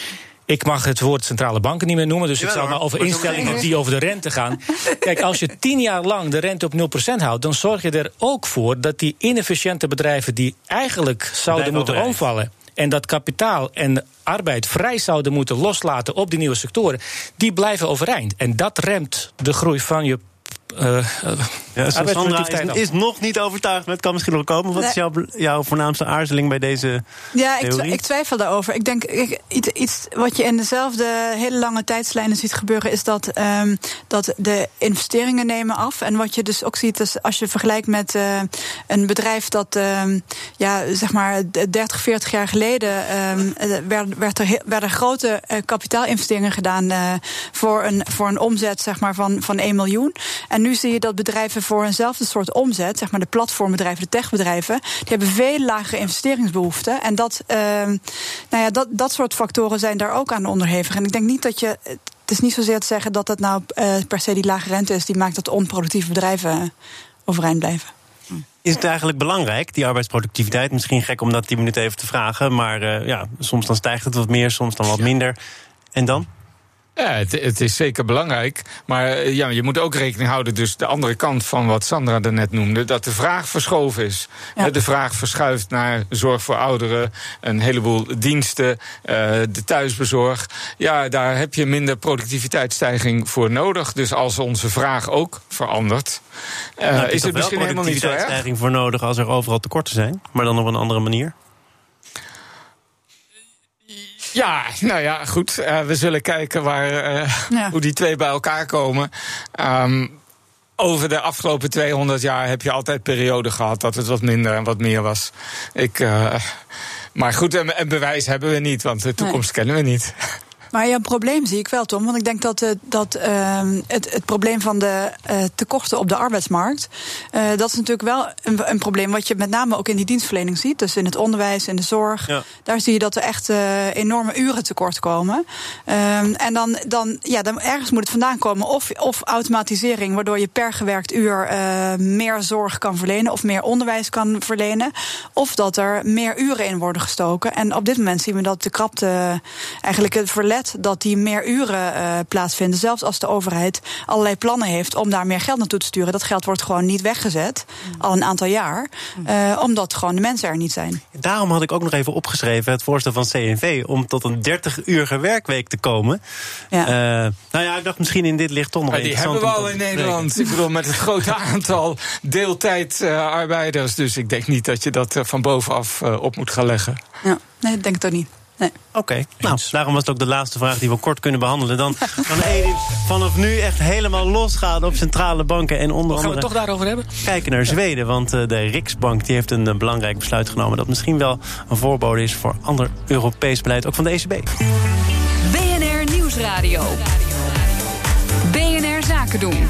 S16: Ik mag het woord centrale banken niet meer noemen, dus ja, ik zal maar over instellingen die over de rente gaan. Kijk, als je tien jaar lang de rente op nul procent houdt, dan zorg je er ook voor dat die inefficiënte bedrijven die eigenlijk zouden moeten overheid. omvallen en dat kapitaal en arbeid vrij zouden moeten loslaten op die nieuwe sectoren, die blijven overeind. En dat remt de groei van je Uh,
S2: ja, Sandra is, is nog niet overtuigd, maar het kan misschien nog komen. Wat nee. is jouw, jouw voornaamste aarzeling bij deze
S14: Ja,
S2: theorie?
S14: ik, ik twijfel daarover. Ik denk, ik, iets, iets wat je in dezelfde hele lange tijdslijnen ziet gebeuren, is dat, um, dat de investeringen nemen af. En wat je dus ook ziet, is als je vergelijkt met uh, een bedrijf dat um, ja, zeg maar dertig, veertig jaar geleden um, werd, werd er, werden grote uh, kapitaalinvesteringen gedaan uh, voor, een, voor een omzet zeg maar, van, van één miljoen. En nu zie je dat bedrijven voor eenzelfde soort omzet, zeg maar de platformbedrijven, de techbedrijven, die hebben veel lagere investeringsbehoeften. En dat, uh, nou ja, dat, dat soort factoren zijn daar ook aan onderhevig. En ik denk niet dat je, het is niet zozeer te zeggen dat het nou uh, per se die lage rente is die maakt dat onproductieve bedrijven uh, overeind blijven.
S2: Is het eigenlijk belangrijk, die arbeidsproductiviteit? Misschien gek om dat tien minuten even te vragen, maar uh, ja, soms dan stijgt het wat meer, soms dan wat minder. En dan?
S15: Ja, het, het is zeker belangrijk. Maar ja, je moet ook rekening houden, dus de andere kant van wat Sandra daarnet noemde, dat de vraag verschoven is. Ja. De vraag verschuift naar zorg voor ouderen, een heleboel diensten, uh, de thuisbezorg. Ja, daar heb je minder productiviteitsstijging voor nodig. Dus als onze vraag ook verandert, uh, nou, is het misschien helemaal niet zo erg.
S2: Productiviteitsstijging voor nodig als er overal tekorten zijn, maar dan op een andere manier?
S15: Ja, nou ja, goed. Uh, we zullen kijken waar, uh, ja. hoe die twee bij elkaar komen. Um, over de afgelopen tweehonderd jaar heb je altijd perioden gehad dat het wat minder en wat meer was. Ik, uh, maar goed, een, een bewijs hebben we niet, want de toekomst nee. kennen we niet.
S14: Maar ja, een probleem zie ik wel, Tom. Want ik denk dat, uh, dat uh, het, het probleem van de uh, tekorten op de arbeidsmarkt, Uh, dat is natuurlijk wel een, een probleem wat je met name ook in die dienstverlening ziet. Dus in het onderwijs, in de zorg. Ja. Daar zie je dat er echt uh, enorme uren tekort komen. Um, en dan, dan, ja, dan ergens moet het vandaan komen. Of, of automatisering, waardoor je per gewerkt uur uh, meer zorg kan verlenen of meer onderwijs kan verlenen. Of dat er meer uren in worden gestoken. En op dit moment zien we dat de krapte, eigenlijk het verlet dat die meer uren uh, plaatsvinden, zelfs als de overheid allerlei plannen heeft om daar meer geld naartoe te sturen. Dat geld wordt gewoon niet weggezet, mm. al een aantal jaar, uh, omdat gewoon de mensen er niet zijn.
S2: Daarom had ik ook nog even opgeschreven het voorstel van C N V om tot een dertig-urige werkweek te komen. Ja. Uh, nou ja, ik dacht misschien in dit licht toch nog
S15: maar die hebben we al in Nederland. Ik bedoel, met het grote aantal deeltijdarbeiders. Uh, dus ik denk niet dat je dat uh, van bovenaf uh, op moet gaan leggen.
S14: Ja, nee, dat denk ik toch niet. Nee.
S2: Oké, okay. Nou, daarom was het ook de laatste vraag die we kort kunnen behandelen. Dan kan Edin vanaf nu echt helemaal losgaan op centrale banken. En onder
S16: Gaan
S2: andere
S16: we het toch daarover hebben?
S2: Kijken naar Zweden, want de Riksbank die heeft een uh, belangrijk besluit genomen... dat misschien wel een voorbode is voor ander Europees beleid, ook van de E C B.
S1: B N R Nieuwsradio. B N R Zaken doen.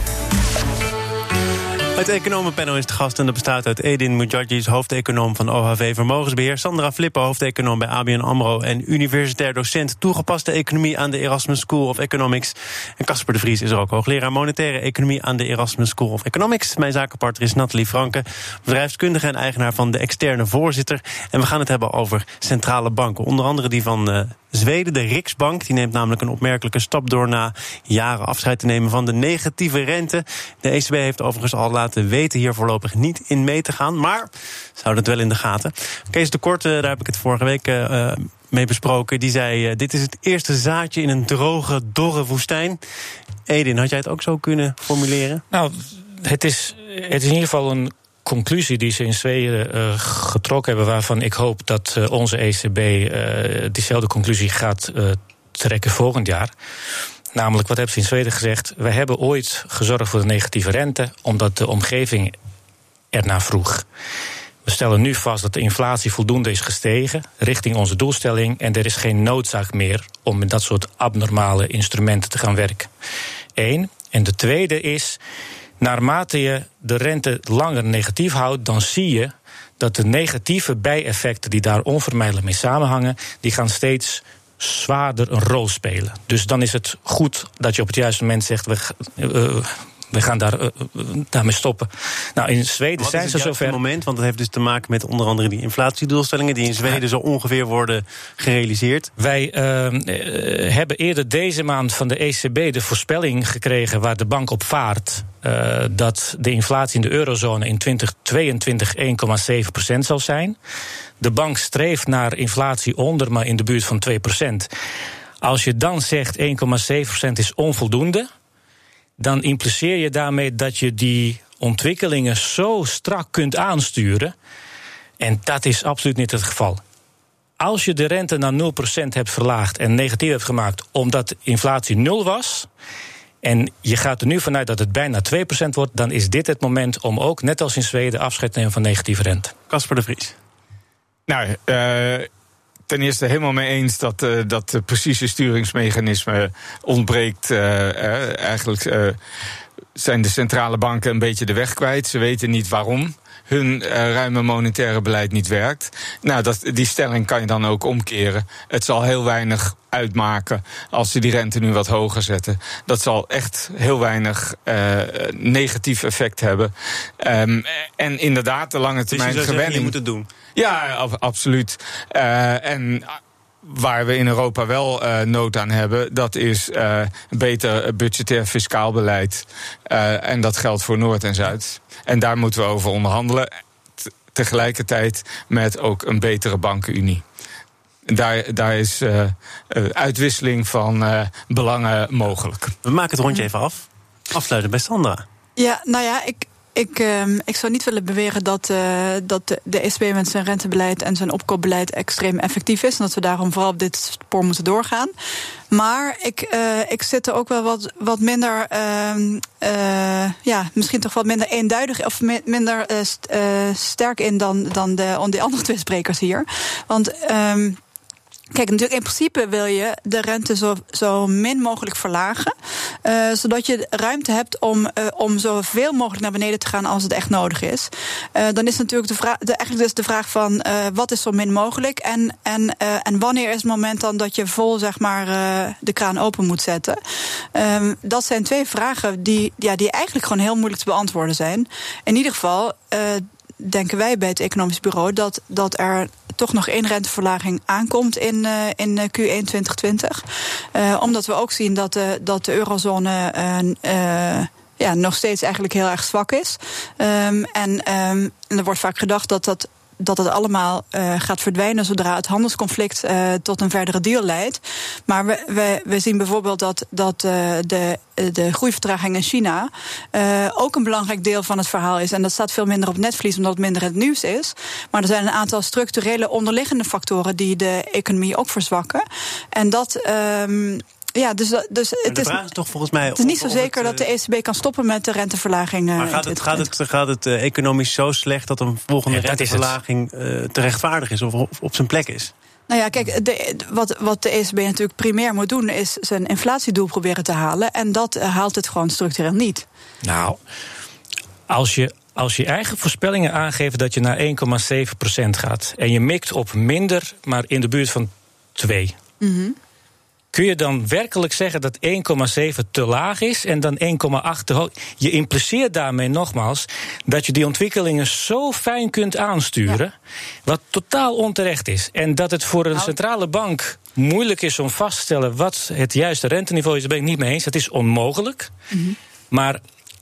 S2: Het economenpanel is te gast en dat bestaat uit Edin Mujadjic, hoofdeconoom van O H V Vermogensbeheer, Sandra Flippe, hoofdeconoom bij A B N AMRO en universitair docent toegepaste economie aan de Erasmus School of Economics. En Casper de Vries is er ook, hoogleraar monetaire economie aan de Erasmus School of Economics. Mijn zakenpartner is Nathalie Franke, bedrijfskundige en eigenaar van de externe voorzitter. En we gaan het hebben over centrale banken, onder andere die van uh, Zweden, de Riksbank. Die neemt namelijk een opmerkelijke stap door na jaren afscheid te nemen van de negatieve rente. De E C B heeft overigens al laten weten hier voorlopig niet in mee te gaan, maar ze houden het wel in de gaten. Kees de Kort, daar heb ik het vorige week uh, mee besproken, die zei, uh, dit is het eerste zaadje in een droge, dorre woestijn. Edin, had jij het ook zo kunnen formuleren?
S16: Nou, het is, het is in ieder geval een conclusie die ze in Zweden uh, getrokken hebben, waarvan ik hoop dat uh, onze E C B uh, diezelfde conclusie gaat uh, trekken volgend jaar. Namelijk, wat hebben ze in Zweden gezegd? We hebben ooit gezorgd voor de negatieve rente, omdat de omgeving ernaar vroeg. We stellen nu vast dat de inflatie voldoende is gestegen richting onze doelstelling en er is geen noodzaak meer om met dat soort abnormale instrumenten te gaan werken. Eén. En de tweede is, naarmate je de rente langer negatief houdt, dan zie je dat de negatieve bijeffecten die daar onvermijdelijk mee samenhangen, die gaan steeds zwaarder een rol spelen. Dus dan is het goed dat je op het juiste moment zegt, we, uh, we gaan daar, uh, daarmee stoppen. Nou, in Zweden
S2: Wat
S16: zijn
S2: is
S16: ze
S2: het
S16: zover.
S2: moment, want het heeft dus te maken met onder andere die inflatiedoelstellingen die in Zweden zo ongeveer worden gerealiseerd.
S16: Wij uh, uh, hebben eerder deze maand van de E C B de voorspelling gekregen waar de bank op vaart, Uh, dat de inflatie in de eurozone in twintig tweeëntwintig één komma zeven procent zal zijn. De bank streeft naar inflatie onder, maar in de buurt van twee procent. Als je dan zegt één komma zeven procent is onvoldoende, dan impliceer je daarmee dat je die ontwikkelingen zo strak kunt aansturen. En dat is absoluut niet het geval. Als je de rente naar nul procent hebt verlaagd en negatief hebt gemaakt omdat inflatie nul was, en je gaat er nu vanuit dat het bijna twee procent wordt, dan is dit het moment om ook, net als in Zweden, afscheid te nemen van negatieve rente.
S2: Casper de Vries.
S15: Nou, uh, ten eerste helemaal mee eens dat, uh, dat de precieze sturingsmechanisme ontbreekt. Uh, uh, eigenlijk uh, zijn de centrale banken een beetje de weg kwijt. Ze weten niet waarom hun uh, ruime monetaire beleid niet werkt. Nou, dat, die stelling kan je dan ook omkeren. Het zal heel weinig uitmaken als ze die rente nu wat hoger zetten. Dat zal echt heel weinig uh, negatief effect hebben. Um, en inderdaad, de lange termijn
S2: dus je
S15: gewenning.
S2: Je moet het doen.
S15: Ja, ab- absoluut. Uh, en waar we in Europa wel uh, nood aan hebben, dat is uh, een beter budgetair fiscaal beleid. Uh, en dat geldt voor Noord en Zuid. En daar moeten we over onderhandelen. T- tegelijkertijd met ook een betere bankenunie. Daar, daar is uh, uh, uitwisseling van uh, belangen mogelijk.
S2: We maken het rondje even af. Afsluiten bij Sandra.
S14: Ja, nou ja, ik, ik, uh, ik zou niet willen beweren dat, uh, dat de, de E C B met zijn rentebeleid en zijn opkoopbeleid extreem effectief is. En dat we daarom vooral op dit spoor moeten doorgaan. Maar ik, uh, ik zit er ook wel wat, wat minder, uh, uh, ja, misschien toch wat minder eenduidig of mi- minder uh, st- uh, sterk in dan, dan de, de andere twee sprekers hier. Want Um, Kijk, natuurlijk in principe wil je de rente zo, zo min mogelijk verlagen. Uh, zodat je ruimte hebt om, uh, om zoveel mogelijk naar beneden te gaan als het echt nodig is. Uh, dan is natuurlijk de vraag, de, eigenlijk dus de vraag van uh, wat is zo min mogelijk? En, en, uh, en wanneer is het moment dan dat je vol zeg maar uh, de kraan open moet zetten? Um, dat zijn twee vragen die, ja, die eigenlijk gewoon heel moeilijk te beantwoorden zijn. In ieder geval Uh, denken wij bij het Economisch Bureau dat, dat er toch nog één renteverlaging aankomt in, uh, in Q één twintig twintig. Uh, omdat we ook zien dat de, dat de eurozone Uh, uh, ja, nog steeds eigenlijk heel erg zwak is. Um, en, um, en er wordt vaak gedacht dat dat dat het allemaal uh, gaat verdwijnen zodra het handelsconflict uh, tot een verdere deal leidt. Maar we, we, we zien bijvoorbeeld dat, dat uh, de, de groeivertraging in China uh, ook een belangrijk deel van het verhaal is. En dat staat veel minder op het netvlies, omdat het minder het nieuws is. Maar er zijn een aantal structurele onderliggende factoren die de economie ook verzwakken. En dat... Um, Ja, dus, dus het, is,
S2: is toch volgens mij
S14: het is niet zo zeker
S2: het,
S14: dat de E C B kan stoppen met de renteverlaging.
S2: Maar gaat het, gaat het, gaat het uh, economisch zo slecht dat een volgende ja, renteverlaging uh, te rechtvaardig is of op, op zijn plek is?
S14: Nou ja, kijk, de, wat, wat de E C B natuurlijk primair moet doen is zijn inflatiedoel proberen te halen. En dat uh, haalt het gewoon structureel niet.
S16: Nou, als je... Als je eigen voorspellingen aangeeft dat je naar één komma zeven procent gaat... en je mikt op minder, maar in de buurt van twee... Mm-hmm. Kun je dan werkelijk zeggen dat één komma zeven te laag is en dan één komma acht te hoog? Je impliceert daarmee nogmaals dat je die ontwikkelingen zo fijn kunt aansturen, ja. wat totaal onterecht is. En dat het voor een nou. centrale bank moeilijk is om vast te stellen wat het juiste renteniveau is, daar ben ik niet mee eens. Dat is onmogelijk. Mm-hmm. Maar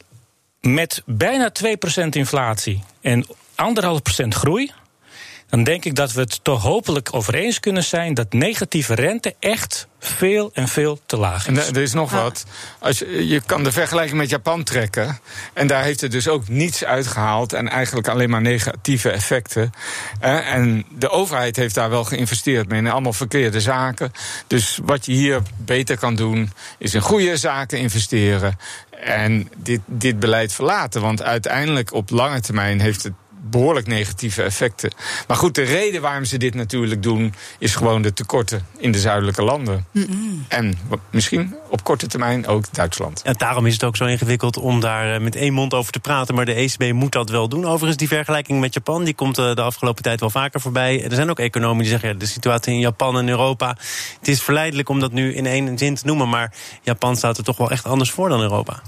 S16: met bijna twee procent inflatie en anderhalf procent groei, dan denk ik dat we het toch hopelijk over eens kunnen zijn dat negatieve rente echt veel en veel te laag is.
S15: En er is nog wat. Als je, je kan de vergelijking met Japan trekken. En daar heeft het dus ook niets uitgehaald. En eigenlijk alleen maar negatieve effecten. En de overheid heeft daar wel geïnvesteerd. Maar in allemaal verkeerde zaken. Dus wat je hier beter kan doen, is in goede zaken investeren. En dit, dit beleid verlaten. Want uiteindelijk op lange termijn heeft het behoorlijk negatieve effecten. Maar goed, de reden waarom ze dit natuurlijk doen is gewoon de tekorten in de zuidelijke landen. Mm-hmm. En misschien op korte termijn ook Duitsland.
S2: En daarom is het ook zo ingewikkeld om daar met één mond over te praten. Maar de E C B moet dat wel doen. Overigens, die vergelijking met Japan, die komt de afgelopen tijd wel vaker voorbij. Er zijn ook economen die zeggen, ja, de situatie in Japan en Europa, het is verleidelijk om dat nu in één zin te noemen. Maar Japan staat er toch wel echt anders voor dan Europa.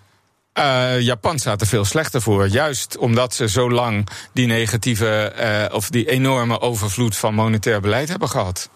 S15: Uh, Japan staat er veel slechter voor. Juist omdat ze zo lang die negatieve uh, of die enorme overvloed van monetair beleid hebben gehad.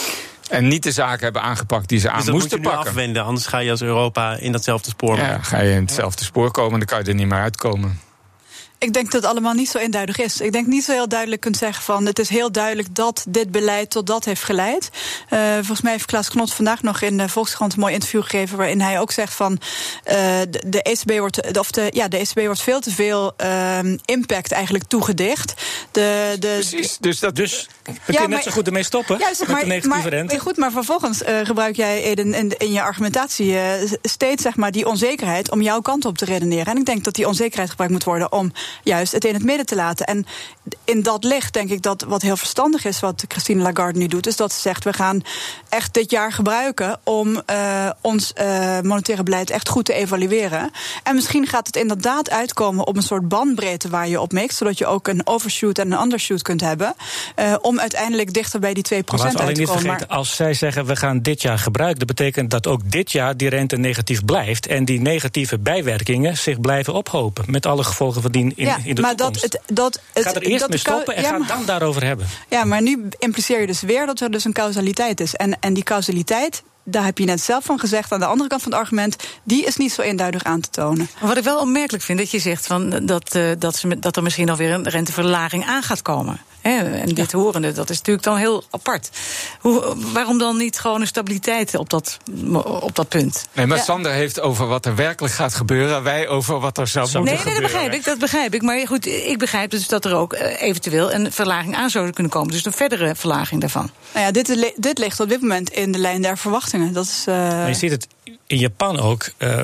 S15: En niet de zaken hebben aangepakt die ze aan
S2: dus
S15: moesten
S2: moet je nu
S15: pakken.
S2: Afwenden, anders ga je als Europa in datzelfde spoor.
S15: Ja, ga je in hetzelfde spoor komen, dan kan je er niet meer uitkomen.
S14: Ik denk dat het allemaal niet zo eenduidig is. Ik denk niet zo heel duidelijk kunt zeggen van het is heel duidelijk dat dit beleid tot dat heeft geleid. Uh, volgens mij heeft Klaas Knot vandaag nog in de Volkskrant een mooi interview gegeven waarin hij ook zegt van uh, de, de E C B wordt of de ja de E C B wordt veel te veel uh, impact eigenlijk toegedicht. De, de,
S15: Precies. Dus dat dus
S16: we ja, kunnen net zo goed ermee stoppen
S14: ja, zeg
S16: met
S14: maar,
S16: de negatieve
S14: maar,
S16: rente.
S14: Goed, maar vervolgens uh, gebruik jij in, in, in je argumentatie uh, steeds zeg maar die onzekerheid om jouw kant op te redeneren. En ik denk dat die onzekerheid gebruikt moet worden om juist het in het midden te laten. En in dat licht denk ik dat wat heel verstandig is wat Christine Lagarde nu doet, is dat ze zegt we gaan echt dit jaar gebruiken om uh, ons uh, monetaire beleid echt goed te evalueren. En misschien gaat het inderdaad uitkomen op een soort bandbreedte waar je op mikt, zodat je ook een overshoot en een undershoot kunt hebben, uh, om uiteindelijk dichter bij die twee procent uit te komen.
S16: Niet vergeten, als zij zeggen we gaan dit jaar gebruiken, dat betekent dat ook dit jaar die rente negatief blijft en die negatieve bijwerkingen zich blijven ophopen met alle gevolgen van die in,
S14: ja,
S16: in de
S14: maar
S16: toekomst.
S14: Dat, het, dat, het,
S16: ga er eerst
S14: dat
S16: mee stoppen en
S14: ja,
S16: ga het dan daarover hebben.
S14: Ja, maar nu impliceer je dus weer dat er dus een causaliteit is. En, en die causaliteit, daar heb je net zelf van gezegd, aan de andere kant van het argument, die is niet zo eenduidig aan te tonen.
S7: Wat ik wel opmerkelijk vind, dat je zegt van dat, uh, dat, ze, dat er misschien alweer een renteverlaging aan gaat komen. He, en dit ja. horende, dat is natuurlijk dan heel apart. Hoe, waarom dan niet gewoon een stabiliteit op dat, op dat punt?
S15: Nee, maar
S7: ja.
S15: Sander heeft over wat er werkelijk gaat gebeuren. Wij over wat er zou moeten
S7: nee,
S15: gebeuren.
S7: Nee, dat begrijp ik, dat begrijp ik. Maar goed, ik begrijp dus dat er ook uh, eventueel een verlaging aan zou kunnen komen. Dus een verdere verlaging daarvan.
S14: Nou ja, dit, dit ligt op dit moment in de lijn der verwachtingen. Dat is, uh...
S16: Maar je ziet het in Japan ook. Uh,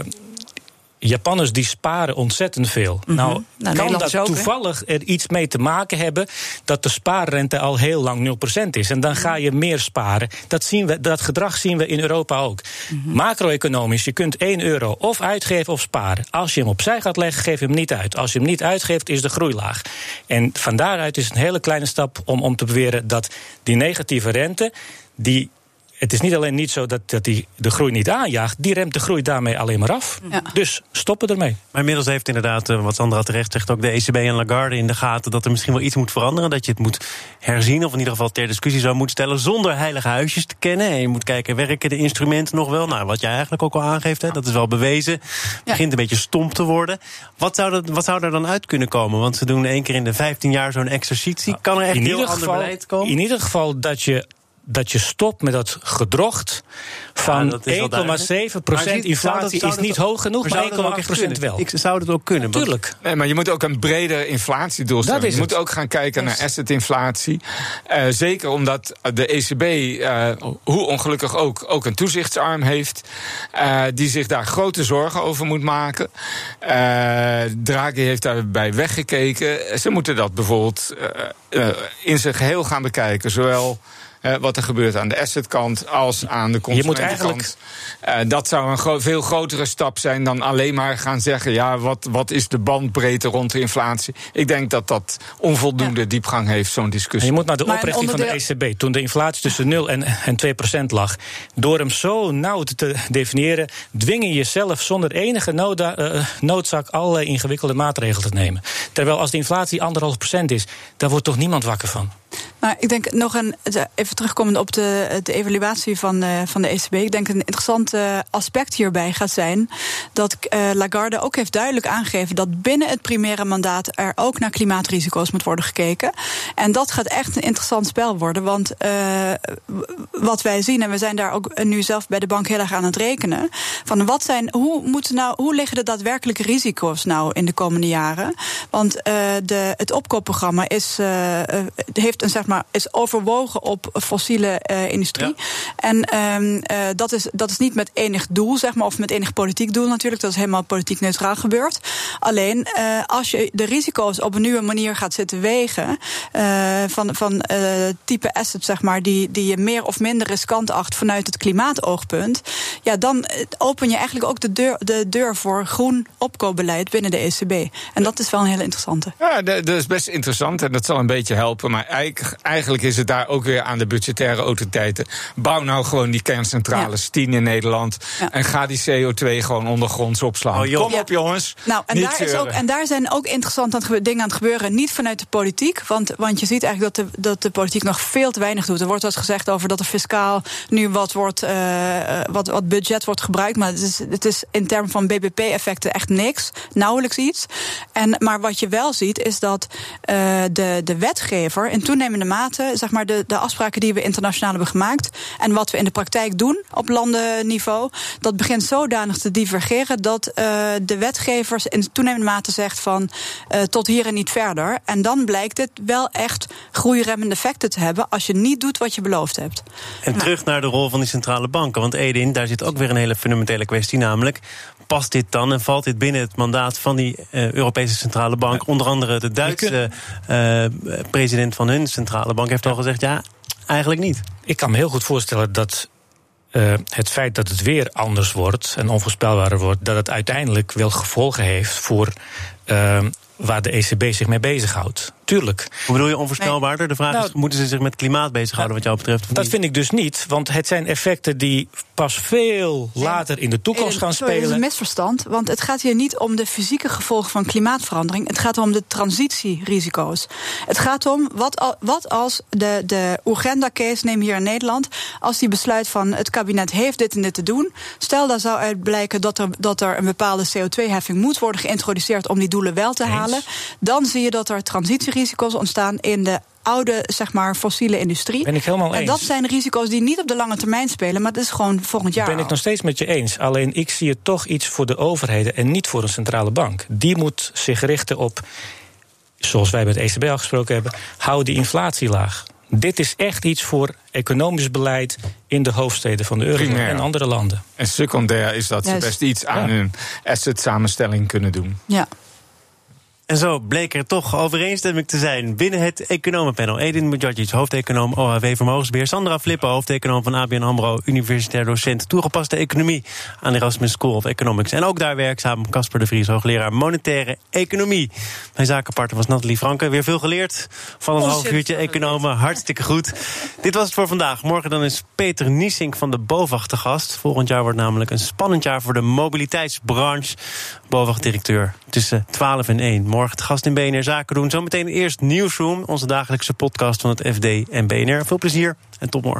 S16: Japanners die sparen ontzettend veel. Mm-hmm. Nou, nou, kan dat ook, toevallig he? er iets mee te maken hebben dat de spaarrente al heel lang nul procent is. En dan ga je meer sparen. Dat, zien we, dat gedrag zien we in Europa ook. Mm-hmm. Macro-economisch, je kunt één euro of uitgeven of sparen. Als je hem opzij gaat leggen, geef je hem niet uit. Als je hem niet uitgeeft, is de groei laag. En van daaruit is het een hele kleine stap om, om te beweren dat die negatieve rente, die het is niet alleen niet zo dat, dat die de groei niet aanjaagt, die remt de groei daarmee alleen maar af. Ja. Dus stoppen ermee.
S2: Maar inmiddels heeft inderdaad, wat Sandra terecht zegt, ook de E C B en Lagarde in de gaten dat er misschien wel iets moet veranderen. Dat je het moet herzien, of in ieder geval ter discussie zou moeten stellen, zonder heilige huisjes te kennen. En je moet kijken, werken de instrumenten nog wel? Nou, wat jij eigenlijk ook al aangeeft, hè, dat is wel bewezen. Het begint ja. een beetje stomp te worden. Wat zou, dat, wat zou er dan uit kunnen komen? Want ze doen één keer in de vijftien jaar zo'n exercitie. Kan er echt een heel ander
S16: geval,
S2: beleid komen?
S16: In ieder geval dat je dat je stopt met dat gedrocht van ja, één komma zeven procent inflatie dat, is niet ook, hoog genoeg, maar, maar één komma acht procent wel.
S2: Ik zou dat ook kunnen.
S16: Natuurlijk.
S15: Nee, maar je moet ook een breder inflatiedoel stellen. Je moet ook gaan kijken naar assetinflatie. Uh, zeker omdat de E C B, uh, hoe ongelukkig ook, ook een toezichtsarm heeft, uh, die zich daar grote zorgen over moet maken. Uh, Draghi heeft daarbij weggekeken. Ze moeten dat bijvoorbeeld uh, uh, in zijn geheel gaan bekijken. Zowel Uh, wat er gebeurt aan de assetkant als aan de consumentenkant. Uh, dat zou een gro- veel grotere stap zijn dan alleen maar gaan zeggen, ja, wat, wat is de bandbreedte rond de inflatie? Ik denk dat dat onvoldoende ja. diepgang heeft, zo'n discussie.
S16: En je moet naar de maar oprichting onderdeel... van de E C B. Toen de inflatie tussen nul en, en twee procent lag, door hem zo nauw te definiëren, dwing je jezelf zonder enige noda, uh, noodzaak allerlei ingewikkelde maatregelen te nemen. Terwijl als de inflatie anderhalf procent is, daar wordt toch niemand wakker van.
S14: Nou, ik denk nog een, even terugkomend op de, de evaluatie van, uh, van de E C B. Ik denk een interessant uh, aspect hierbij gaat zijn dat uh, Lagarde ook heeft duidelijk aangegeven dat binnen het primaire mandaat er ook naar klimaatrisico's moet worden gekeken. En dat gaat echt een interessant spel worden, want uh, wat wij zien, en we zijn daar ook nu zelf bij de bank heel erg aan het rekenen, van wat zijn, hoe, moeten nou, hoe liggen de daadwerkelijke risico's nou in de komende jaren? Want uh, de, het opkoopprogramma is, uh, heeft een, zeg maar, is overwogen op fossiele uh, industrie. Ja. En um, uh, dat, is, dat is niet met enig doel, zeg maar, of met enig politiek doel natuurlijk. Dat is helemaal politiek neutraal gebeurd. Alleen, uh, als je de risico's op een nieuwe manier gaat zitten wegen, uh, van, van uh, type assets, zeg maar, die, die je meer of minder riskant acht vanuit het klimaatoogpunt, ja, dan open je eigenlijk ook de deur, de deur voor groen opkoopbeleid binnen de E C B. En dat is wel een hele interessante.
S15: Ja, dat is best interessant en dat zal een beetje helpen. Maar eigenlijk, eigenlijk is het daar ook weer aan de budgettaire autoriteiten. Bouw nou gewoon die kerncentrales, ja. tien in Nederland. Ja. En ga die C O twee gewoon ondergronds opslaan. Oh, Kom ja. op, jongens.
S14: Nou, en, daar is ook, en daar zijn ook interessante dingen aan het gebeuren. Niet vanuit de politiek. Want, want je ziet eigenlijk dat de, dat de politiek nog veel te weinig doet. Er wordt wel eens gezegd over dat er fiscaal nu wat, wordt, uh, wat, wat budget wordt gebruikt. Maar het is, het is in termen van B B P-effecten echt niks. Nauwelijks iets. En, maar wat je wel ziet is dat uh, de, de wetgever in toenemende mate, zeg maar, de, de afspraken die we internationaal hebben gemaakt en wat we in de praktijk doen op landenniveau, dat begint zodanig te divergeren dat uh, de wetgevers in toenemende mate zegt van uh, tot hier en niet verder. En dan blijkt het wel echt groeiremmende effecten te hebben als je niet doet wat je beloofd hebt.
S2: En nou. terug naar de rol van die centrale banken. Want Edin, daar zit ook weer een hele fundamentele kwestie, namelijk, past dit dan en valt dit binnen het mandaat van die uh, Europese Centrale Bank? Onder andere de Duitse uh, president van hun centrale bank heeft al gezegd, ja, eigenlijk niet.
S16: Ik kan me heel goed voorstellen dat uh, het feit dat het weer anders wordt en onvoorspelbaarder wordt, dat het uiteindelijk wel gevolgen heeft voor uh, waar de E C B zich mee bezighoudt. Tuurlijk.
S2: Hoe bedoel je onvoorspelbaarder? De vraag nou, is, moeten ze zich met klimaat bezighouden wat jou betreft?
S16: Dat vind ik dus niet, want het zijn effecten die pas veel later in de toekomst gaan
S14: Sorry,
S16: spelen.
S14: Dat is een misverstand, want het gaat hier niet om de fysieke gevolgen van klimaatverandering. Het gaat om de transitierisico's. Het gaat om, wat, wat als de, de Urgenda-case, neem hier in Nederland, als die besluit van het kabinet heeft dit en dit te doen, stel daar zou uit blijken dat er, dat er een bepaalde C O twee heffing moet worden geïntroduceerd om die doelen wel te halen, Eens. Dan zie je dat er transitierisico's ontstaan in de oude, zeg maar, fossiele industrie.
S16: Ben ik helemaal eens.
S14: En dat zijn risico's die niet op de lange termijn spelen, maar dat is gewoon volgend jaar.
S16: Ben ik
S14: al.
S16: nog steeds met je eens. Alleen ik zie het toch iets voor de overheden en niet voor een centrale bank. Die moet zich richten op, zoals wij met de E C B al gesproken hebben, hou die inflatie laag. Dit is echt iets voor economisch beleid in de hoofdsteden van de eurozone en andere landen.
S15: En secundair is dat ze best iets aan ja. hun asset samenstelling kunnen doen.
S14: Ja.
S2: En zo bleek er toch overeenstemming te zijn binnen het economenpanel. Edin Mudjajic, hoofdeconoom O H W Vermogensbeheer. Sandra Flippen, hoofdeconoom van A B N AMRO, universitair docent toegepaste economie aan de Erasmus School of Economics. En ook daar werkzaam Casper de Vries, hoogleraar monetaire economie. Mijn zakenpartner was Nathalie Franke. Weer veel geleerd van een half uurtje economen. Hartstikke goed. Dit was het voor vandaag. Morgen dan is Peter Niesink van de BOVAG te gast. Volgend jaar wordt namelijk een spannend jaar voor de mobiliteitsbranche. BOVAG-directeur tussen twaalf en één. Morgen te gast in B N R Zaken doen. Zometeen eerst Newsroom, onze dagelijkse podcast van het F D en B N R. Veel plezier en tot morgen.